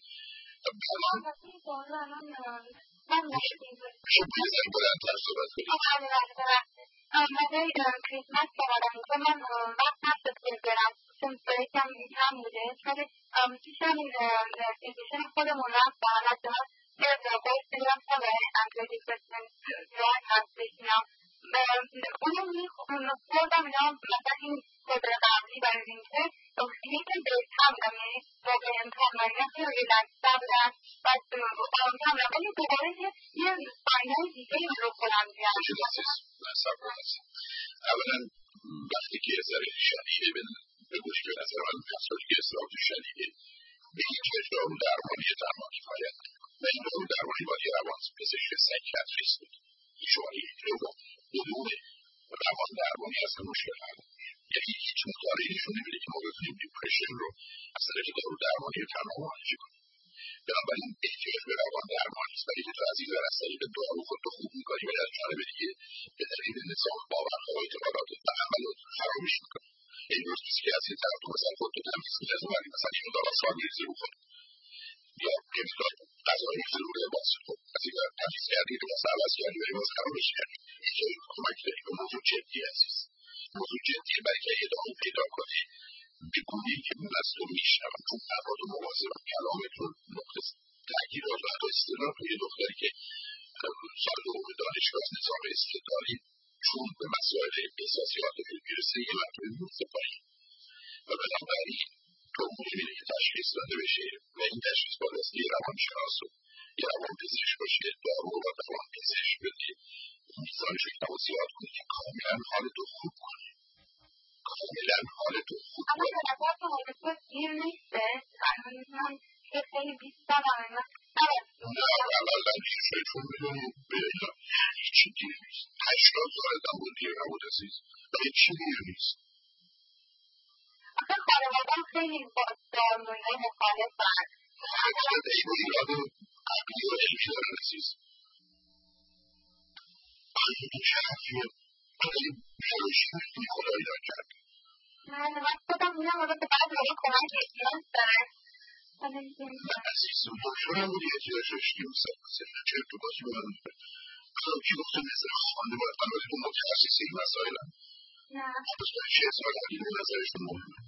شو بزنی بلندتر صحبت کنی. برای کریسمس که آدم که من وقت نشد که برم چون بریکم کم بوده ولی پیشم ایدیشن خودمون رفت و حالت من یه باید بگم که به انتیدیپرسنت دراگ هست بشینم اونو میخوردم اینا مثلا این قدر قبلی برای اینکه یکی بهتر بودم یعنی واقعا امکان من یکی ریلکس‌تر بودم بعد آرام‌تر بودم ولی دوباره یه فایده دیگه رو خودم بیارم. اولا وقتی که یه ذره شدیده بگوش که نظر من افسردگی اضطراب شدیده به هیچ وجه دارو درمانی تنها کفایت و این دارو درمانی باید یه روانپزشک سایکیاتریست بود. شما علوم روان درمانی اصلا مشکل نداره. یعنی هیچ مطالعه‌ای نشون نمیده که ما بتونیم دیپرشن رو از طریق دارو درمانی تنها معالجه کنیم. بنابراین احتیاج به روان درمانی است، ولی که تو از این ور از طریق دارو خودتو خوب می‌کنی و در جانب دیگه به دلیل نظام باورها و اعتقاداتت و عملاتت خرابش می‌کنی. این درست نیست که از این طرف تو مثلا خودتو تمیز کنی از اون ور مثلا این مقدار آسان می‌ریزی رو خودت یا یه مقدار غذا می‌ریزی رو لباست خود از این ور تمیز کردی لباس عوض کردی و لباس خرابش کردی. این خیلی کمک داری به موضوع جدی عزیز. موضوع جدیه برای که یه دارو پیدا کنی بگویی که من از تو میشنوم چون مواد مواظبم کلامتون نقطه تأکیدات و حتی اصطلاح توی دختری که سال دوم دانشگاه نظام استعدادی چون به مسائل احساسیات میرسه یه مرتبه میفته پایین و بنابراین تو می‌بینی که تشخیص داده بشه و این تشخیص باید از یه روانشناس و یه روانپزشک باشه دارو و روانپزشک بدی میزانش رو کم و زیاد کنی که کاملا حالتو خوب کنی. کاملا حالتو خوب کنی. اما به نظر که حالتو گیر نیسته من که خیلی بیست دارم نه اولا چیزه چون میدونی به هیچی گیر نیست. 80 سال ادام بود گیر نبود عزیز و هیچی گیر نیست. آخه خانوادم خیلی با درمونهای مخالف هست. خیلی این ایراد عقلی و علمی دارن عزیز. این چه حرفیه؟ خیلی بیولوژی میتونی خدایی دار کرد. من خودم میدونم آقا که بعد موقع کمک احتیاج دارن. نه عزیز دکتر هم بودی احتیاج داشتی مثلا چه ارتباطی به من میده؟ خب کی گفته نظر خانواده البته تو متخصص این مسائل هم نه پس برای چه اظهار عقیده نظرشون مهمه؟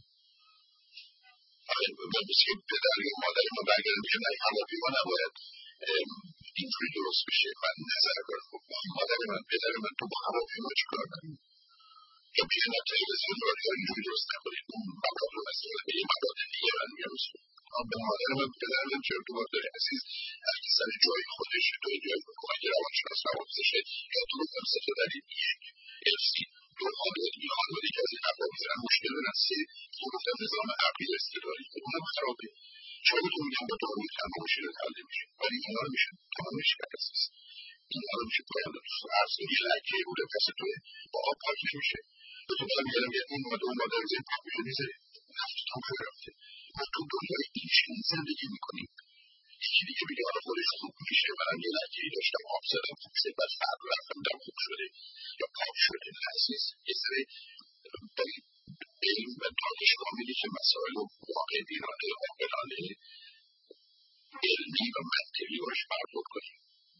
من بسی که پدر یا مادر ما برگردم که نه هواپی ما نباید اینجوری درست بشه من نظر دارم خب مادر من پدر من تو با هواپی ما چی کار کنیم؟ یا بیه نه تلویزیون رادیو اینجوری درست نکنیم اون مقابل مسئله به یه مقابل دیگه من میگم به مادر من پدر من چه ارتباط داره عزیز هر کی سر جای خودش توی جای کمک روانشناس روانپزشک یا تو رو هم سه تا دلیل یک ارسی دو خانواده که از این حرفا میزنن مشکل دارن سه تو گفتم نظام عقلی استدلالی اونم خرابه چرا تو میگم با داروی تنها مشکل حل نمیشه ولی اینا رو میشه تمامش کرد عزیز اینا رو میشه پایان داد تو عرض یه لکه بوده پس توی با آب پاک نمیشه تو دارم میگم یه این اومده اون مادر زیر پاک میشه میذاری نفت تام که رفته ما تو دنیای این چنین زندگی میکنیم یکی دیگه میگه حالا خودش خوب میشه منم یه لکه‌ای داشتم آب زدم خوب شد بعد فرد رفتم دم خوب شده یا پاک شده نه عزیز یه سری علم و دانش کاملی که مسائل واقع بینانه عاقلانه علمی و منطقی باش برخورد کنیم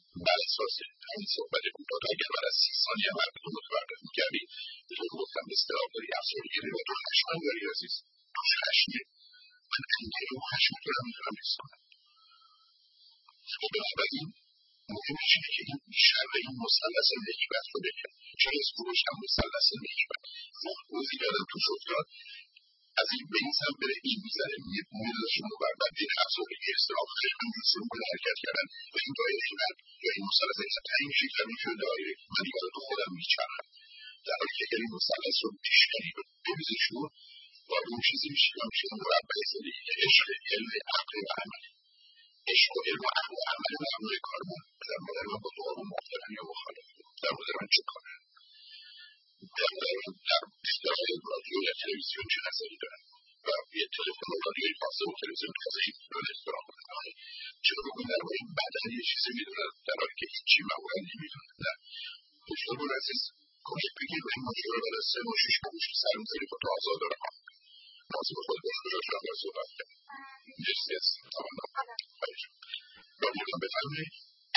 بر اساس این صحبت کوتاه اگر من از 30 ثانیه اول تو متوقف می‌کردی تو گفتم اضطراب داری، افسردگی داری و تو خشم داری عزیز، تو خشمی من انگیره و خشم تو رو میتونم حس کنم. خب بنابراین مهمش اینه که این شر این مثلث نهیبت رو بگم. چرا اسمش هم مثلث نهیبت؟ من توضیح دادم تو شفرات از این به این سمت بره این میزنه میدازشون رو بعد این افسردگی اضطراب خیلی میرسه کنه حرکت کردن و این دایره من یا این مثلث این سمت این شکل میشه دایره من دیگه تو خودم میچرخم در حالی که اگر این مثلث رو پیش کنی رو بریزشون وارد اون چیزی میشه که میشه مربع زندگی که عشق علم عقل و عمل. عشق و علم و عقل و عمل مبنای کارمون در مورد من با دارو موافقن یا مخالف در مورد من چه کاره در اشتراک رادیو یا تلویزیون چه نظری دارن و یه تلفن و رادیوی خاصه و تلویزیون خاصه این رو احترام کنن چرا بگوین در مورد بدن یه چیزی میدونن در حالی که هیچی معمولا نمیدونن نه دکتر بود عزیز کنید بگید به این ماجرا رو برای 3 و 6 ماه میشه سر میزنی خود رو آزاد داره ها نازم خود دکتر شدن در صحبت کرد مرسی از تمام رادیو بفرمایید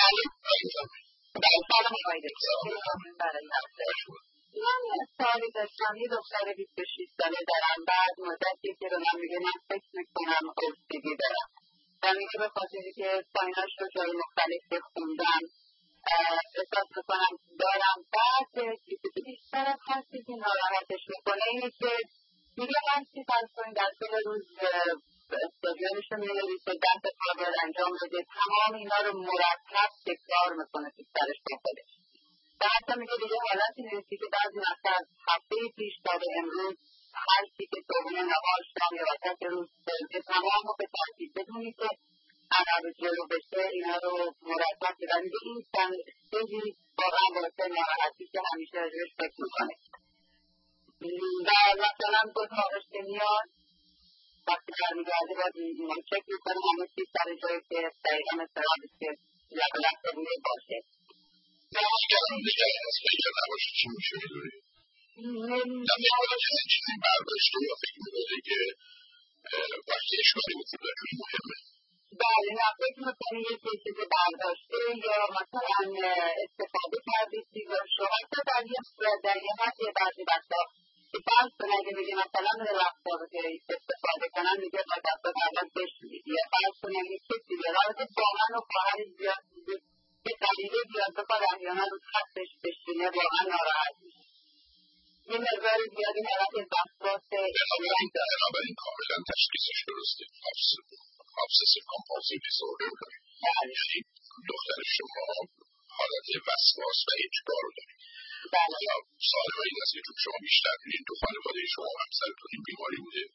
من سوالی داشتم یه دختر 26 ساله دارم بعد مدتی که به من میگه من فکر میکنم اوستیدی دارم و میگه به خاطری که سایناش رو جای مختلف خوندم احساس میکنم دارم بعد چیزی بیشتر از هستی که ناراحتش میکنه اینه که میگه من چی فرض کنید در طول روز استادیانش رو می‌نویسه 10 کار باید انجام بده تمام اینا رو مرتب تکرار میکنه تو سرش با خودش و حتی میگه دیگه حالتی میرسی که بعضی مثلا هفته پیش تا به امروز هر چی که صبحونه نهار شام یا وسط روز که تمام رو به ترتیب بدونی که عقب جلو بشه اینا رو مرتب بدن میگه این خیلی واقعا باعث ناراحتی که همیشه راجبش فکر میکنه و مثلا گفت موقعش که میاد وقتی برمیگرده باید اینا چک میکنه همه چیز سر جایی که دقیقا مثل قبلش که لحظه بوده باشه نگران از پیدا نباشه چی میشه میدونی؟ نمیدونه کسی چیزی برداشته یا فکر میکنه که وقتی اشکالی وجود داره خیلی مهمه بله نه فکر میکنه یه چیزی برداشته یا مثلا استفاده کرده چیزا شو حتی در یه حد یه بعضی بچه ها که فرض کنه اگه میگه مثلا رفتار که استفاده کنن میگه با دست اول بشوید یا فرض کنه اگه کسی بیاد البته با من و خواهر زیاد که قریبه بیاد بخواد احیانا رو خطش بشینه واقعا ناراحت میشه یه مقدار زیادی حالت وسواس بنابراین کاملا تشخیصش درسته obsessive compulsive disorder داره یعنی دختر شما حالت وسواس و اجبار داره سوال من این است که چون شما بیشتر این تو خانواده شما و همسرتون این بیماری بوده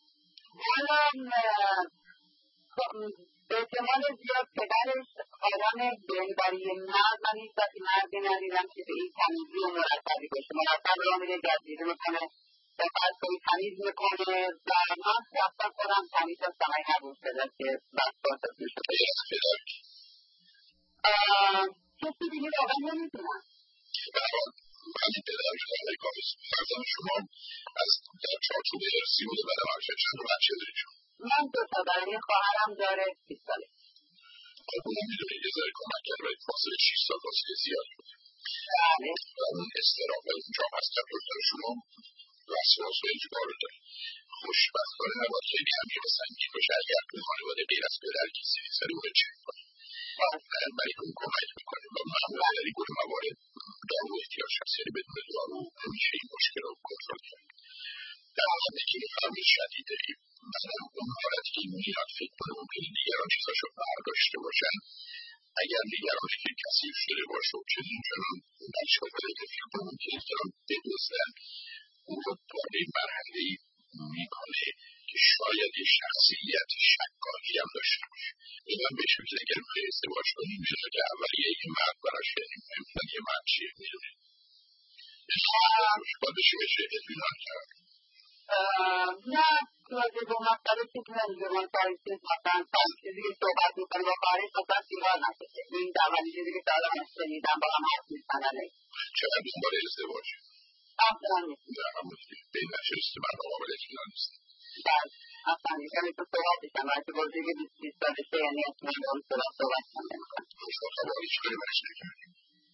به احتمال زیاد پدرش آدم برای مرد من هیچ وقتی مردی ندیدم که به این تمیزی و مرتبی باشه مرتب را میره گردیده میکنه و فرض کنید تمیز میکنه و من رفتن خودم تمیز هستم این نبود شده که وسواست میشه کسی دیگه واقعا نمیدونم ولی پدر امریکا فرزند شما از در چارچوب ارثی بوده برای معرفت چند رو بچه داری شما من 2 تا برای خواهرم داره 30 ساله خب اونو میدونید یه ذره کمک کرد ولی فاصله 6 سال فاصله زیادی بوده و اون اضطراب اونجا هست که دکتر شما وسواس و اجبار رو داره خوشبختانه نباید خیلی همین سنگین باشه اگر تو خانواده غیر از پدر کسی نیست ولی اون رو چک کنه برای اون کمک میکنه و معمولا در این گونه موارد دارو احتیاج هست یعنی بدون دارو نمیشه این مشکل رو کنترل کرد در حالی که فرم شدید داریم مثلا اون حالتی که میاد فکر کنه ممکنه دیگران چیزاشو برداشته باشن اگر نگرانی که کثیف شده باشه و چه اینجانان بچه ها باید که فکر کنم که اینجانان بدوزن اون رو وارد این مرحله‌ای میکنه که شاید یه شخصیت شکاکی هم داشته باشه این هم بهش میگه اگر میخوای ازدواج کنی میدونه که اولیه یه مرد براش یعنی مهمتن یه مرد چیه میدونه باید بشه اطمینان کرد نه راجع به مسئله چیز نمیگه من سر چیز مثلا سر چیزی که صحبت میکنه با خواهرش مثلا سیگار نکشه این اولی چیزی که تا الان شنیدم با هم حرف میزنن چقدر دنبال ازدواج اصلا نیست به این نشسته من مقابل اطمینان نیست اصلا نیست یعنی تو صحبتشم باید که بازی که 20 سالشه یعنی اطمینان دارم صحبت کنم شما تا باقی چکاری برش نکردیم؟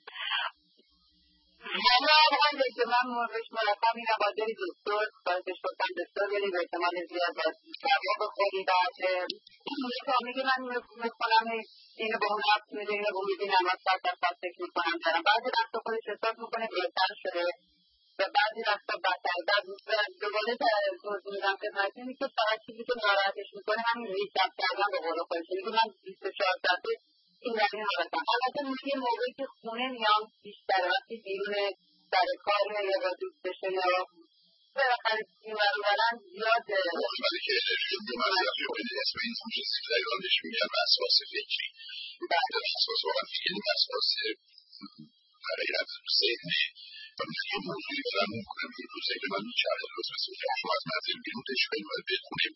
والا که من بهش مرخم این نبادری دکتر بازش گفتم دکتر بریم به احتمال زیاد باید دوا بخوری بعد میگه من میکنم اینو به اون رفت میده اینو به اون میده نماز ساعت فکر میکنم دارم بعضی وقت خودش احساس میکنه بهتر شده و بعضی وقتا بدتر بعد دوباره توضیح میدم خدمتتون که فقط چیزی که ناراحتش میکنه همین ریسپ کردن به قول خودش میگه من 24 ساعته این روی حالتم البته میگه موقعی که خونه میام بیشتر وقتی بیرون سر کار یا با دوستشه یا بالاخره بیمار برن زیاد ولی که انرژی مصرفی کنید اسم این چیزی که دایرانش میگن وسواس فکری بعد وسواس واقعا فکری وسواس برای رفت ذهنی و مثل یه موضوعی برم میکنم این روزه که من میچرده روز مثل شما از منزل بیرون تشکیل باید بخونیم